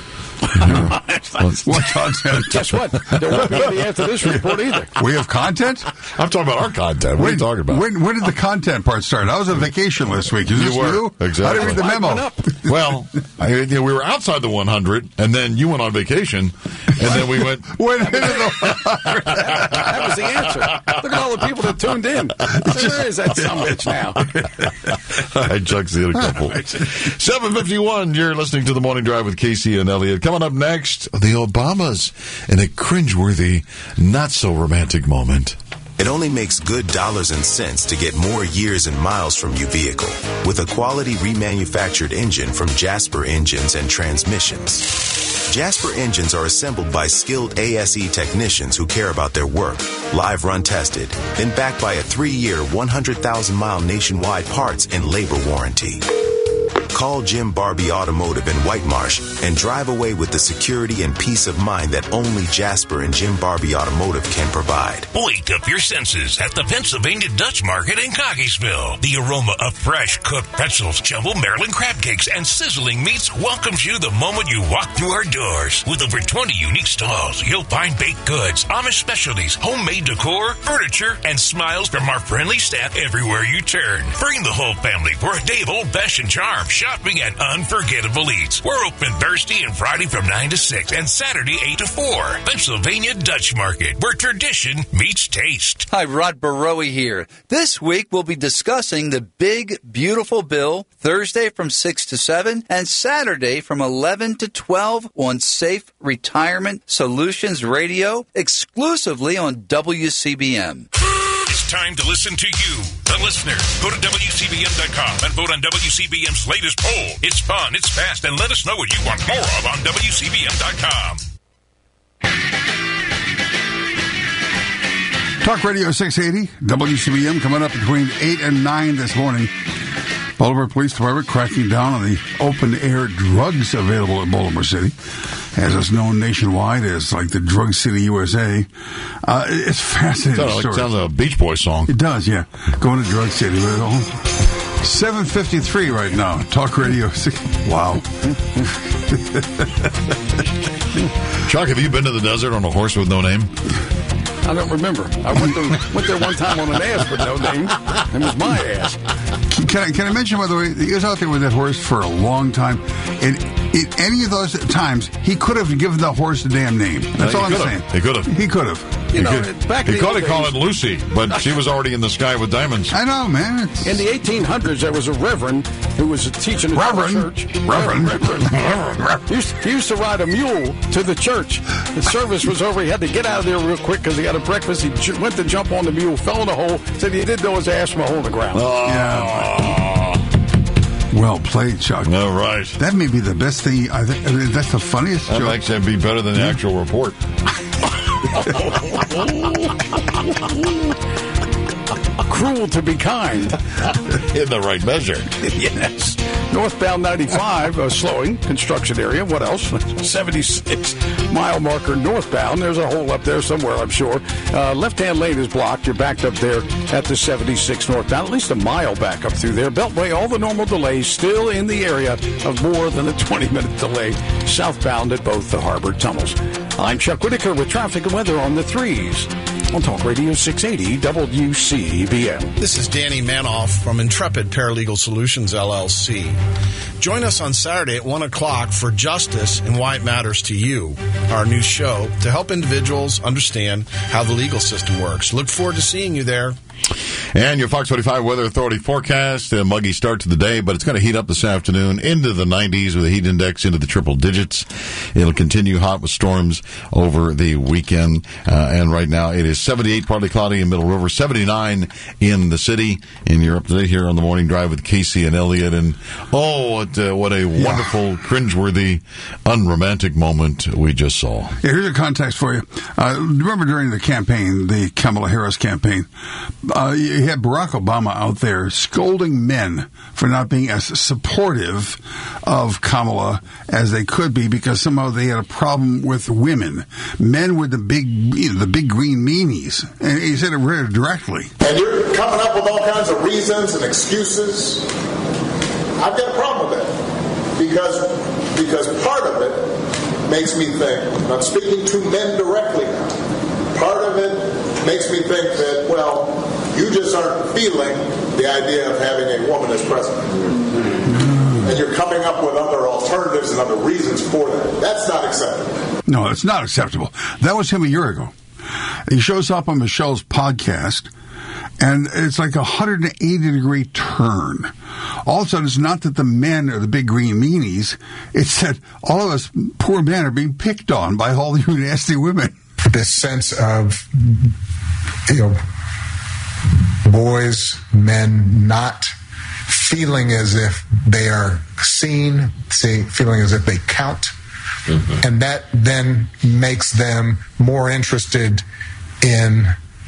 What content? Guess what? There won't be any after this report either. We have content? I'm talking about our content. What are you talking about? When, when did the content part start? I was on vacation last week. Is You this were. new? Exactly. I didn't read the Mine went memo. up. Well, I, you know, we were outside the one hundred, and then you went on vacation, and then we went. When into the That was the answer. Look at all the people that tuned in. Where is that son of a bitch now? All right, Chuck's the other couple. seven fifty-one, you're listening to The Morning Drive with Casey and Elliot. Coming up next, the Obamas in a cringeworthy, not-so-romantic moment. It only makes good dollars and cents to get more years and miles from your vehicle with a quality remanufactured engine from Jasper Engines and Transmissions. Jasper engines are assembled by skilled A S E technicians who care about their work, live run tested, then backed by a three-year, one hundred thousand mile nationwide parts and labor warranty. Call Jim Barbie Automotive in White Marsh and drive away with the security and peace of mind that only Jasper and Jim Barbie Automotive can provide. Wake up your senses at the Pennsylvania Dutch Market in Cockeysville. The aroma of fresh cooked pretzels, jumbo Maryland crab cakes, and sizzling meats welcomes you the moment you walk through our doors. With over twenty unique stalls, you'll find baked goods, Amish specialties, homemade decor, furniture, and smiles from our friendly staff everywhere you turn. Bring the whole family for a day of old-fashioned charm, shopping and unforgettable eats. We're open Thursday and Friday from nine to six and Saturday eight to four. Pennsylvania Dutch Market, where tradition meets taste. Hi, Rod Barowie here. This week we'll be discussing the Big Beautiful Bill Thursday from six to seven and Saturday from eleven to twelve on Safe Retirement Solutions Radio, exclusively on W C B M. It's time to listen to you, the listener. Go to W C B M dot com and vote on W C B M's latest poll. It's fun, it's fast, and let us know what you want more of on W C B M dot com. Talk Radio six eighty, W C B M, coming up between eight and nine this morning. Baltimore Police Department cracking down on the open-air drugs available in Baltimore City. As it's known nationwide as like the Drug City U S A. Uh, it's fascinating. Sounds like, story. sounds like a Beach Boys song. It does, yeah. Going to Drug City. seven fifty-three right now. Talk Radio six. Wow. Chuck, have you been to the desert on a horse with no name? I don't remember. I went there, went there one time on an ass with no name. It was my ass. Can I, can I mention, by the way, he was out there with that horse for a long time. And in any of those times, he could have given the horse a damn name. That's Uh, all I'm could've. saying. He could have. He could have. You he know, could, back he in could the have called it days- Lucy, but she was already in the sky with diamonds. I know, man. It's... In the eighteen hundreds, there was a reverend who was teaching at Reverend? the church. Reverend? Reverend. He used, he used to ride a mule to the church. The service was over. He had to get out of there real quick because he had a breakfast. He j- went to jump on the mule, fell in a hole, said he did know his ass from a hole in the ground. Oh. Yeah. Well played, Chuck. All right. That may be the best thing. I think I mean, that's the funniest That joke. makes it be better than the actual report. Cruel to be kind. In the right measure. Yes. Northbound ninety-five, uh, slowing, construction area. What else? seventy-six mile marker northbound. There's a hole up there somewhere, I'm sure. Uh, left-hand lane is blocked. You're backed up there at the seventy-six northbound. At least a mile back up through there. Beltway, all the normal delays still in the area of more than a twenty-minute delay southbound at both the harbor tunnels. I'm Chuck Whitaker with traffic and weather on the threes. On Talk Radio six eighty W C B M. This is Danny Manoff from Intrepid Paralegal Solutions, L L C. Join us on Saturday at one o'clock for Justice and Why It Matters to You, our new show to help individuals understand how the legal system works. Look forward to seeing you there. And your Fox forty-five Weather Authority forecast, a muggy start to the day, but it's going to heat up this afternoon into the nineties with a heat index into the triple digits. It'll continue hot with storms over the weekend. Uh, and right now it is seventy-eight, partly cloudy in Middle River, seventy-nine in the city. And you're up to date here on the Morning Drive with Casey and Elliot. And oh, what, uh, what a yeah. wonderful, cringeworthy, unromantic moment we just saw. Yeah, here's a context for you. Uh, remember during the campaign, the Kamala Harris campaign, uh, you had Barack Obama out there scolding men for not being as supportive of Kamala as they could be because somehow they had a problem with women. Men with the big, you know, the big green meanies. And he said it very directly. And you're coming up with all kinds of reasons and excuses. I've got a problem with that. Because, because part of it makes me think, I'm speaking to men directly now, part of it makes me think that, well, you just aren't feeling the idea of having a woman as president. And you're coming up with other alternatives and other reasons for that. That's not acceptable. No, it's not acceptable. That was him a year ago. He shows up on Michelle's podcast, and it's like a one hundred eighty degree turn. All of a sudden, it's not that the men are the big green meanies. It's that all of us poor men are being picked on by all you nasty women. This sense of, you know, boys, men not feeling as if they are seen, see, feeling as if they count. Mm-hmm. And that then makes them more interested in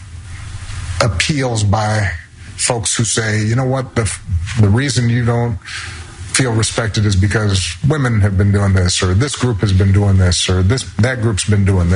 appeals by folks who say, you know what, the, the reason you don't feel respected is because women have been doing this, or this group has been doing this, or this that group's been doing this.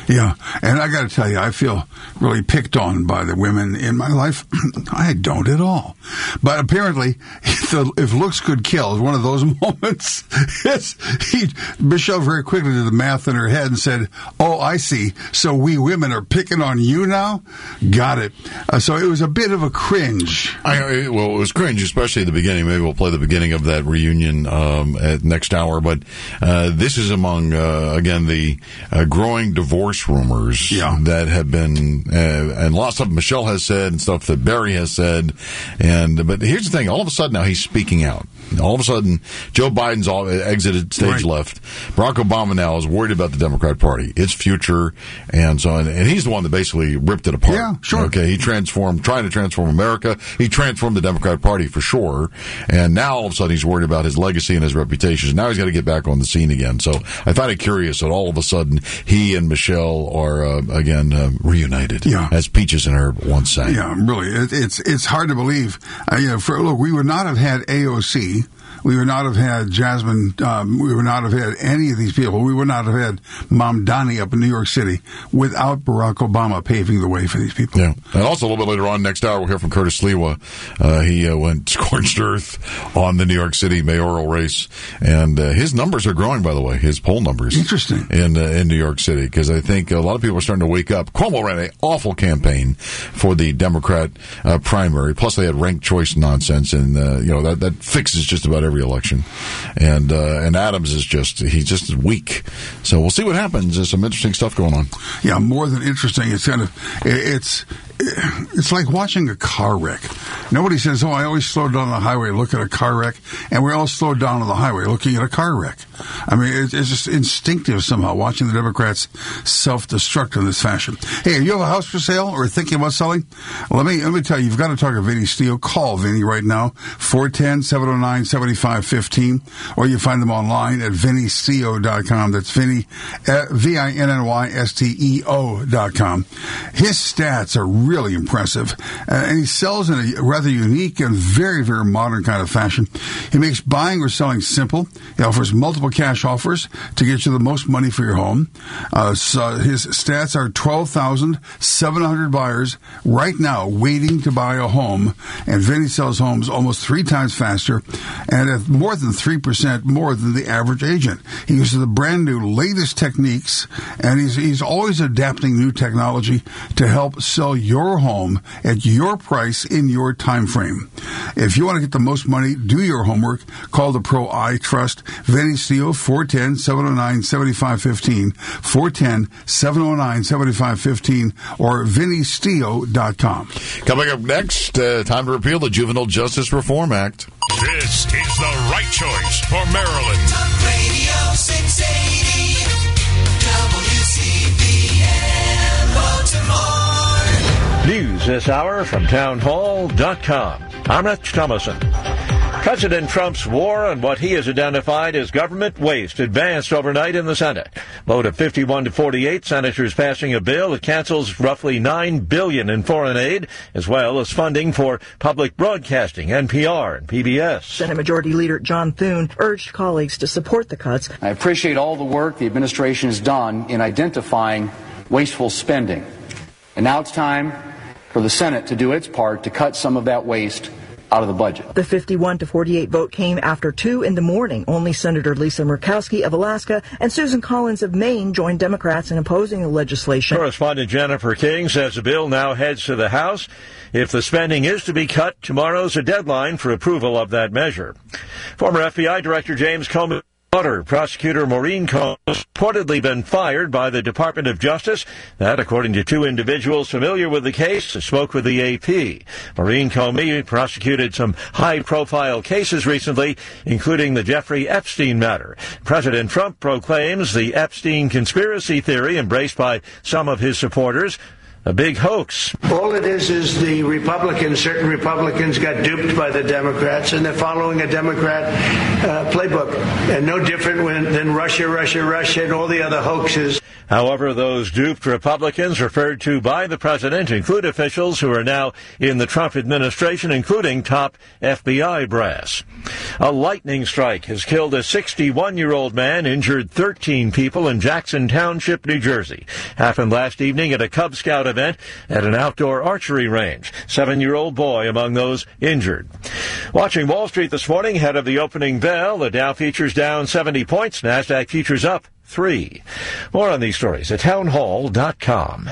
Yeah, and I got to tell you, I feel really picked on by the women in my life. I don't at all. But apparently, if, the, if looks could kill, is one of those moments. Yes, he, Michelle very quickly did the math in her head and said, oh, I see. So we women are picking on you now? Got it. Uh, so it was a bit of a cringe. I, well, it was cringe, especially at the beginning. Maybe we'll play the beginning of that reunion um, at next hour. But uh, this is among, uh, again, the uh, growing divorce rumors yeah. that have been, uh, and lots of Michelle has said and stuff that Barry has said. And but here's the thing: all of a sudden now he's speaking out. All of a sudden, Joe Biden's all exited stage right. left. Barack Obama now is worried about the Democrat Party, its future, and so on. And he's the one that basically ripped it apart. Yeah, sure. Okay, he transformed, trying to transform America. He transformed the Democrat Party for sure. And now all of a sudden he's worried about his legacy and his reputation. Now he's got to get back on the scene again. So I find it curious that all of a sudden he and Michelle are uh, again uh, reunited. Yeah. As Peaches and Herb once sang. Yeah, really, it, it's it's hard to believe. Uh, you know, for, look, we would not have had A O C. We would not have had Jasmine. Um, we would not have had any of these people. We would not have had Mom Donnie up in New York City without Barack Obama paving the way for these people. Yeah. And also a little bit later on, next hour, we'll hear from Curtis Sliwa. Uh, he uh, went scorched earth on the New York City mayoral race. And uh, his numbers are growing, by the way, his poll numbers. Interesting. In, uh, in New York City, because I think a lot of people are starting to wake up. Cuomo ran an awful campaign for the Democrat uh, primary. Plus, they had ranked choice nonsense, and uh, you know that, that fixes just about every election. And uh, and Adams is just he's just weak. So we'll see what happens. There's some interesting stuff going on. Yeah, more than interesting. It's kind of it's it's like watching a car wreck. Nobody says, "Oh, I always slow down on the highway, look at a car wreck," and we all slow down on the highway looking at a car wreck. I mean, it's, it's just instinctive somehow watching the Democrats self-destruct in this fashion. Hey, you have a house for sale or thinking about selling? Let me let me tell you, you've got to talk to Vinny Steele. Call Vinny right now, four one zero, seven oh nine, seven five one five, or you find them online at vinny steele dot com. That's Vinny, uh, V I N N Y S T E O dot com. His stats are really impressive, uh, and he sells in a rather unique and very, very modern kind of fashion. He makes buying or selling simple. He offers multiple cash offers to get you the most money for your home. Uh, so his stats are twelve thousand seven hundred buyers right now waiting to buy a home, and Vinny sells homes almost three times faster and at more than three percent more than the average agent. He uses the brand new latest techniques, and he's, he's always adapting new technology to help sell your home at your price in your time frame. If you want to get the most money, do your homework. Call the pro I trust. Vinny Steele, four one zero, seven oh nine, seven five one five, four one zero, seven oh nine, seven five one five, or vinny steele dot com. Coming up next, uh, time to repeal the Juvenile Justice Reform Act. This is the right choice for Maryland. Talk Radio six eighty W C B M Baltimore. News this hour from town hall dot com. I'm Rich Thomason. President Trump's war on what he has identified as government waste advanced overnight in the Senate. Vote of fifty-one to forty-eight, senators passing a bill that cancels roughly nine billion dollars in foreign aid, as well as funding for public broadcasting, N P R and P B S. Senate Majority Leader John Thune urged colleagues to support the cuts. I appreciate all the work the administration has done in identifying wasteful spending. And now it's time for the Senate to do its part to cut some of that waste out of the budget. The fifty-one to forty-eight vote came after two in the morning. Only Senator Lisa Murkowski of Alaska and Susan Collins of Maine joined Democrats in opposing the legislation. Correspondent Jennifer King says the bill now heads to the House. If the spending is to be cut, tomorrow's a deadline for approval of that measure. Former F B I Director James Comey daughter, prosecutor Maureen Comey, has reportedly been fired by the Department of Justice. That, according to two individuals familiar with the case, spoke with the A P. Maureen Comey prosecuted some high-profile cases recently, including the Jeffrey Epstein matter. President Trump proclaims the Epstein conspiracy theory, embraced by some of his supporters, a big hoax. All it is is the Republicans, certain Republicans got duped by the Democrats, and they're following a Democrat uh, playbook. And no different when, than Russia, Russia, Russia, and all the other hoaxes. However, those duped Republicans referred to by the president include officials who are now in the Trump administration, including top F B I brass. A lightning strike has killed a sixty-one-year-old man, injured thirteen people in Jackson Township, New Jersey. Happened last evening at a Cub Scout event at an outdoor archery range. Seven-year-old boy among those injured. Watching Wall Street this morning, ahead of the opening bell, the Dow futures down seventy points, NASDAQ futures up three. More on these stories at townhall dot com.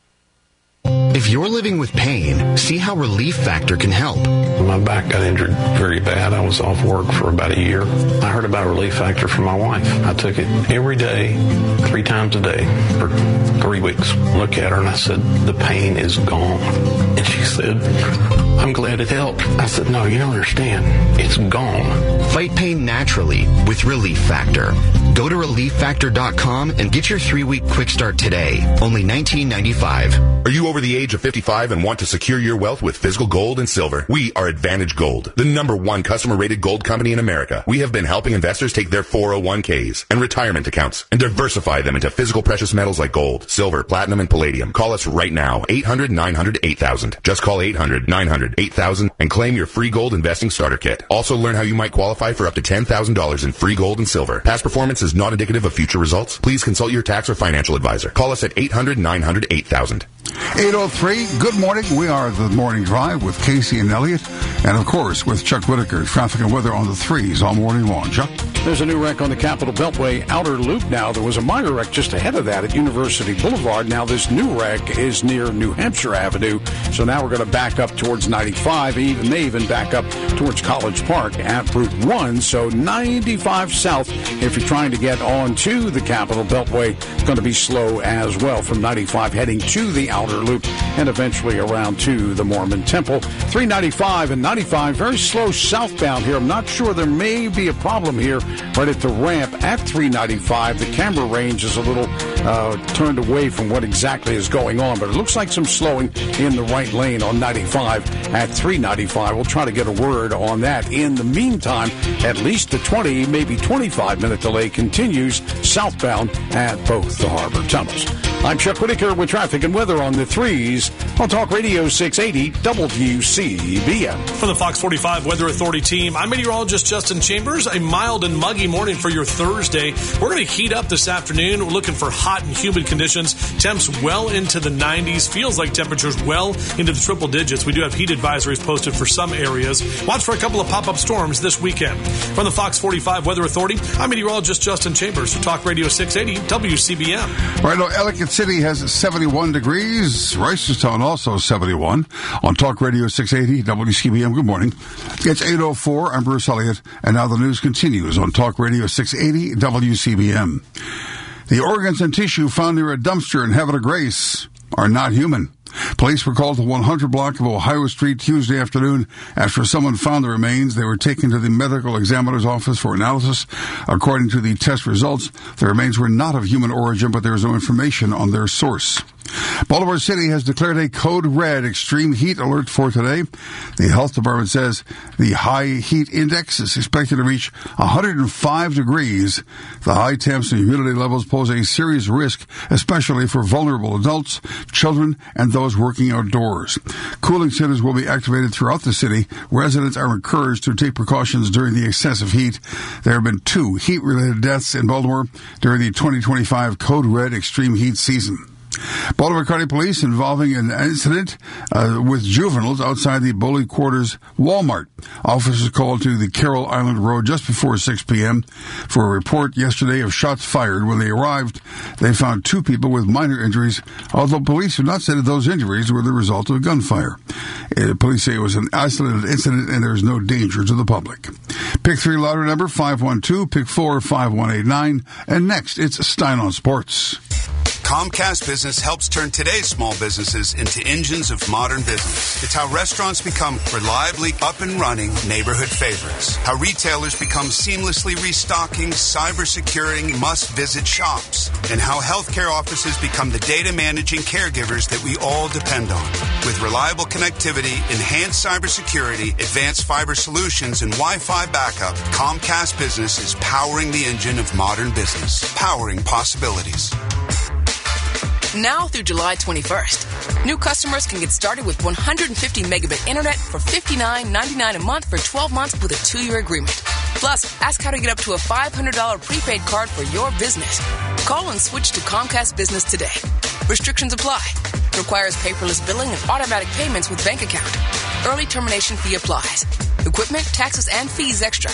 If you're living with pain, see how Relief Factor can help. My back got injured very bad. I was off work for about a year. I heard about Relief Factor from my wife. I took it every day, three times a day, for three weeks. Look at her and I said, the pain is gone. And she said, I'm glad it helped. I said, no, you don't understand. It's gone. Fight pain naturally with Relief Factor. Go to relief factor dot com and get your three-week quick start today. Only nineteen ninety-five. Are you over the age of fifty-five and want to secure your wealth with physical gold and silver? We are Advantage Gold, the number one customer-rated gold company in America. We have been helping investors take their four oh one k's and retirement accounts and diversify them into physical precious metals like gold, silver, platinum, and palladium. Call us right now, eight hundred, nine hundred, eight thousand. Just call eight hundred, nine hundred, eight thousand and claim your free gold investing starter kit. Also learn how you might qualify for up to ten thousand dollars in free gold and silver. Past performance is not indicative of future results. Please consult your tax or financial advisor. Call us at eight hundred, nine hundred, eight thousand. eight oh three, good morning. We are the Morning Drive with Casey and Elliott. And, of course, with Chuck Whitaker, traffic and weather on the threes all morning long. Chuck? There's a new wreck on the Capitol Beltway outer loop now. There was a minor wreck just ahead of that at University Boulevard. Now this new wreck is near New Hampshire Avenue. So now we're going to back up towards ninety-five. Even may even back up towards College Park at Route one. So ninety-five south, if you're trying to get onto the Capitol Beltway, it's going to be slow as well from ninety-five heading to the outer loop and eventually around to the Mormon Temple. three ninety-five and ninety-five, very slow southbound here. I'm not sure, there may be a problem here right at the ramp at three ninety-five. The camera range is a little uh, turned away from what exactly is going on, but it looks like some slowing in the right lane on ninety-five at three ninety-five. We'll try to get a word on that. In the meantime, at least the twenty, maybe twenty-five minute delay continues southbound at both the harbor tunnels. I'm Chuck Whitaker with traffic and weather on the threes on Talk Radio six eighty W C B M. From the Fox forty-five Weather Authority team, I'm meteorologist Justin Chambers. A mild and muggy morning for your Thursday. We're going to heat up this afternoon. We're looking for hot and humid conditions. Temps well into the nineties. Feels like temperatures well into the triple digits. We do have heat advisories posted for some areas. Watch for a couple of pop-up storms this weekend. From the Fox forty-five Weather Authority, I'm meteorologist Justin Chambers for Talk Radio six eighty W C B M. Right now, Ellicott City has seventy-one degrees. Reisterstown also seventy-one. On Talk Radio six eighty W C B M. Good morning. It's eight oh four. I'm Bruce Elliott, and now the news continues on Talk Radio six eighty W C B M. The organs and tissue found near a dumpster in Havre de Grace are not human. Police were called to one hundred block of Ohio Street Tuesday afternoon after someone found the remains. They were taken to the medical examiner's office for analysis. According to the test results, the remains were not of human origin, but there is no information on their source. Baltimore City has declared a code red extreme heat alert for today. The health department says the high heat index is expected to reach one hundred five degrees. The high temps and humidity levels pose a serious risk, especially for vulnerable adults, children, and those working outdoors. Cooling centers will be activated throughout the city. Residents are encouraged to take precautions during the excessive heat. There have been two heat-related deaths in Baltimore during the twenty twenty-five code red extreme heat season. Baltimore County Police involving an incident uh, with juveniles outside the Bowley Quarters Walmart. Officers called to the Carroll Island Road just before six p.m. for a report yesterday of shots fired. When they arrived, they found two people with minor injuries, although police have not said that those injuries were the result of gunfire. Uh, police say it was an isolated incident and there is no danger to the public. Pick three lottery number five one two, pick four five one eight nine, and next it's Stein on Sports. Comcast Business helps turn today's small businesses into engines of modern business. It's how restaurants become reliably up and running neighborhood favorites. How retailers become seamlessly restocking, cyber-securing, must-visit shops. And how healthcare offices become the data managing caregivers that we all depend on. With reliable connectivity, enhanced cybersecurity, advanced fiber solutions, and Wi-Fi backup, Comcast Business is powering the engine of modern business. Powering possibilities. Now through July twenty-first, new customers can get started with one hundred fifty megabit internet for fifty-nine ninety-nine a month for twelve months with a two-year agreement. Plus, ask how to get up to a five hundred dollars prepaid card for your business. Call and switch to Comcast Business today. Restrictions apply. Requires paperless billing and automatic payments with bank account. Early termination fee applies. Equipment, taxes, and fees extra.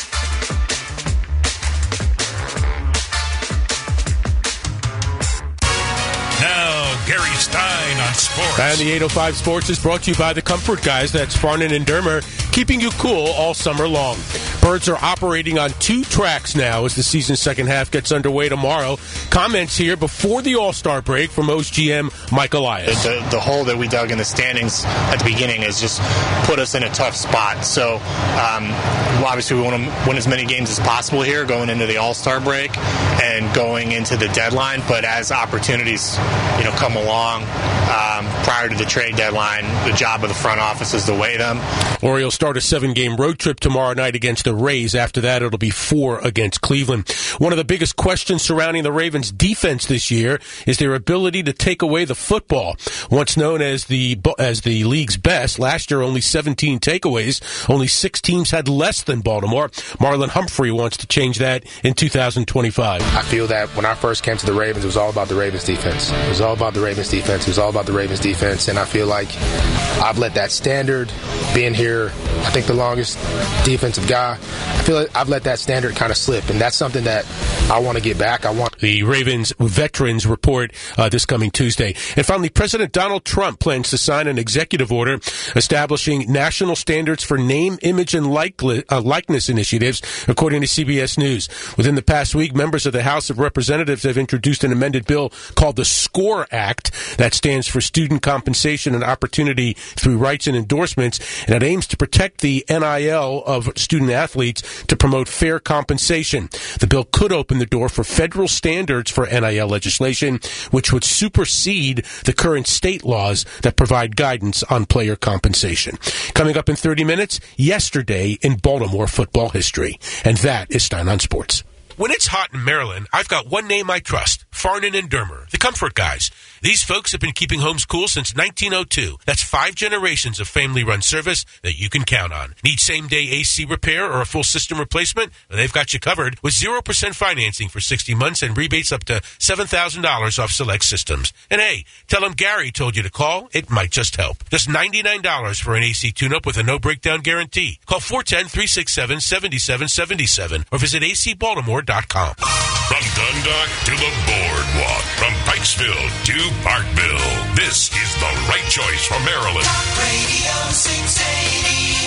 Now, Gary Stein on sports. And the eight oh five Sports is brought to you by the Comfort Guys. That's Farnan and Dermer, keeping you cool all summer long. Birds are operating on two tracks now as the season's second half gets underway tomorrow. Comments here before the All-Star break from O's G M Mike Elias. The, the hole that we dug in the standings at the beginning has just put us in a tough spot. So, um, obviously, we want to win as many games as possible here going into the All-Star break and going into the deadline. But as opportunities, you know, come along um, prior to the trade deadline, the job of the front office is to weigh them. Orioles start a seven-game road trip tomorrow night against the Rays. After that, it'll be four against Cleveland. One of the biggest questions surrounding the Ravens' defense this year is their ability to take away the football. Once known as the as the league's best, last year only seventeen takeaways. Only six teams had less than Baltimore. Marlon Humphrey wants to change that in two thousand twenty-five. I feel that when I first came to the Ravens, it was all about the Ravens' defense. It was all about the Ravens' defense. It was all about the Ravens' defense. And I feel like I've let that standard, being here, I think the longest defensive guy, I feel like I've let that standard kind of slip. And that's something that I want to get back. I want the Ravens veterans report uh, this coming Tuesday. And finally, President Donald Trump plans to sign an executive order establishing national standards for name, image, and likely, uh, likeness initiatives, according to C B S News. Within the past week, members of the House of Representatives have introduced an amended bill called the SCORE Act that stands for Student Compensation and Opportunity Through Rights and Endorsements, and it aims to protect the N I L of student athletes to promote fair compensation. The bill could open the door for federal standards for N I L legislation, which would supersede the current state laws that provide guidance on player compensation. Coming up in thirty minutes, yesterday in Baltimore football history. And that is Stein on Sports. When it's hot in Maryland, I've got one name I trust, Farnan and Dermer, the Comfort Guys. These folks have been keeping homes cool since nineteen oh two. That's five generations of family-run service that you can count on. Need same-day A C repair or a full system replacement? Well, they've got you covered with zero percent financing for sixty months and rebates up to seven thousand dollars off select systems. And hey, tell them Gary told you to call. It might just help. Just ninety-nine dollars for an A C tune-up with a no-breakdown guarantee. Call four one zero, three six seven, seven seven seven seven or visit A C Baltimore dot com. From Dundalk to the Boardwalk, from Pikesville to Parkville, this is the right choice for Maryland. Talk Radio six eighty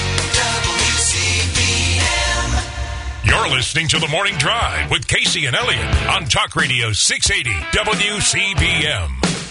W C B M. You're listening to The Morning Drive with Casey and Elliott on Talk Radio six eighty W C B M.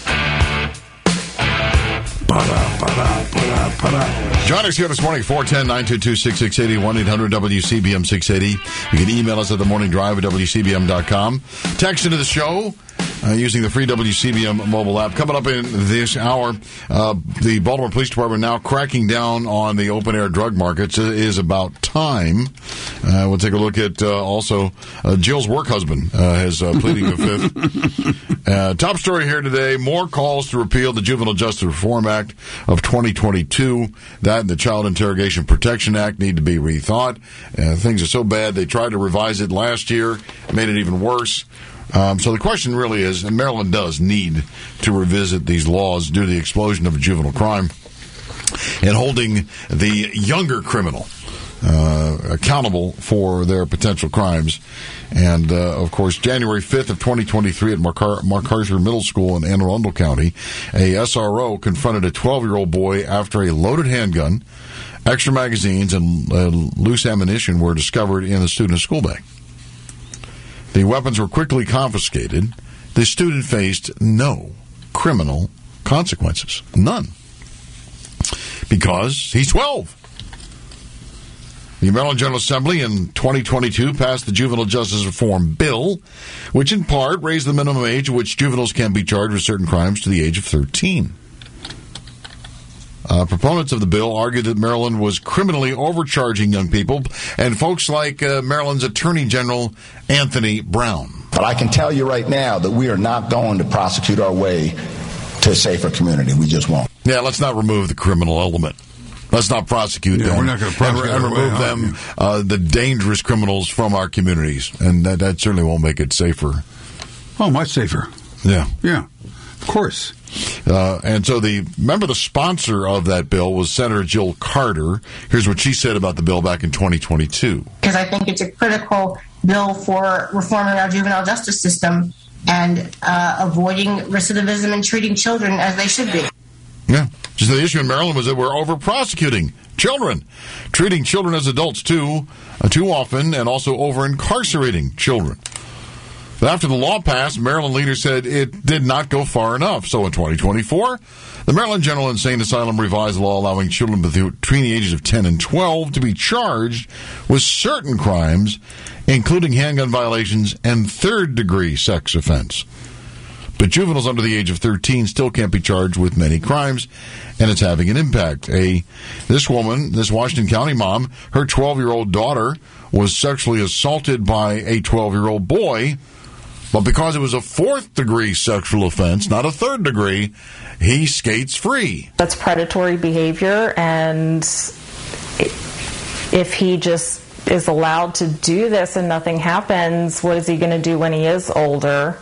Join us here this morning, four one zero, nine two two, six six eight zero, one eight hundred W C B M six eighty. You can email us at the morning drive at W C B M dot com. Text into the show uh, using the free W C B M mobile app. Coming up in this hour, uh, the Baltimore Police Department now cracking down on the open-air drug markets. It is about time. Uh, we'll take a look at uh, also uh, Jill's work husband uh, has uh, pleading the fifth. Uh, top story here today, more calls to repeal the Juvenile Justice Reform Act of twenty twenty-two. That and the Child Interrogation Protection Act need to be rethought. Uh, things are so bad, they tried to revise it last year, made it even worse. Um, so the question really is, and Maryland does need to revisit these laws due to the explosion of juvenile crime and holding the younger criminal uh, accountable for their potential crimes. And, uh, of course, January fifth of twenty twenty-three at MacAr- MacArthur Middle School in Anne Arundel County, a S R O confronted a twelve-year-old boy after a loaded handgun, extra magazines, and uh, loose ammunition were discovered in the student's school bag. The weapons were quickly confiscated. the student faced no criminal consequences. None. Because he's twelve. The Maryland General Assembly in twenty twenty-two passed the Juvenile Justice Reform Bill, which in part raised the minimum age at which juveniles can be charged with certain crimes to the age of thirteen. Uh, proponents of the bill argued that Maryland was criminally overcharging young people, and folks like uh, Maryland's Attorney General Anthony Brown. But I can tell you right now that we are not going to prosecute our way to a safer community. We just won't. Yeah, let's not remove the criminal element. Let's not prosecute yeah, them. We're not going to prosecute and, and remove way, them, uh, the dangerous criminals, from our communities, and that, that certainly won't make it safer. Oh, much safer. Yeah, yeah, of course. Uh, and so the remember the sponsor of that bill was Senator Jill Carter. Here's what she said about the bill back in twenty twenty-two. Because I think it's a critical bill for reforming our juvenile justice system and uh, avoiding recidivism and treating children as they should be. Yeah. Just the issue in Maryland was that we're over-prosecuting children, treating children as adults too, uh, too often, and also over-incarcerating children. But after the law passed, Maryland leaders said it did not go far enough. So in twenty twenty-four, the Maryland General Insane Asylum revised the law allowing children between the ages of ten and twelve to be charged with certain crimes, including handgun violations and third-degree sex offense. But juveniles under the age of thirteen still can't be charged with many crimes, and it's having an impact. A This woman, this Washington County mom, her twelve-year-old daughter was sexually assaulted by a twelve-year-old boy, but because it was a fourth-degree sexual offense, not a third degree, he skates free. That's predatory behavior, and if he just is allowed to do this and nothing happens, what is he going to do when he is older?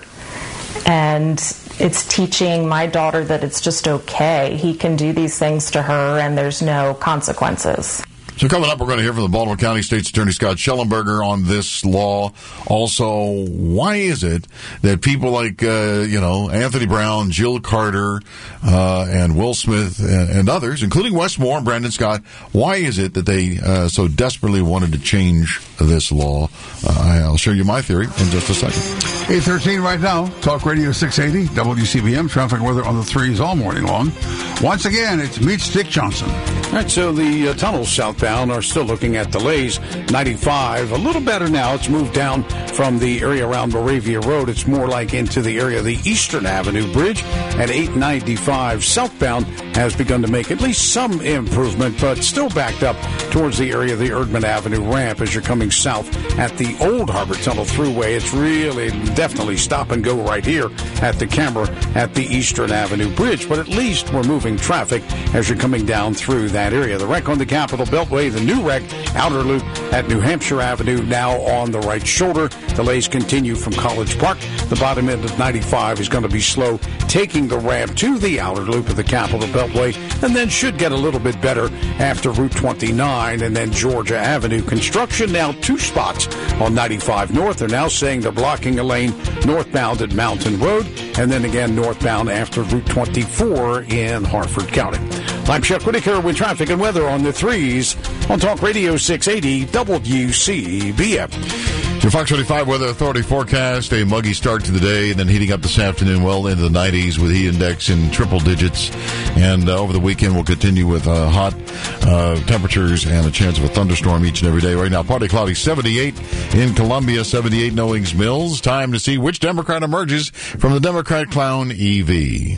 And it's teaching my daughter that it's just okay. He can do these things to her, and there's no consequences. So coming up, we're going to hear from the Baltimore County State's Attorney Scott Schellenberger on this law. Also, why is it that people like, uh, you know, Anthony Brown, Jill Carter, uh, and Will Smith and, and others, including Wes Moore and Brandon Scott, why is it that they uh, so desperately wanted to change this law? Uh, I'll show you my theory in just a second. eight thirteen right now, Talk Radio six eighty, W C B M, traffic weather on the threes all morning long. Once again, it's Meet Dick Johnson. All right, so the uh, tunnels southbound are still looking at delays. ninety-five, a little better now. It's moved down from the area around Moravia Road. It's more like into the area of the Eastern Avenue Bridge. At eight ninety-five southbound has begun to make at least some improvement, but still backed up towards the area of the Erdman Avenue ramp as you're coming south at the Old Harbor Tunnel Thruway. It's really definitely stop and go right here at the camera at the Eastern Avenue Bridge, but at least we're moving traffic as you're coming down through that area. The wreck on the Capitol Beltway, the new wreck, outer loop at New Hampshire Avenue, now on the right shoulder. Delays continue from College Park. The bottom end of ninety-five is going to be slow, taking the ramp to the outer loop of the Capitol Beltway, and then should get a little bit better after Route twenty-nine and then Georgia Avenue. Construction now two spots on ninety-five North. They're now saying they're blocking a lane northbound at Mountain Road, and then again northbound after Route twenty-four in Harford County. I'm Chuck Whitaker with traffic and weather on the threes on Talk Radio six eighty W C B M. Your Fox twenty-five Weather Authority forecast, a muggy start to the day, and then heating up this afternoon well into the nineties with heat index in triple digits. And uh, over the weekend, we'll continue with uh, hot uh, temperatures and a chance of a thunderstorm each and every day. Right now, partly cloudy, seventy-eight in Columbia, seventy-eight in Owings Mills. Time to see which Democrat emerges from the Democrat clown E V.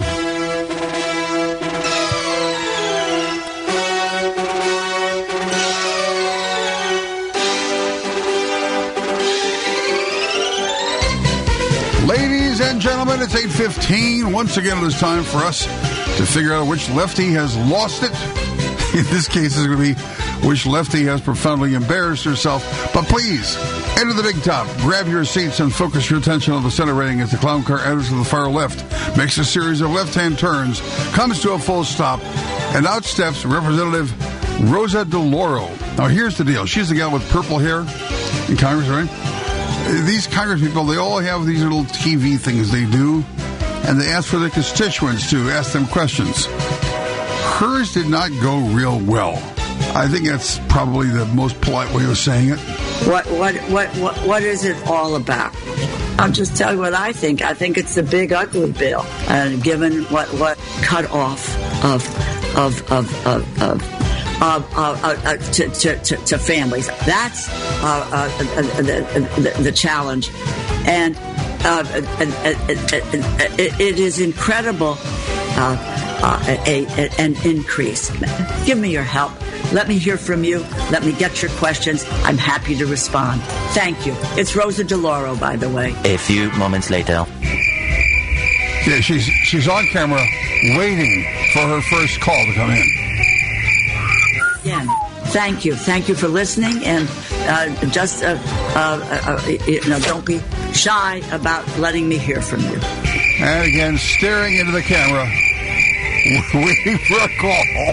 Ladies and gentlemen, it's eight fifteen. Once again, it is time for us to figure out which lefty has lost it. In this case, it's going to be which lefty has profoundly embarrassed herself. But please, enter the big top, grab your seats, and focus your attention on the center rating as the clown car enters to the far left, makes a series of left-hand turns, comes to a full stop, and out steps Representative Rosa DeLauro. Now, here's the deal. She's the gal with purple hair in Congress, right? These Congress people, they all have these little T V things they do, and they ask for their constituents to ask them questions. Hers did not go real well. I think that's probably the most polite way of saying it. What what what what, what is it all about? I'll just tell you what I think. I think it's the big ugly bill, uh, given what what cut off of of of of. of Uh, uh, uh, to, to, to, to families. That's uh, uh, uh, the, the, the challenge. And uh, uh, uh, uh, it, it is incredible, uh, uh, a, a, an increase. Give me your help. Let me hear from you. Let me get your questions. I'm happy to respond. Thank you. It's Rosa DeLauro, by the way. A few moments later. Yeah, she's, she's on camera waiting for her first call to come in. Again, thank you. Thank you for listening, and uh, just uh, uh, uh, you know, don't be shy about letting me hear from you. And again, staring into the camera, waiting for a call.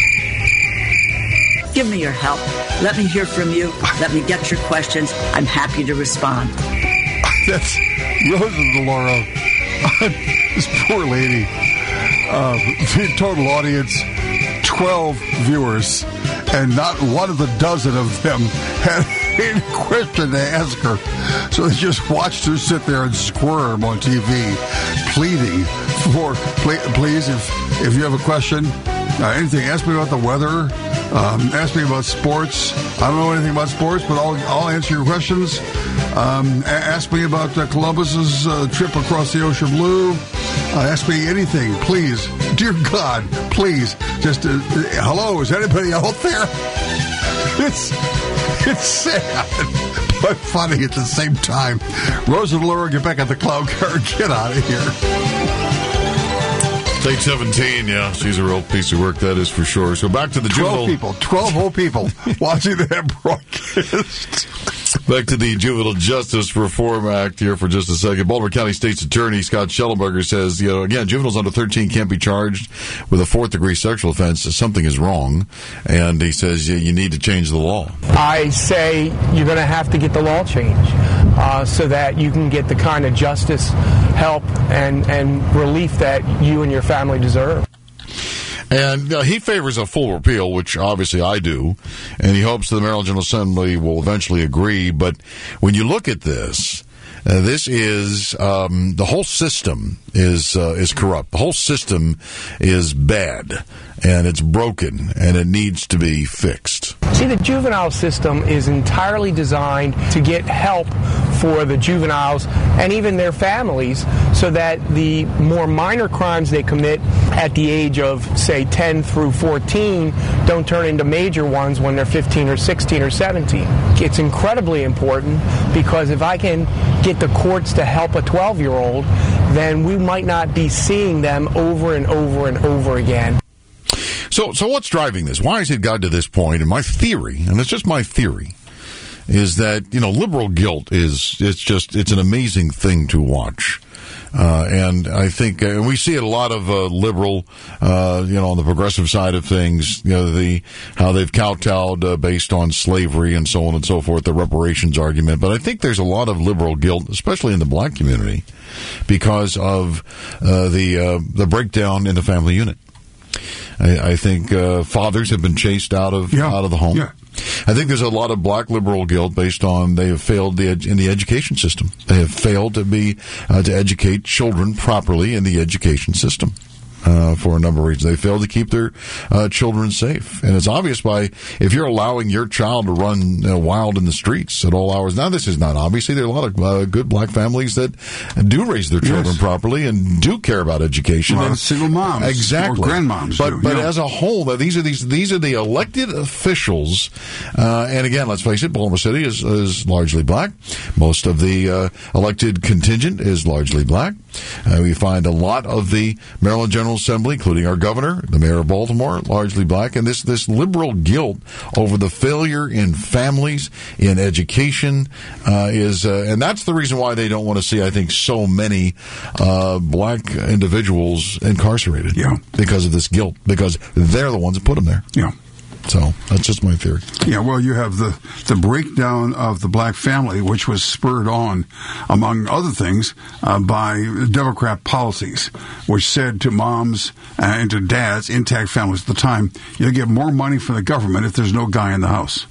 Give me your help. Let me hear from you. Let me get your questions. I'm happy to respond. That's Rosa DeLauro. This poor lady. Uh, the total audience, twelve viewers, and not one of the dozen of them had any question to ask her. So they just watched her sit there and squirm on T V, pleading for, please, if, if you have a question, uh, anything, ask me about the weather, um, ask me about sports. I don't know anything about sports, but I'll, I'll answer your questions. Um, ask me about uh, Columbus's uh, trip across the ocean blue. Uh, ask me anything, please. Dear God, please. Just, uh, hello, is anybody out there? It's, it's sad, but funny at the same time. Rosa DeLauro, get back at the cloud car. Get out of here. State seventeen, yeah, she's a real piece of work, that is for sure. So back to the twelve juvenile... people, twelve whole people watching that broadcast. Back to the Juvenile Justice Reform Act here for just a second. Baltimore County State's Attorney Scott Schellenberger says, you know, again, juveniles under thirteen can't be charged with a fourth-degree sexual offense. Something is wrong, and he says you, you need to change the law. I say you're going to have to get the law changed uh, so that you can get the kind of justice, help, and, and relief that you and your family deserve. And uh, he favors a full repeal, which obviously I do, and he hopes the Maryland General Assembly will eventually agree. But when you look at this, uh, this is um, the whole system is uh, is corrupt. The whole system is bad, and it's broken, and it needs to be fixed. See, the juvenile system is entirely designed to get help for the juveniles and even their families so that the more minor crimes they commit at the age of, say, ten through fourteen don't turn into major ones when they're fifteen or sixteen or seventeen. It's incredibly important because if I can get the courts to help a twelve-year-old, then we might not be seeing them over and over and over again. So, so what's driving this? Why has it gotten to this point? And my theory, and it's just my theory, is that, you know, liberal guilt is, it's just, it's an amazing thing to watch. Uh, and I think, uh, and we see it a lot of, uh, liberal, uh, you know, on the progressive side of things, you know, the, how they've kowtowed, uh, based on slavery and so on and so forth, the reparations argument. But I think there's a lot of liberal guilt, especially in the black community, because of, uh, the, uh, the breakdown in the family unit. I, I think uh, fathers have been chased out of yeah. out of the home. Yeah. I think there's a lot of black liberal guilt based on they have failed the ed- in the education system. They have failed to be uh, to educate children properly in the education system. Uh, for a number of reasons. They fail to keep their uh, children safe. And it's obvious by, if you're allowing your child to run uh, wild in the streets at all hours. Now, this is not obviously. There are a lot of uh, good black families that do raise their children yes. properly and do care about education. A lot and of single moms. Exactly. Or grandmoms. But, do, but yeah. as a whole, these are these these are the elected officials. Uh, and again, let's face it, Baltimore City is, is largely black. Most of the uh, elected contingent is largely black. Uh, we find a lot of the Maryland General Assembly, including our governor, the mayor of Baltimore, largely black, and this this liberal guilt over the failure in families, in education, uh, is, uh, and that's the reason why they don't want to see, I think, so many uh, black individuals incarcerated. Yeah. Because of this guilt, because they're the ones that put them there. Yeah. So that's just my theory. Yeah, well, you have the, the breakdown of the black family, which was spurred on, among other things, uh, by Democrat policies, which said to moms and to dads, intact families at the time, you'll get more money from the government if there's no guy in the house.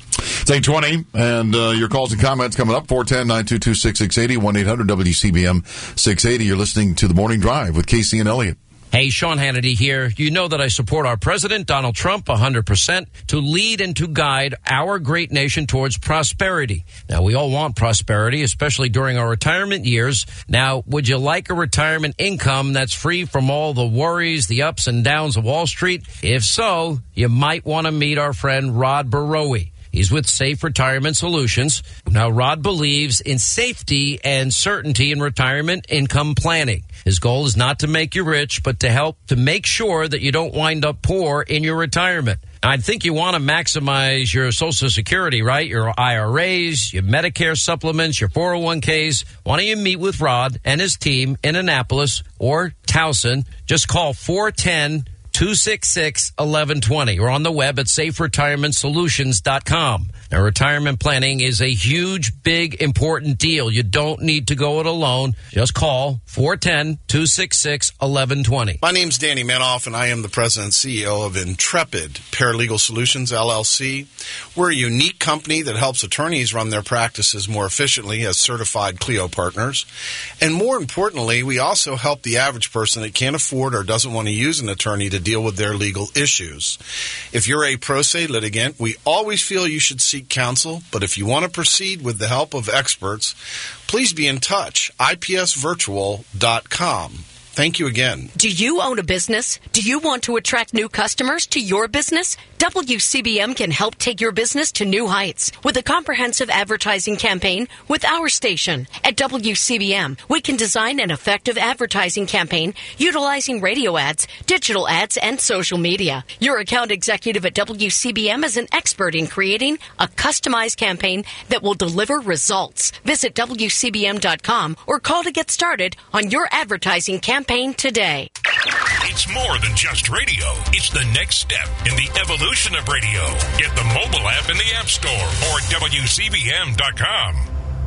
It's eight twenty, and uh, your calls and comments coming up. four one zero, nine two two, six six eight zero, one eight hundred W C B M six eighty. You're listening to The Morning Drive with Casey and Elliott. Hey, Sean Hannity here. You know that I support our president, Donald Trump, one hundred percent to lead and to guide our great nation towards prosperity. Now, we all want prosperity, especially during our retirement years. Now, would you like a retirement income that's free from all the worries, the ups and downs of Wall Street? If so, you might want to meet our friend Rod Barowie. He's with Safe Retirement Solutions. Now, Rod believes in safety and certainty in retirement income planning. His goal is not to make you rich, but to help to make sure that you don't wind up poor in your retirement. I think you want to maximize your Social Security, right? Your I R As, your Medicare supplements, your four oh one k's. Why don't you meet with Rod and his team in Annapolis or Towson? Just call four one zero, two six six, one one two zero or on the web at safe retirement solutions dot com. Now, retirement planning is a huge, big, important deal. You don't need to go it alone. Just call four one zero, two six six, one one two zero. My name's Danny Manoff, and I am the president and C E O of Intrepid Paralegal Solutions, L L C. We're a unique company that helps attorneys run their practices more efficiently as certified Clio partners. And more importantly, we also help the average person that can't afford or doesn't want to use an attorney to deal with their legal issues. If you're a pro se litigant, we always feel you should seek counsel, but if you want to proceed with the help of experts, please be in touch. I P S virtual dot com. Thank you again. Do you own a business? Do you want to attract new customers to your business? W C B M can help take your business to new heights with a comprehensive advertising campaign with our station. At W C B M, we can design an effective advertising campaign utilizing radio ads, digital ads, and social media. Your account executive at W C B M is an expert in creating a customized campaign that will deliver results. Visit W C B M dot com or call to get started on your advertising campaign today. It's more than just radio. It's the next step in the evolution of radio. Get the mobile app in the App Store or W C B M dot com.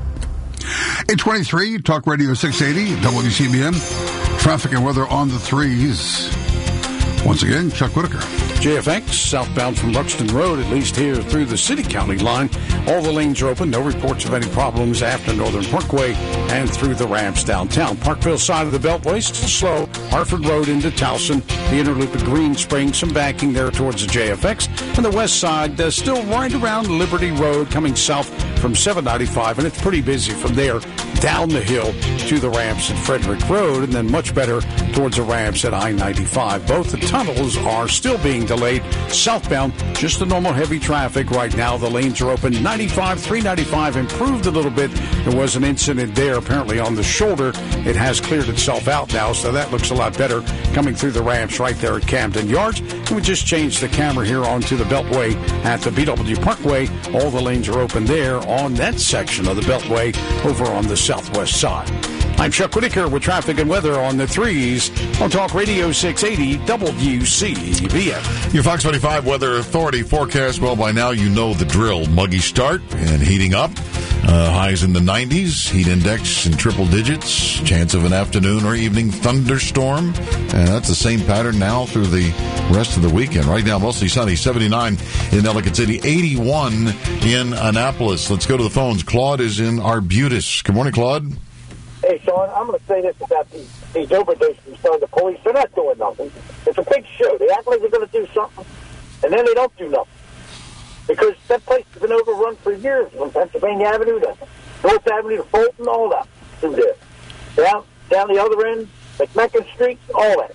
eight twenty-three, Talk Radio six eighty, W C B M. Traffic and weather on the threes. Once again, Chuck Whitaker. J F X, southbound from Buxton Road, at least here through the city-county line. All the lanes are open. No reports of any problems after Northern Parkway and through the ramps downtown. Parkville side of the Beltway, still slow. Hartford Road into Towson. The inner loop at Green Springs, some banking there towards the J F X. And the west side, uh, still right around Liberty Road, coming south from seven ninety-five. And it's pretty busy from there down the hill to the ramps at Frederick Road, and then much better towards the ramps at I ninety-five. Both the tunnels are still being delayed. Southbound, just the normal heavy traffic right now. The lanes are open. ninety-five, three ninety-five improved a little bit. There was an incident there apparently on the shoulder. It has cleared itself out now, so that looks a lot better coming through the ramps right there at Camden Yards. And we just changed the camera here onto the Beltway at the B W Parkway. All the lanes are open there on that section of the Beltway over on the southwest side. I'm Chuck Whitaker with traffic and weather on the threes on Talk Radio six eighty W C B M. Your Fox twenty-five Weather Authority forecast. Well, by now you know the drill. Muggy start and heating up. Uh, highs in the nineties. Heat index in triple digits. Chance of an afternoon or evening thunderstorm. And that's the same pattern now through the rest of the weekend. Right now, mostly sunny. seventy-nine in Ellicott City. eighty-one in Annapolis. Let's go to the phones. Claude is in Arbutus. Good morning, Claude. Hey, Sean, I'm going to say this about these, these overdoses from the police. They're not doing nothing. It's a big show. They act like they're going to do something, and then they don't do nothing. Because that place has been overrun for years, from Pennsylvania Avenue to North Avenue to Fulton, all that through there. Down, down the other end, McMecken Street, all that.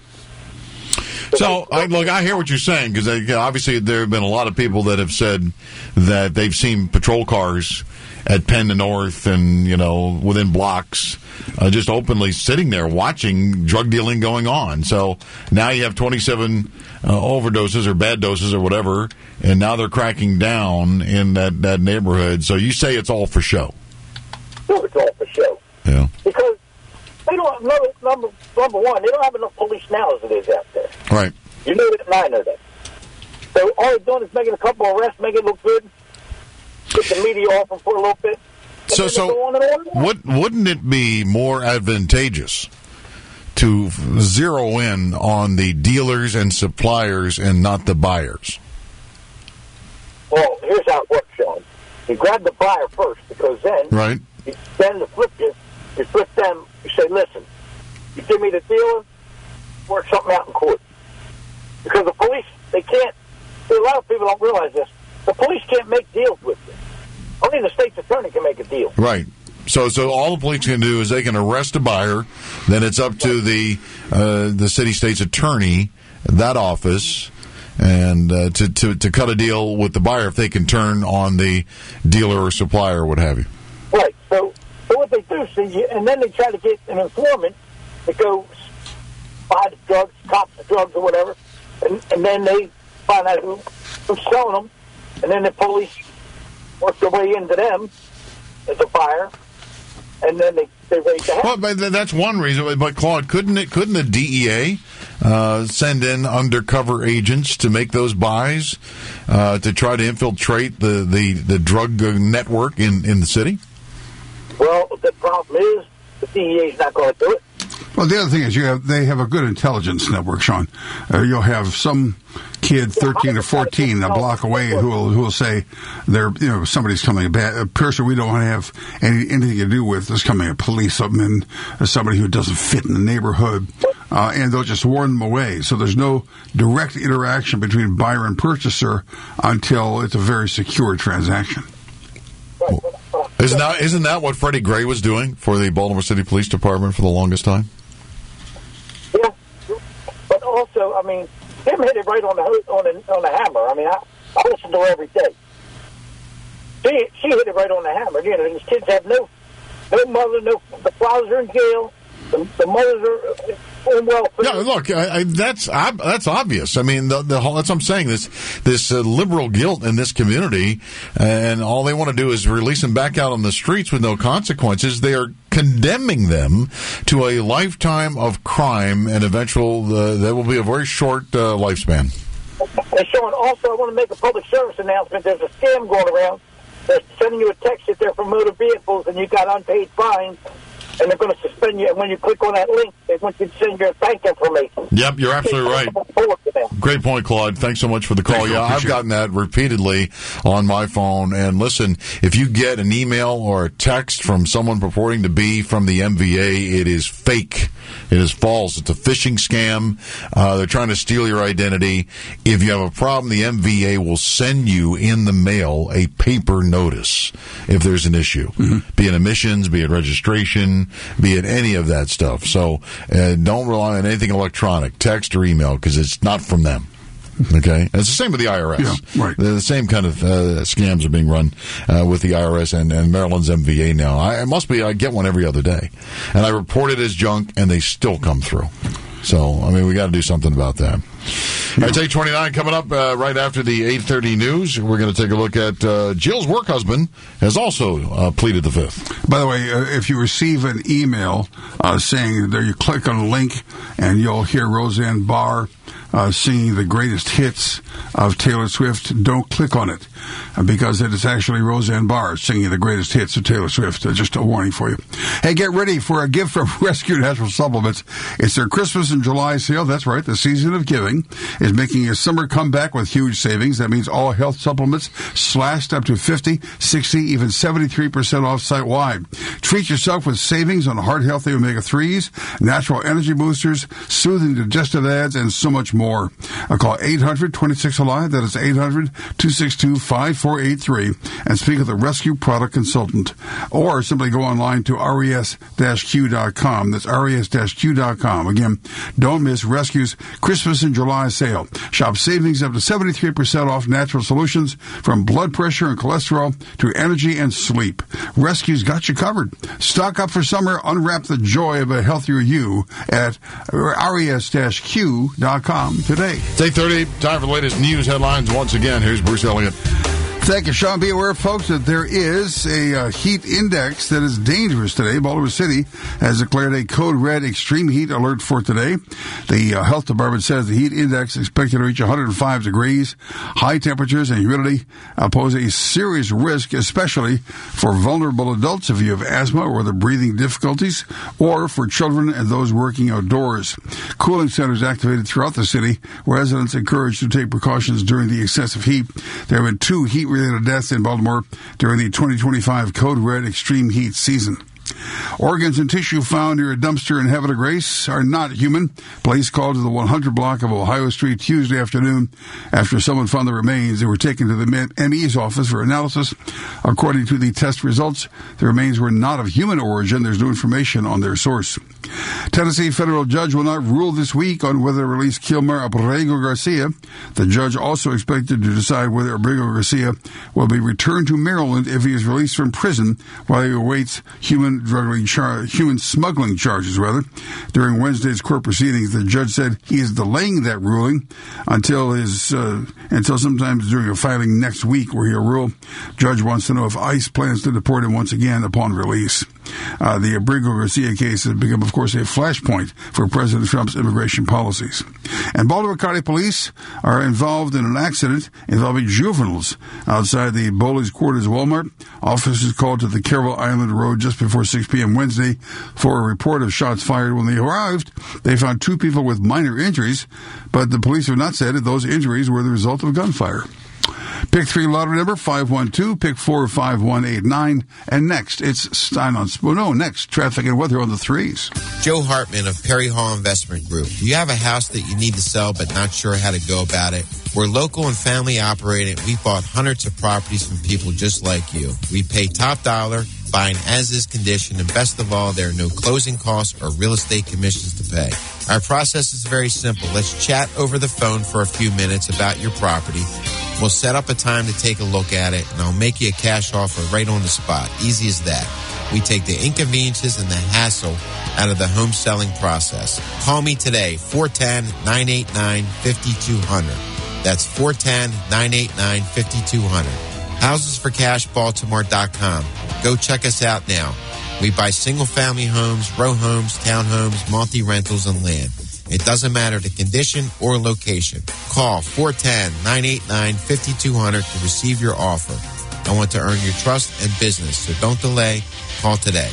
So, I, look, I hear what you're saying, because obviously there have been a lot of people that have said that they've seen patrol cars at Penn and North and, you know, within blocks, uh, just openly sitting there watching drug dealing going on. So now you have twenty-seven uh, overdoses or bad doses or whatever, and now they're cracking down in that, that neighborhood. So you say it's all for show. No, it's all for show. Yeah. Because they don't have, number, number, number one, they don't have enough police now as it is out there. Right. You know that, and I know that. So all they're doing is making a couple of arrests, make it look good, get the media off them for a little bit. So, so on and on and on. What, wouldn't it be more advantageous to zero in on the dealers and suppliers and not the buyers? Well, here's how it works, Sean. You grab the buyer first, because then, right. you, then the flip you, you flip them, you say, listen, you give me the dealer, work something out in court. Because the police, they can't, see, a lot of people don't realize this, the police can't make deals with you. Only the state's attorney can make a deal. Right. So, so all the police can do is they can arrest a buyer. Then it's up to the uh, the city state's attorney, that office, and uh, to, to to cut a deal with the buyer if they can turn on the dealer or supplier or what have you. Right. So, so what they do, see, you, and then they try to get an informant to go buy the drugs, cop the drugs or whatever, and, and then they find out who, who's selling them, and then the police work their way into them as a buyer. And then they, they raise the Well, but that's one reason. But Claude, couldn't it? Couldn't the D E A uh, send in undercover agents to make those buys uh, to try to infiltrate the, the, the drug network in, in the city? Well, the problem is the D E A is not going to do it. Well, the other thing is you have they have a good intelligence network, Sean. Uh, you'll have some kid, thirteen or fourteen, a block away, who will who will say, "There, you know, somebody's coming. A, bad, a person we don't want to have any, anything to do with is coming. A police, something, uh, somebody who doesn't fit in the neighborhood, uh, and they'll just warn them away. So there's no direct interaction between buyer and purchaser until it's a very secure transaction." Isn't that, isn't that what Freddie Gray was doing for the Baltimore City Police Department for the longest time? Yeah, but also, I mean, him hit it right on the on the, on the hammer. I mean, I, I listen to her every day. She she hit it right on the hammer. You know, these kids have no no mother, no the fathers are in jail, the, the mothers are. Well, yeah, look, I, I, that's ob- that's obvious. I mean, the, the whole, that's what I'm saying. This this uh, liberal guilt in this community, and all they want to do is release them back out on the streets with no consequences. They are condemning them to a lifetime of crime, and eventual uh, that will be a very short uh, lifespan. And Sean, also, I want to make a public service announcement. There's a scam going around. They're sending you a text that they're for motor vehicles, and you got unpaid fines. And they're going to suspend you. And when you click on that link, they want you to send your bank information. Yep, you're absolutely right. Great point, Claude. Thanks so much for the call. Yeah, I've gotten that repeatedly on my phone. And listen, if you get an email or a text from someone purporting to be from the M V A, it is fake. It is false. It's a phishing scam. Uh, they're trying to steal your identity. If you have a problem, the M V A will send you in the mail a paper notice if there's an issue, mm-hmm. be it emissions, be it registration, be it any of that stuff. So uh, don't rely on anything electronic, text or email, because it's not from them. Okay? And it's the same with the I R S. Yeah, right. The same kind of uh, scams are being run uh, with the I R S and, and Maryland's M V A now. I, it must be, I get one every other day. And I report it as junk, and they still come through. So, I mean, we got to do something about that. All right, eight twenty-nine coming up uh, right after the eight thirty news. We're going to take a look at uh, Jill's work husband has also uh, pleaded the fifth. By the way, uh, if you receive an email uh, saying there, you click on a link and you'll hear Roseanne Barr uh, singing the greatest hits of Taylor Swift, don't click on it uh, because it is actually Roseanne Barr singing the greatest hits of Taylor Swift. Uh, just a warning for you. Hey, get ready for a gift from Rescue Natural Supplements. It's their Christmas and July sale. That's right, the season of giving is making a summer comeback with huge savings. That means all health supplements slashed up to fifty, sixty, even seventy-three percent off site-wide. Treat yourself with savings on heart-healthy omega threes, natural energy boosters, soothing digestive aids, and so much more. Uh, call eight hundred, twenty-six, alive. That is eight hundred, two six two, five four eight three and speak with a Rescue product consultant. Or simply go online to R E S Q dot com. That's R E S Q dot com. Again, don't miss Rescue's Christmas and July sale. Shop savings up to seventy-three percent off natural solutions from blood pressure and cholesterol to energy and sleep. Rescue's got you covered. Stock up for summer. Unwrap the joy of a healthier you at R E S Q dot com today. It's eight thirty. Time for the latest news headlines. Once again, here's Bruce Elliott. Thank you, Sean. Be aware, folks, that there is a uh, heat index that is dangerous today. Baltimore City has declared a code red extreme heat alert for today. The uh, health department says the heat index is expected to reach one hundred five degrees. High temperatures and humidity uh, pose a serious risk, especially for vulnerable adults if you have asthma or other breathing difficulties, or for children and those working outdoors. Cooling centers activated throughout the city. Residents encouraged to take precautions during the excessive heat. There have been two heat heat-related deaths in Baltimore during the twenty twenty-five Code Red extreme heat season. Organs and tissue found near a dumpster in Heaven of Grace are not human. Police called to the one hundred block of Ohio Street Tuesday afternoon after someone found the remains. They were taken to the M E's office for analysis. According to the test results, the remains were not of human origin. There's no information on their source. Tennessee federal judge will not rule this week on whether to release Kilmer Abrego Garcia. The judge also expected to decide whether Abrego Garcia will be returned to Maryland if he is released from prison while he awaits human drugging char- human smuggling charges, rather. During Wednesday's court proceedings, the judge said he is delaying that ruling until his uh, until sometimes during a filing next week where he'll rule. Judge wants to know if ICE plans to deport him once again upon release. Uh, the Abrego Garcia case has become, of course, a flashpoint for President Trump's immigration policies. And Baltimore County Police are involved in an accident involving juveniles outside the Bowlings Quarters Walmart. Officers called to the Carroll Island Road just before six p.m. Wednesday for a report of shots fired. When they arrived, they found two people with minor injuries, but the police have not said that those injuries were the result of gunfire. Pick three lottery number five one two, pick four five one eight nine, and next it's Stein on well, no, next traffic and weather on the threes. Joe Hartman of Perry Hall Investment Group. Do you have a house that you need to sell but not sure how to go about it? We're local and family operated. We bought hundreds of properties from people just like you. We pay top dollar, buying as-is condition, and best of all, there are no closing costs or real estate commissions to pay. Our process is very simple. Let's chat over the phone for a few minutes about your property. We'll set up a time to take a look at it, and I'll make you a cash offer right on the spot. Easy as that. We take the inconveniences and the hassle out of the home selling process. Call me today, four one zero, nine eight nine, five two zero zero. That's four one zero, nine eight nine, five two zero zero. houses for cash baltimore dot com. Go check us out now. We buy single-family homes, row homes, townhomes, multi-rentals, and land. It doesn't matter the condition or location. Call four one zero, nine eight nine, five two zero zero to receive your offer. I want to earn your trust and business, so don't delay. Call today.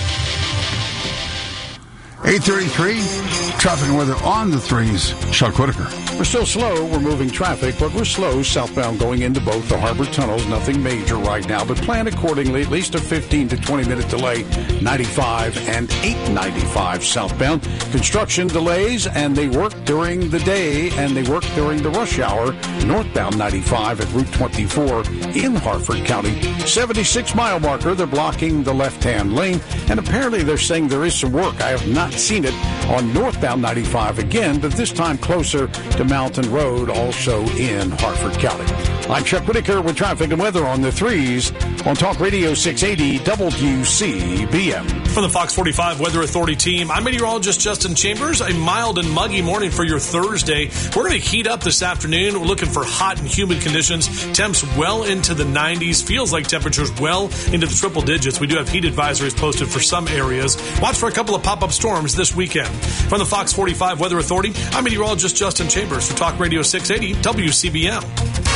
eight thirty-three, traffic and weather on the threes. Chuck Whitaker. We're still slow. We're moving traffic, but we're slow southbound going into both the harbor tunnels. Nothing major right now, but plan accordingly. At least a fifteen to twenty minute delay. ninety-five and eight ninety-five southbound. Construction delays, and they work during the day, and they work during the rush hour. Northbound ninety-five at Route twenty-four in Harford County. seventy-six mile marker. They're blocking the left-hand lane, and apparently they're saying there is some work. I have not seen it on northbound ninety-five again, but this time closer to Mountain Road, also in Harford County. I'm Chuck Whitaker with traffic and weather on the threes on Talk Radio six eighty W C B M. From the Fox forty-five Weather Authority team, I'm meteorologist Justin Chambers. A mild and muggy morning for your Thursday. We're going to heat up this afternoon. We're looking for hot and humid conditions. Temps well into the nineties. Feels like temperatures well into the triple digits. We do have heat advisories posted for some areas. Watch for a couple of pop-up storms this weekend. From the Fox forty-five Weather Authority, I'm meteorologist Justin Chambers for Talk Radio six eighty W C B M.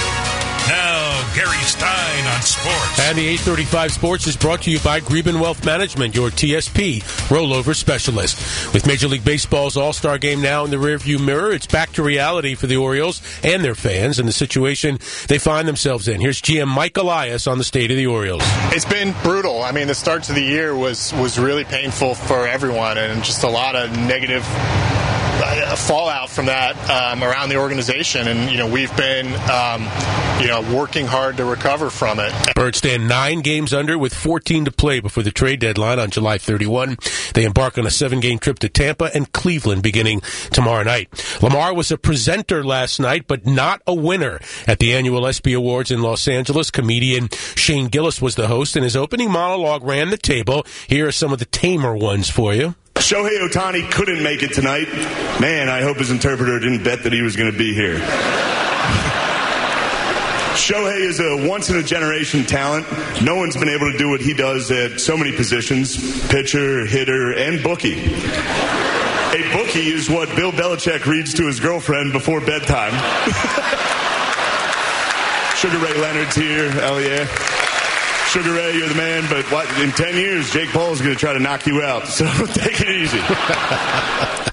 Now, Gary Stein on sports. And the eight thirty-five Sports is brought to you by Greben Wealth Management, your T S P rollover specialist. With Major League Baseball's All-Star Game now in the rearview mirror, it's back to reality for the Orioles and their fans and the situation they find themselves in. Here's G M Mike Elias on the state of the Orioles. It's been brutal. I mean, the start to the year was, was really painful for everyone, and just a lot of negative uh, fallout from that um, around the organization. And, you know, we've been, um, you know, working hard to recover from it. Birds stand nine games under with fourteen to play before the trade deadline on July thirty-first. They embark on a seven-game trip to Tampa and Cleveland beginning tomorrow night. Lamar was a presenter last night, but not a winner at the annual ESPY Awards in Los Angeles. Comedian Shane Gillis was the host, and his opening monologue ran the table. Here are some of the tamer ones for you. Shohei Ohtani couldn't make it tonight. Man, I hope his interpreter didn't bet that he was going to be here. Shohei is a once-in-a-generation talent. No one's been able to do what he does at so many positions, pitcher, hitter, and bookie. A bookie is what Bill Belichick reads to his girlfriend before bedtime. Sugar Ray Leonard's here. Hell yeah. Sugar Ray, you're the man, but what, in ten years, Jake Paul's going to try to knock you out, so take it easy.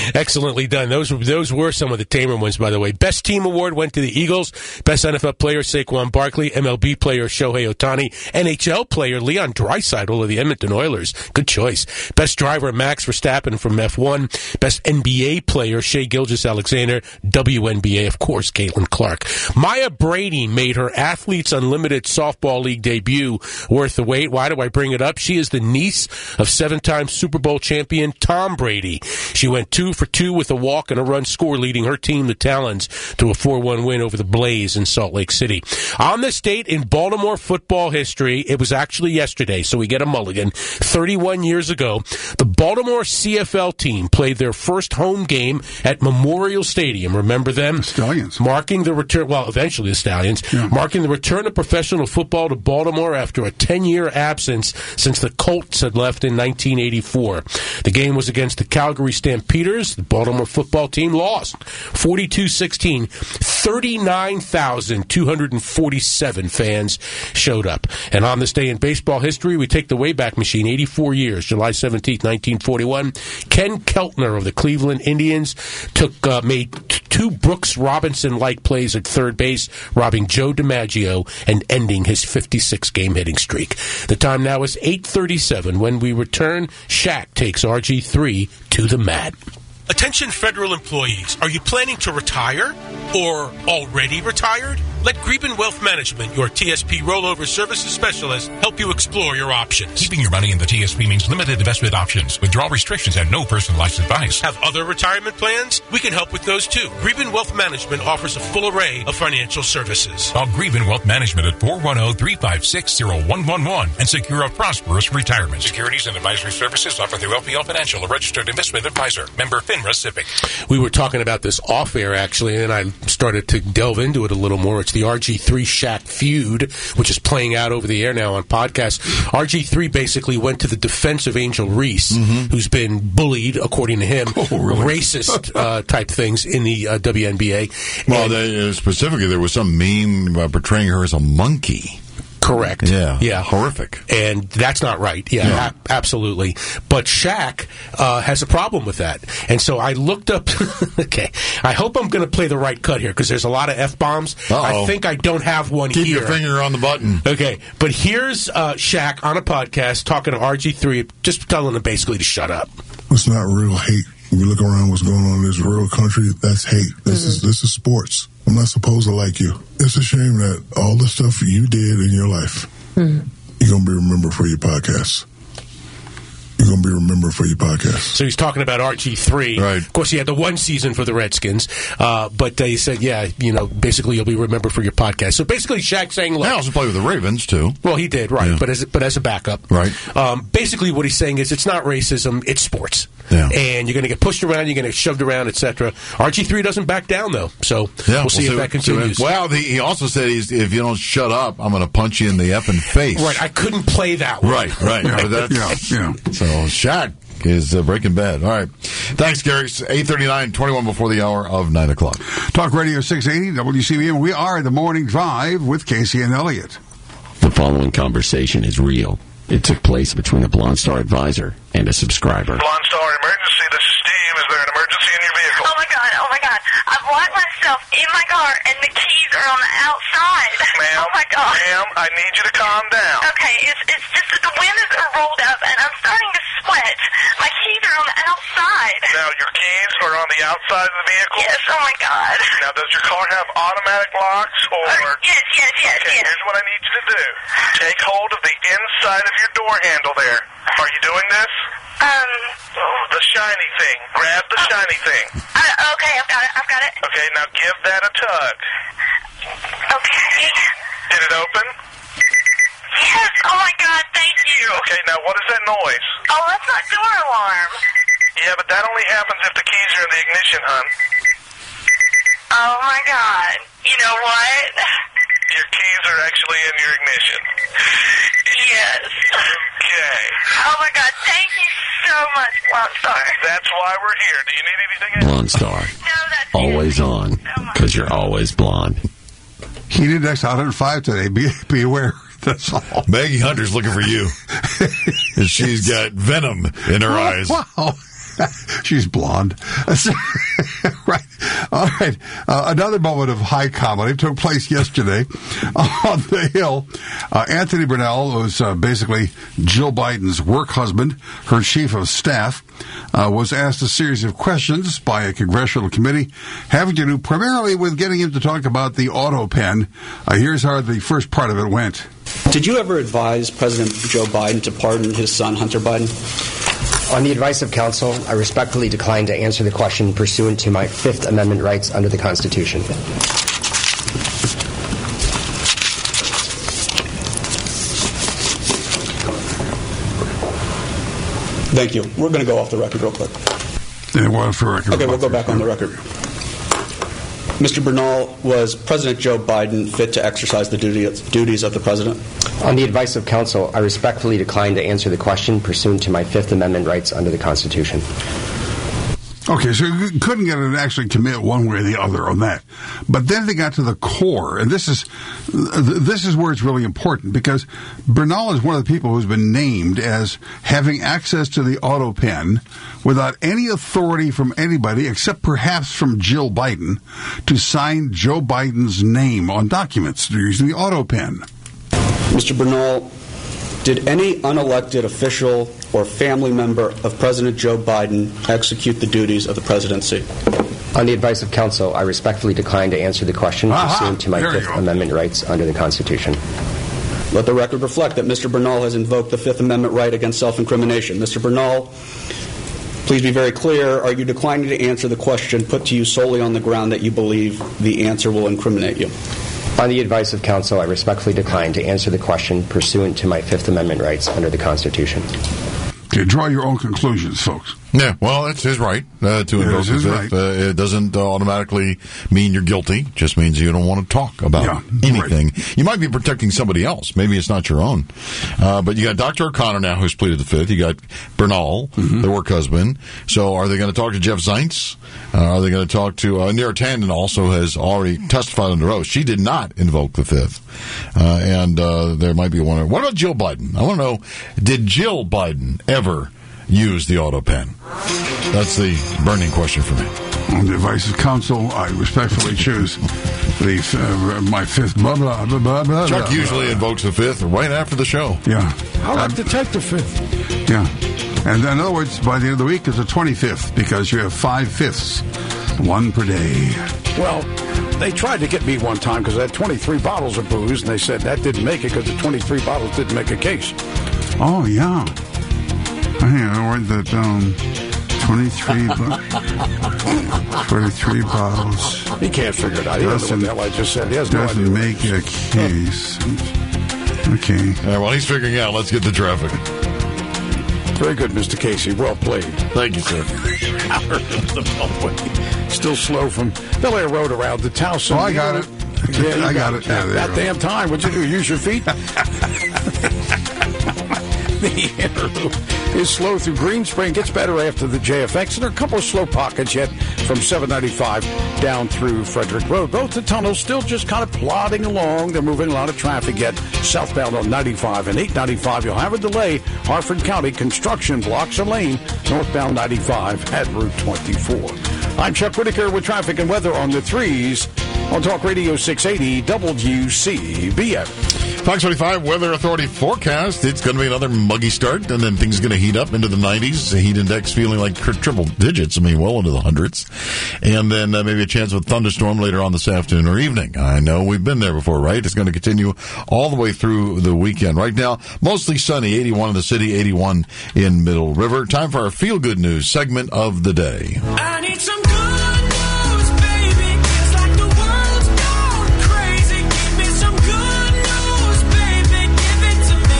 Excellently done. Those were, those were some of the tamer ones, by the way. Best Team Award went to the Eagles. Best N F L Player, Saquon Barkley. M L B Player, Shohei Ohtani. N H L Player, Leon Draisaitl of the Edmonton Oilers. Good choice. Best Driver, Max Verstappen from F one. Best N B A Player, Shai Gilgeous-Alexander. W N B A, of course, Caitlin Clark. Maya Brady made her Athletes Unlimited Softball League debut worth the wait. Why do I bring it up? She is the niece of seven-time Super Bowl champion Tom Brady. She went two for two with a walk and a run score, leading her team, the Talons, to a four one win over the Blaze in Salt Lake City. On this date in Baltimore football history, it was actually yesterday, so we get a mulligan. thirty-one years ago, the Baltimore C F L team played their first home game at Memorial Stadium. Remember them? The Stallions. Marking the return, well, eventually the Stallions, yeah. marking the return of professional football to Baltimore after a ten-year absence since the Colts had left in nineteen eighty-four. The game was against the Calgary Stampeders. The Baltimore football team lost forty-two sixteen. thirty-nine thousand two hundred forty-seven fans showed up. And on this day in baseball history, we take the Wayback Machine, eighty-four years, July seventeenth, nineteen forty-one. Ken Keltner of the Cleveland Indians took uh, made t- two Brooks Robinson-like plays at third base, robbing Joe DiMaggio and ending his fifty-six game hitting streak. The time now is eight thirty-seven. When we return, Shaq takes R G three to the mat. Attention federal employees, are you planning to retire or already retired? Let Greben Wealth Management, your T S P rollover services specialist, help you explore your options. Keeping your money in the T S P means limited investment options, withdrawal restrictions, and no personalized advice. Have other retirement plans? We can help with those too. Greben Wealth Management offers a full array of financial services. Call Greben Wealth Management at four one zero, three five six, zero one one one and secure a prosperous retirement. Securities and advisory services offered through L P L Financial, a registered investment advisor. Member FINRA SIPC. We were talking about this off air, actually, and I started to delve into it a little more. It's the R G three Shaq feud, which is playing out over the air now on podcasts. R G three basically went to the defense of Angel Reese, mm-hmm. who's been bullied, according to him, oh, really? racist uh, type things in the uh, W N B A. Well, and, they, uh, specifically, there was some meme uh, portraying her as a monkey. Correct. Yeah. Yeah. Horrific. And that's not right. Yeah, yeah. A- absolutely. But Shaq uh, has a problem with that. And so I looked up. Okay. I hope I'm going to play the right cut here because there's a lot of F-bombs. Uh-oh. I think I don't have one Keep here. Keep your finger on the button. Okay. But here's uh, Shaq on a podcast talking to R G three, just telling him basically to shut up. It's not real hate. When you look around what's going on in this real country, that's hate. This mm-hmm. is this is sports. I'm not supposed to like you. It's a shame that all the stuff you did in your life, mm-hmm. you're going to be remembered for your podcast. You're going to be remembered for your podcast. So he's talking about R G three. Right. Of course, he had the one season for the Redskins, uh, but uh, he said, yeah, you know, basically you'll be remembered for your podcast. So basically Shaq saying, look. He also played with the Ravens, too. Well, he did, right, yeah. but as but as a backup. Right. Um, basically what he's saying is it's not racism, it's sports. Yeah. And you're going to get pushed around, you're going to get shoved around, et cetera. R G three doesn't back down, though, so yeah, we'll see we'll if that continues. Well, the, he also said he's, if you don't shut up, I'm going to punch you in the effing face. Right, I couldn't play that one. Right, right. yeah, that's, yeah, yeah. So, Shaq is uh, Breaking Bad. All right. Thanks, Gary. It's eight thirty-nine, twenty-one before the hour of nine o'clock. Talk Radio six eighty, W C B M. We are the Morning Drive with Casey and Elliott. The following conversation is real. It took place between a Blonde Star advisor and a subscriber. Blonde Star emergency. This is Steve. Is there an emergency in your vehicle? Oh, my God. Oh, my God. I've locked myself in my car, and the keys are on the outside. Ma'am, oh, my God. Ma'am, I need you to calm down. Okay, it's, it's just that the windows are rolled up, and I'm starting to sweat. My keys are on the outside. Now, your keys are on the outside of the vehicle? Yes, oh, my God. Now, does your car have automatic locks, or... Uh, yes, yes, yes, okay, yes. here's what I need you to do. Take hold of the inside of your door handle there. Are you doing this? Um... Oh, the shiny thing. Grab the oh, shiny thing. Uh, okay, I've got it, I've got it. Okay, now give that a tug. Okay. Did it open? Yes, oh my God, thank you. Okay, now what is that noise? Oh, that's my door alarm. Yeah, but that only happens if the keys are in the ignition, hon. Oh my God. You know what? Your keys are actually in your ignition. Yes. Okay. Oh my God, thank you so much, Blonde Star. That's why we're here. Do you need anything else? Blonde Star. No, that's always on, because you're always blonde. Heat index one hundred five today. Be, be aware. That's all. Maggie Hunter's looking for you. And she's got venom in her eyes. Wow. She's blonde. Right. All right. Uh, another moment of high comedy took place yesterday on the Hill. Uh, Anthony Brunel was uh, basically Jill Biden's work husband, her chief of staff, uh, was asked a series of questions by a congressional committee having to do primarily with getting him to talk about the auto pen. Uh, here's how the first part of it went. Did you ever advise President Joe Biden to pardon his son, Hunter Biden? On the advice of counsel, I respectfully decline to answer the question pursuant to my Fifth Amendment rights under the Constitution. Thank you. We're going to go off the record real quick. Yeah, well, for record. Okay, we'll go back on the record. Mister Bernal, was President Joe Biden fit to exercise the duty, duties of the president? On the advice of counsel, I respectfully decline to answer the question pursuant to my Fifth Amendment rights under the Constitution. Okay, so you couldn't get it to actually commit one way or the other on that. But then they got to the core, and this is this is where it's really important, because Bernal is one of the people who's been named as having access to the auto pen without any authority from anybody except perhaps from Jill Biden to sign Joe Biden's name on documents using the auto pen. Mister Bernal, did any unelected official or family member of President Joe Biden execute the duties of the presidency? On the advice of counsel, I respectfully decline to answer the question Aha, pursuant to my Fifth Amendment rights under the Constitution. Let the record reflect that Mister Bernal has invoked the Fifth Amendment right against self-incrimination. Mister Bernal, please be very clear. Are you declining to answer the question put to you solely on the ground that you believe the answer will incriminate you? On the advice of counsel, I respectfully decline to answer the question pursuant to my Fifth Amendment rights under the Constitution. Okay, draw your own conclusions, folks. Yeah, well, it's his right uh, to invoke the Fifth. Right. Uh, it doesn't uh, automatically mean you're guilty. It just means you don't want to talk about yeah, anything. Right. You might be protecting somebody else. Maybe it's not your own. Uh, but you got Doctor O'Connor now who's pleaded the Fifth. You got Bernal, mm-hmm. the work husband. So are they going to talk to Jeff Zients? Uh, are they going to talk to uh, Neera Tanden? Also has already testified under oath. She did not invoke the Fifth. Uh, and uh, there might be one. What about Jill Biden? I want to know, did Jill Biden ever use the auto pen? That's the burning question for me. On the advice of counsel, I respectfully choose the uh, my fifth. Blah blah blah blah blah. Chuck blah, usually blah. invokes the Fifth right after the show. Yeah, I like to take the Fifth. Yeah, and in other words, by the end of the week is the twenty-fifth because you have five fifths, one per day. Well, they tried to get me one time because I had twenty-three bottles of booze, and they said that didn't make it because the twenty-three bottles didn't make a case. Oh yeah. I read that down. twenty-three, twenty-three bottles. He can't figure it out. He doesn't know what the hell I just said. He has no doesn't idea. make a case. Okay. All right, while he's figuring out, let's get to traffic. Very good, Mister Casey. Well played. Thank you, sir. Still slow from Bel Air Road around to Towson. Oh, I got it. Yeah, I got, got it. Yeah, yeah, that damn time. What'd you do? Use your feet? The inner loop is slow through Green Spring. Gets better after the J F X. And there are a couple of slow pockets yet from seven ninety-five down through Frederick Road. Both the tunnels still just kind of plodding along. They're moving a lot of traffic yet. Southbound on ninety-five and eight ninety-five. You'll have a delay. Harford County construction blocks a lane. Northbound ninety-five at Route twenty-four. I'm Chuck Whitaker with traffic and weather on the threes on Talk Radio six eighty W C B M. Fox twenty-five Weather Authority forecast. It's going to be another muggy start, and then things are going to heat up into the nineties. The heat index feeling like triple digits. I mean, well into the hundreds. And then uh, maybe a chance of a thunderstorm later on this afternoon or evening. I know we've been there before, right? It's going to continue all the way through the weekend. Right now, mostly sunny. eighty-one in the city, eighty-one in Middle River. Time for our Feel Good News segment of the day. I need some good news, baby. It's like the world's gone crazy. Give me some good news, baby. Give it to me.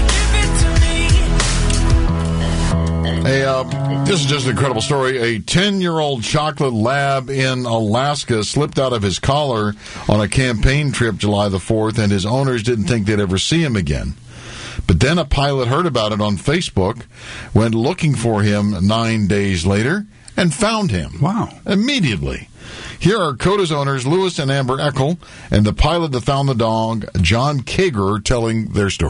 Give it to me. A, uh, this is just an incredible story. A ten-year-old chocolate lab in Alaska slipped out of his collar on a campaign trip July the fourth, and his owners didn't think they'd ever see him again. But then a pilot heard about it on Facebook, went looking for him nine days later, and found him. Wow. Immediately. Here are CODA's owners, Lewis and Amber Eckel, and the pilot that found the dog, John Kager, telling their story. I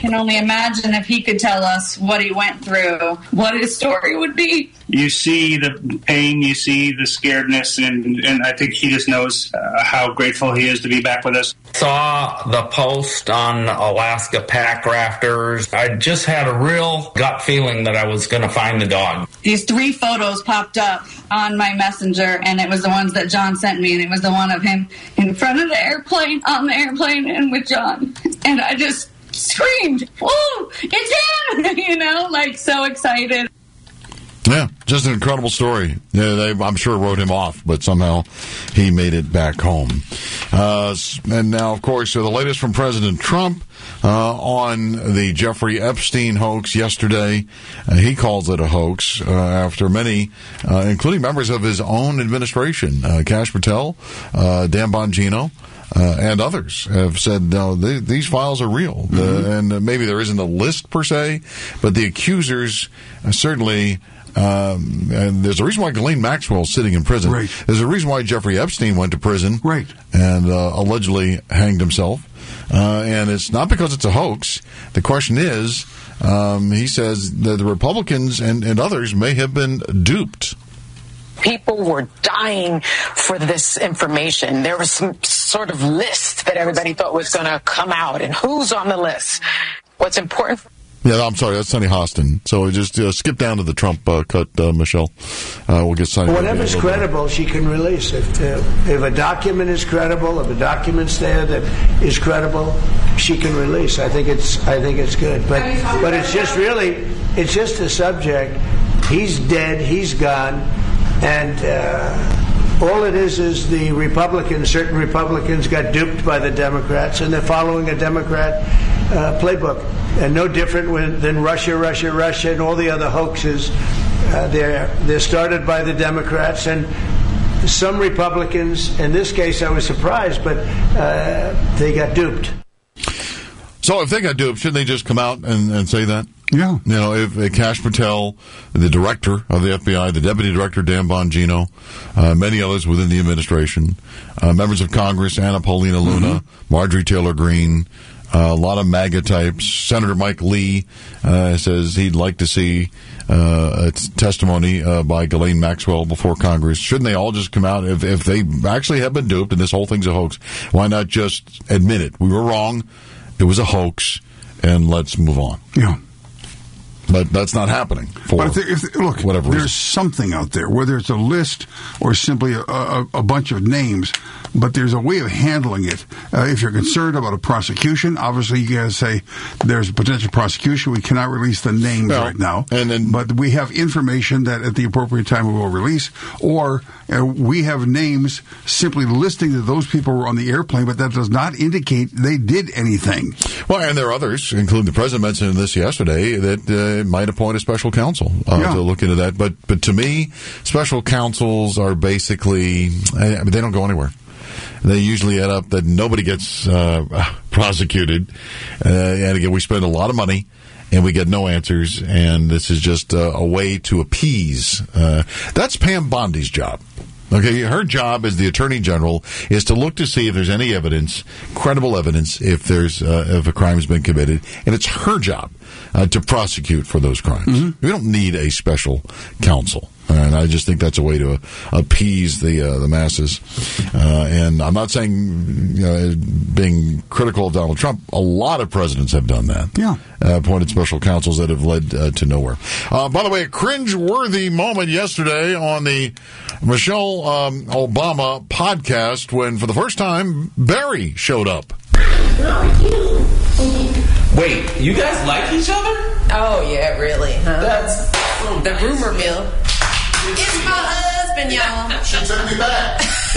can only imagine if he could tell us what he went through, what his story would be. You see the pain, you see the scaredness, and, and I think he just knows uh, how grateful he is to be back with us. Saw the post on Alaska Pack Rafters. I just had a real gut feeling that I was going to find the dog. These three photos popped up on my messenger, and it was the ones that John sent me, and it was the one of him in front of the airplane, on the airplane, and with John. And I just screamed, "Whoa, it's him!" You know, like so excited. Yeah, just an incredible story. Yeah, they, I'm sure, wrote him off, but somehow he made it back home. Uh, and now, of course, uh, the latest from President Trump uh, on the Jeffrey Epstein hoax yesterday. Uh, he calls it a hoax uh, after many, uh, including members of his own administration, uh, Kash Patel, uh, Dan Bongino, Uh, and others have said, no, they, these files are real. Mm-hmm. Uh, and uh, maybe there isn't a list per se, but the accusers uh, certainly, um, and there's a reason why Ghislaine Maxwell is sitting in prison. Right. There's a reason why Jeffrey Epstein went to prison. Right. And uh, allegedly hanged himself. Uh, and it's not because it's a hoax. The question is, um, he says that the Republicans and, and others may have been duped. People were dying for this information. There was some sort of list that everybody thought was going to come out, and who's on the list. What's important? Yeah, I'm sorry, that's Sonny Hostin. So just uh, skip down to the Trump uh, cut, uh, Michelle. Uh, we'll get Sonny. Whatever's credible, she can release. If uh, if a document is credible, if a document's there that is credible, she can release. I think it's I think it's good. But but it's just really it's just a subject. He's dead. He's gone. And uh, all it is is the Republicans, certain Republicans got duped by the Democrats, and they're following a Democrat uh, playbook. And no different when, than Russia, Russia, Russia, and all the other hoaxes. Uh, they're, they're started by the Democrats, and some Republicans, in this case I was surprised, but uh, they got duped. So if they got duped, shouldn't they just come out and, and say that? Yeah. You know, if uh, Kash Patel, the director of the F B I, the deputy director, Dan Bongino, uh, many others within the administration, uh, members of Congress, Anna Paulina Luna, mm-hmm. Marjorie Taylor Greene, uh, a lot of MAGA types. Senator Mike Lee uh, says he'd like to see uh, a t- testimony uh, by Ghislaine Maxwell before Congress. Shouldn't they all just come out? If, if they actually have been duped and this whole thing's a hoax, why not just admit it? We were wrong. It was a hoax, and let's move on. Yeah. But that's not happening. For but if, if, look, whatever there's reason. something out there, whether it's a list or simply a, a, a bunch of names, but there's a way of handling it. Uh, if you're concerned about a prosecution, obviously you got to say there's a potential prosecution. We cannot release the names well, right now. And then, but we have information that at the appropriate time we will release, or uh, we have names simply listing that those people were on the airplane, but that does not indicate they did anything. Well, and there are others, including the president mentioned this yesterday, that uh, might appoint a special counsel uh, yeah. to look into that. But but to me, special counsels are basically, I mean, they don't go anywhere. They usually end up that nobody gets uh, prosecuted. Uh, and again, we spend a lot of money and we get no answers. And this is just uh, a way to appease. Uh, that's Pam Bondi's job. Okay, her job as the Attorney General is to look to see if there's any evidence, credible evidence, if there's uh, if a crime has been committed, and it's her job uh, to prosecute for those crimes. Mm-hmm. We don't need a special counsel, and I just think that's a way to uh, appease the uh, the masses. Uh, and I'm not saying, you know, being critical of Donald Trump. A lot of presidents have done that. Yeah, uh, appointed special counsels that have led uh, to nowhere. Uh, by the way, a cringe-worthy moment yesterday on the Michelle um, Obama podcast when, for the first time, Barry showed up. Wait, you guys like each other? Oh, yeah, really, huh? That's so the nice. rumor mill. It's my husband, y'all. She took me back.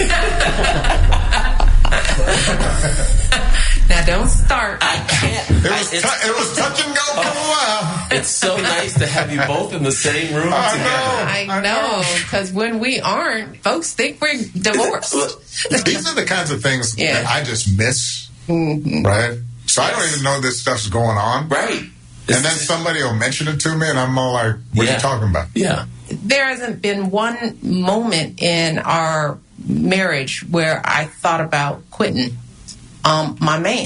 Now, don't start. I can't. It was, t- it was touch and go for a while. It's so nice to have you both in the same room I together. Know, I know, because when we aren't, folks think we're divorced. These are the kinds of things yeah. that I just miss, mm-hmm. right? So I don't even know this stuff's going on. Right. And then somebody will mention it to me, and I'm all like, what yeah. are you talking about? Yeah. There hasn't been one moment in our marriage where I thought about quitting um, my man.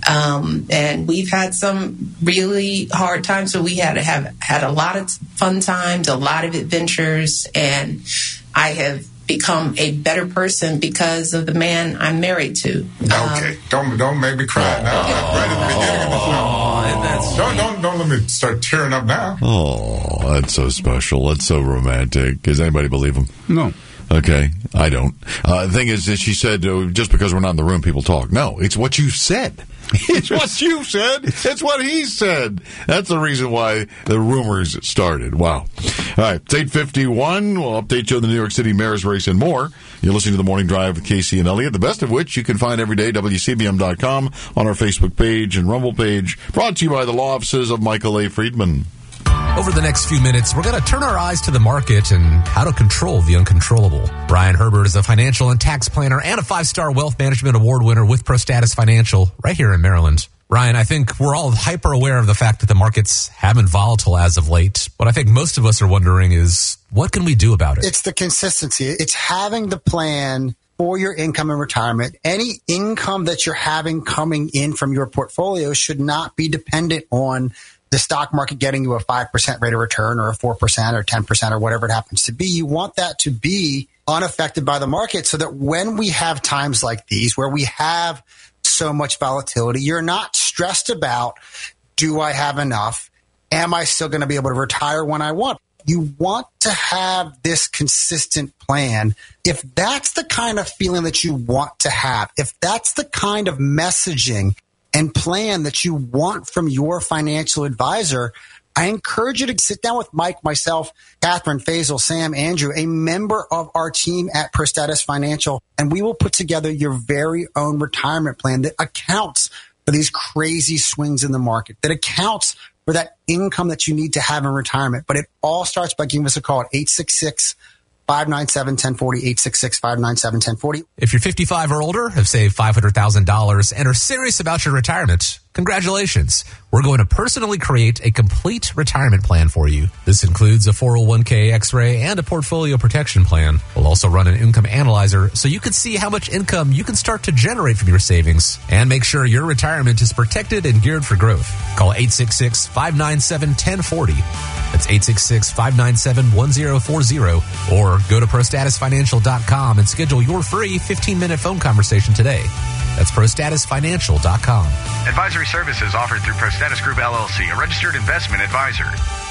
Um, and we've had some really hard times, so we had to have had a lot of fun times, a lot of adventures, and I have become a better person because of the man I'm married to. Okay, Um, don't don't make me cry now. Right at the beginning of the show. Don't don't don't let me start tearing up now. Oh, that's so special. That's so romantic. Does anybody believe him? No. Okay, I don't. Uh, the thing is that she said, uh, just because we're not in the room, people talk. No, it's what you said. It's what you said. It's what he said. That's the reason why the rumors started. Wow. All right, it's eight fifty-one. We'll update you on the New York City mayor's race and more. You're listening to The Morning Drive with Casey and Elliott, the best of which you can find every day, W C B M dot com, on our Facebook page and Rumble page. Brought to you by the law offices of Michael A. Friedman. Over the next few minutes, we're going to turn our eyes to the market and how to control the uncontrollable. Brian Herbert is a financial and tax planner and a five-star wealth management award winner with ProStatus Financial right here in Maryland. Ryan, I think we're all hyper aware of the fact that the markets have been volatile as of late. What I think most of us are wondering is, what can we do about it? It's the consistency. It's having the plan for your income and retirement. Any income that you're having coming in from your portfolio should not be dependent on the stock market getting you a five percent rate of return or a four percent or ten percent or whatever it happens to be. You want that to be unaffected by the market so that when we have times like these where we have so much volatility, you're not stressed about, do I have enough? Am I still going to be able to retire when I want? You want to have this consistent plan. If that's the kind of feeling that you want to have, if that's the kind of messaging and plan that you want from your financial advisor, I encourage you to sit down with Mike, myself, Catherine, Faisal, Sam, Andrew, a member of our team at ProStatus Financial, and we will put together your very own retirement plan that accounts for these crazy swings in the market, that accounts for that income that you need to have in retirement. But it all starts by giving us a call at eight six six, five nine seven, one zero four zero, eight six six, five nine seven, one zero four zero. If you're fifty-five or older, have saved five hundred thousand dollars, and are serious about your retirement, congratulations. We're going to personally create a complete retirement plan for you. This includes a four oh one k X-ray and a portfolio protection plan. We'll also run an income analyzer so you can see how much income you can start to generate from your savings and make sure your retirement is protected and geared for growth. Call eight six six, five nine seven, one zero four zero. That's eight six six, five nine seven, one zero four zero. Or go to pro status financial dot com and schedule your free fifteen-minute phone conversation today. That's pro status financial dot com. Advisory services offered through ProStatus Group L L C, a registered investment advisor.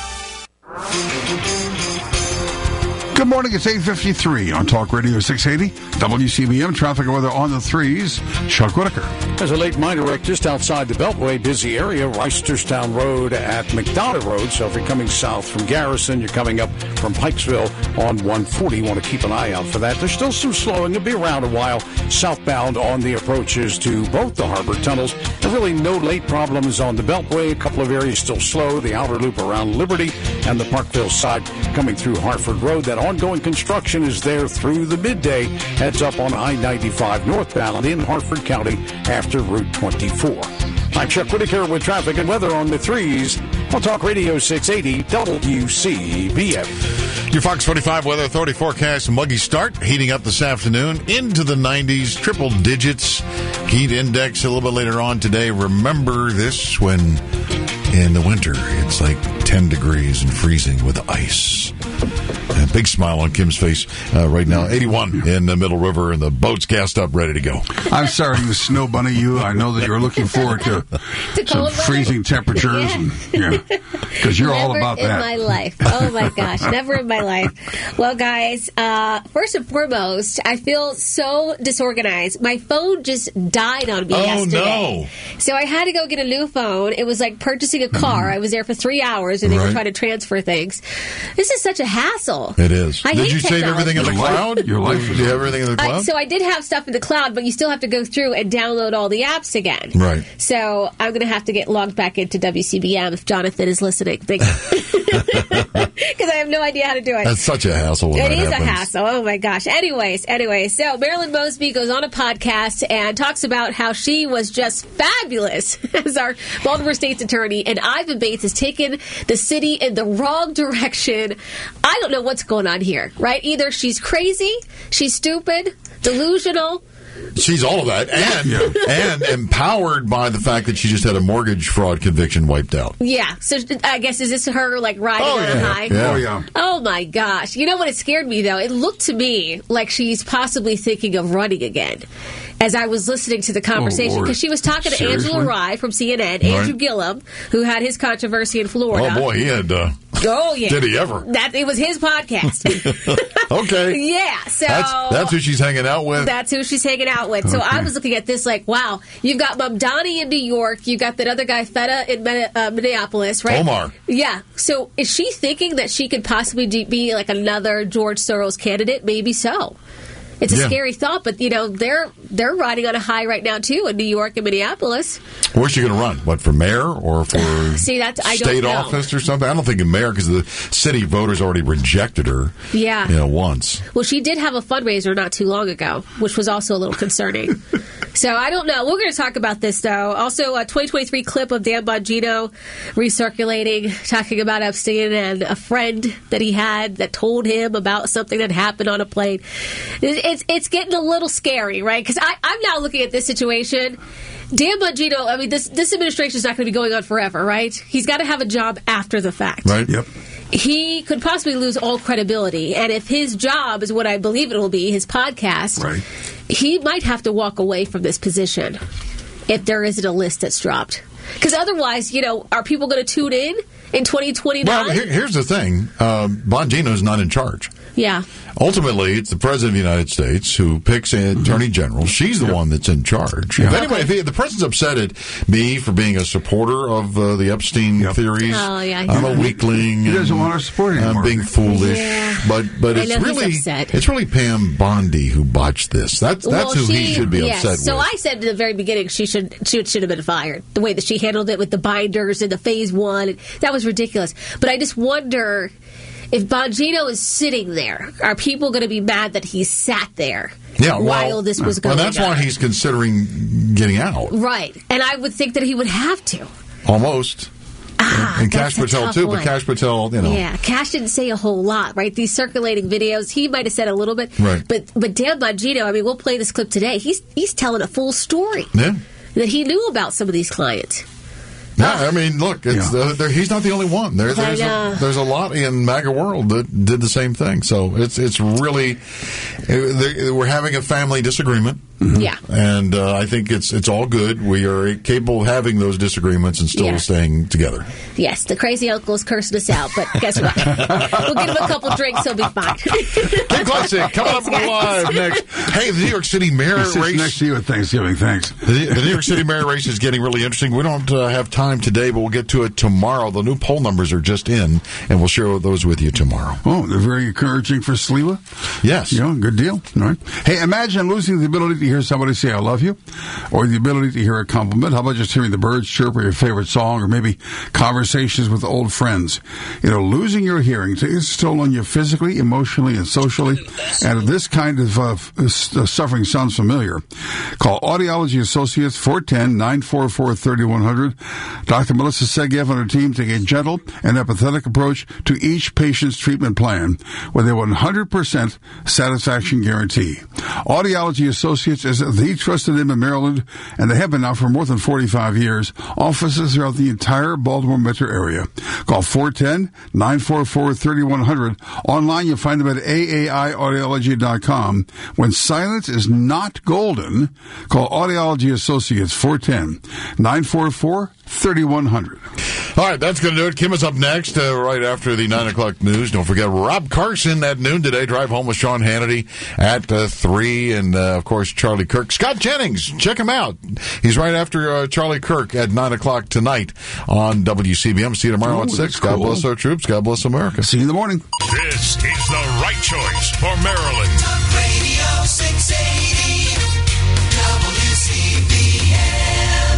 Good morning. It's eight fifty-three on Talk Radio six eighty. W C B M traffic and weather on the threes. Chuck Whitaker. There's a late minor wreck just outside the Beltway, busy area, Reisterstown Road at McDonough Road. So if you're coming south from Garrison, you're coming up from Pikesville on one forty. You want to keep an eye out for that. There's still some slowing. It'll be around a while southbound on the approaches to both the harbor tunnels. And really no late problems on the Beltway. A couple of areas still slow. The outer loop around Liberty and the Parkville side coming through Hartford Road. That ongoing construction is there through the midday. Heads up on I ninety-five northbound in Hartford County after Route twenty-four. I'm Chuck Whitaker with traffic and weather on the threes on Talk Radio six eighty W C B M. Your Fox forty-five Weather Authority forecast, muggy start, heating up this afternoon into the nineties, triple digits. Heat index a little bit later on today. Remember this when in the winter it's like ten degrees and freezing with ice. A big smile on Kim's face uh, right now. eighty-one in the Middle River, and the boat's gassed up, ready to go. I'm sorry to snow bunny you. I know that you're looking forward to, To some cold freezing temperatures, and yeah, because you're all Never about in that. my life. Oh my gosh, never in my life. Well, guys, uh, first and foremost, I feel so disorganized. My phone just died on me Oh, yesterday. no. So I had to go get a new phone. It was like purchasing a car. I was there for three hours, and they were Right. trying to transfer things. This is such a hassle. It is. I Did hate you save technology. everything in the Your life- cloud? your life Do is you have over. everything in the I, cloud? so I did have stuff in the cloud, but you still have to go through and download all the apps again. Right. So I'm going to have to get logged back into W C B M if Jonathan is listening. Because I have no idea how to do it. That's such a hassle when It that is happens. a hassle. Oh my gosh. Anyways, anyways, so Marilyn Mosby goes on a podcast and talks about how she was just fabulous as our Baltimore State's attorney, and Ivan Bates has taken the city in the wrong direction. I don't know what's going on here, right? Either she's crazy, she's stupid, delusional, She's all of that, and and empowered by the fact that she just had a mortgage fraud conviction wiped out. Yeah. So I guess is this her like riding Oh, on yeah. a high? Yeah. Oh, yeah. Oh my gosh! You know what? It scared me though. It looked to me like she's possibly thinking of running again. As I was listening to the conversation, Lord. because she was talking to Seriously? Angela Rye from C N N, Right. Andrew Gillum, who had his controversy in Florida. Oh boy, he had. Uh, Oh yeah. Did he ever? That it was his podcast. Okay. Yeah. So That's that's who she's hanging out with. That's who she's hanging out with. So I Okay. was looking at this like, wow, you've got Mamdani in New York, you got that other guy Feta in Min- uh, Minneapolis, right? Omar. Yeah. So is she thinking that she could possibly de- be like another George Soros candidate? Maybe so. It's a Yeah. scary thought, but you know they're they're riding on a high right now too in New York and Minneapolis. Where's she going to run? What, for mayor or for See, that's I don't state know. office or something? I don't think a mayor because the city voters already rejected her. Yeah. You know, once. Well, she did have a fundraiser not too long ago, which was also a little concerning. So I don't know. We're going to talk about this, though. Also, a twenty twenty-three clip of Dan Bongino recirculating, talking about Epstein and a friend that he had that told him about something that happened on a plane. It's it's, it's getting a little scary, right? Because I'm now looking at this situation. Dan Bongino, I mean, this, this administration is not going to be going on forever, right? He's got to have a job after the fact. Right. Yep. He could possibly lose all credibility. And if his job is what I believe it will be, his podcast, Right. he might have to walk away from this position if there isn't a list that's dropped. Because otherwise, you know, are people going to tune in in twenty twenty-nine? Well, here, here's the thing. Um, Bongino's not in charge. Yeah. Ultimately, it's the President of the United States who picks an Attorney General. She's the one that's in charge. If anybody, if he, the President's upset at me for being a supporter of uh, the Epstein theories, Oh, yeah, I'm a yeah. weakling. He doesn't and want our support anymore. I'm being foolish. Yeah. But but I it's know he's really upset. it's really Pam Bondi who botched this. That's that's Well, who he she- should be yes. upset So with. I said at the very beginning she should she should have been fired. The way that she handled it with the binders and the phase one, that was ridiculous. But I just wonder if Bongino is sitting there, are people going to be mad that he sat there yeah, while well, this was well, going that's on? why he's considering getting out. Right. And I would think that he would have to. Almost. Ah, and that's Cash a Patel tough too, one. but Cash Patel, you know. Yeah, Cash didn't say a whole lot, right? These circulating videos, he might have said a little bit. Right. But but Dan Bongino, I mean, we'll play this clip today. He's he's telling a full story Yeah. that he knew about some of these clients. Yeah, I mean, look, it's, uh, there, he's not the only one. There, I there's, know. a, there's a lot in MAGA world that did the same thing. So it's it's really uh, we're having a family disagreement. Yeah. And uh, I think it's it's all good. We are capable of having those disagreements and still Yeah. staying together. Yes, the crazy uncle is cursing us out, but guess what? We'll give him a couple drinks, he'll be fine. King Classic coming up Thanks, guys. live next. Hey, the New York City mayor He sits race. next to you at Thanksgiving. Thanks. The, the New York City mayor race is getting really interesting. We don't uh, have time today, but we'll get to it tomorrow. The new poll numbers are just in, and we'll share those with you tomorrow. Oh, they're very encouraging for Sliwa. Yes. You know, good deal. All right. Hey, imagine losing the ability to hear somebody say, I love you, or the ability to hear a compliment. How about just hearing the birds chirp or your favorite song, or maybe conversations with old friends? You know, losing your hearing is still on you physically, emotionally, and socially. And if this kind of uh, s- uh, suffering sounds familiar, call Audiology Associates four one zero, nine four four, three one zero zero. Doctor Melissa Segev and her team take a gentle and empathetic approach to each patient's treatment plan with a one hundred percent satisfaction guarantee. Audiology Associates is the trusted name in Maryland, and they have been now for more than forty-five years. Offices throughout the entire Baltimore metro area. Call four one zero, nine four four, three one zero zero. Online, you'll find them at A A I audiology dot com. When silence is not golden, call Audiology Associates four one zero, nine four four, three one zero zero. All right, that's going to do it. Kim is up next, uh, right after the nine o'clock news. Don't forget Rob Carson at noon today. Drive home with Sean Hannity at uh, three, and uh, of course Charlie Kirk. Scott Jennings, check him out. He's right after uh, Charlie Kirk at nine o'clock tonight on W C B M. See you tomorrow Oh, at six. that's God cool. bless our troops. God bless America. See you in the morning. This is the right choice for Maryland.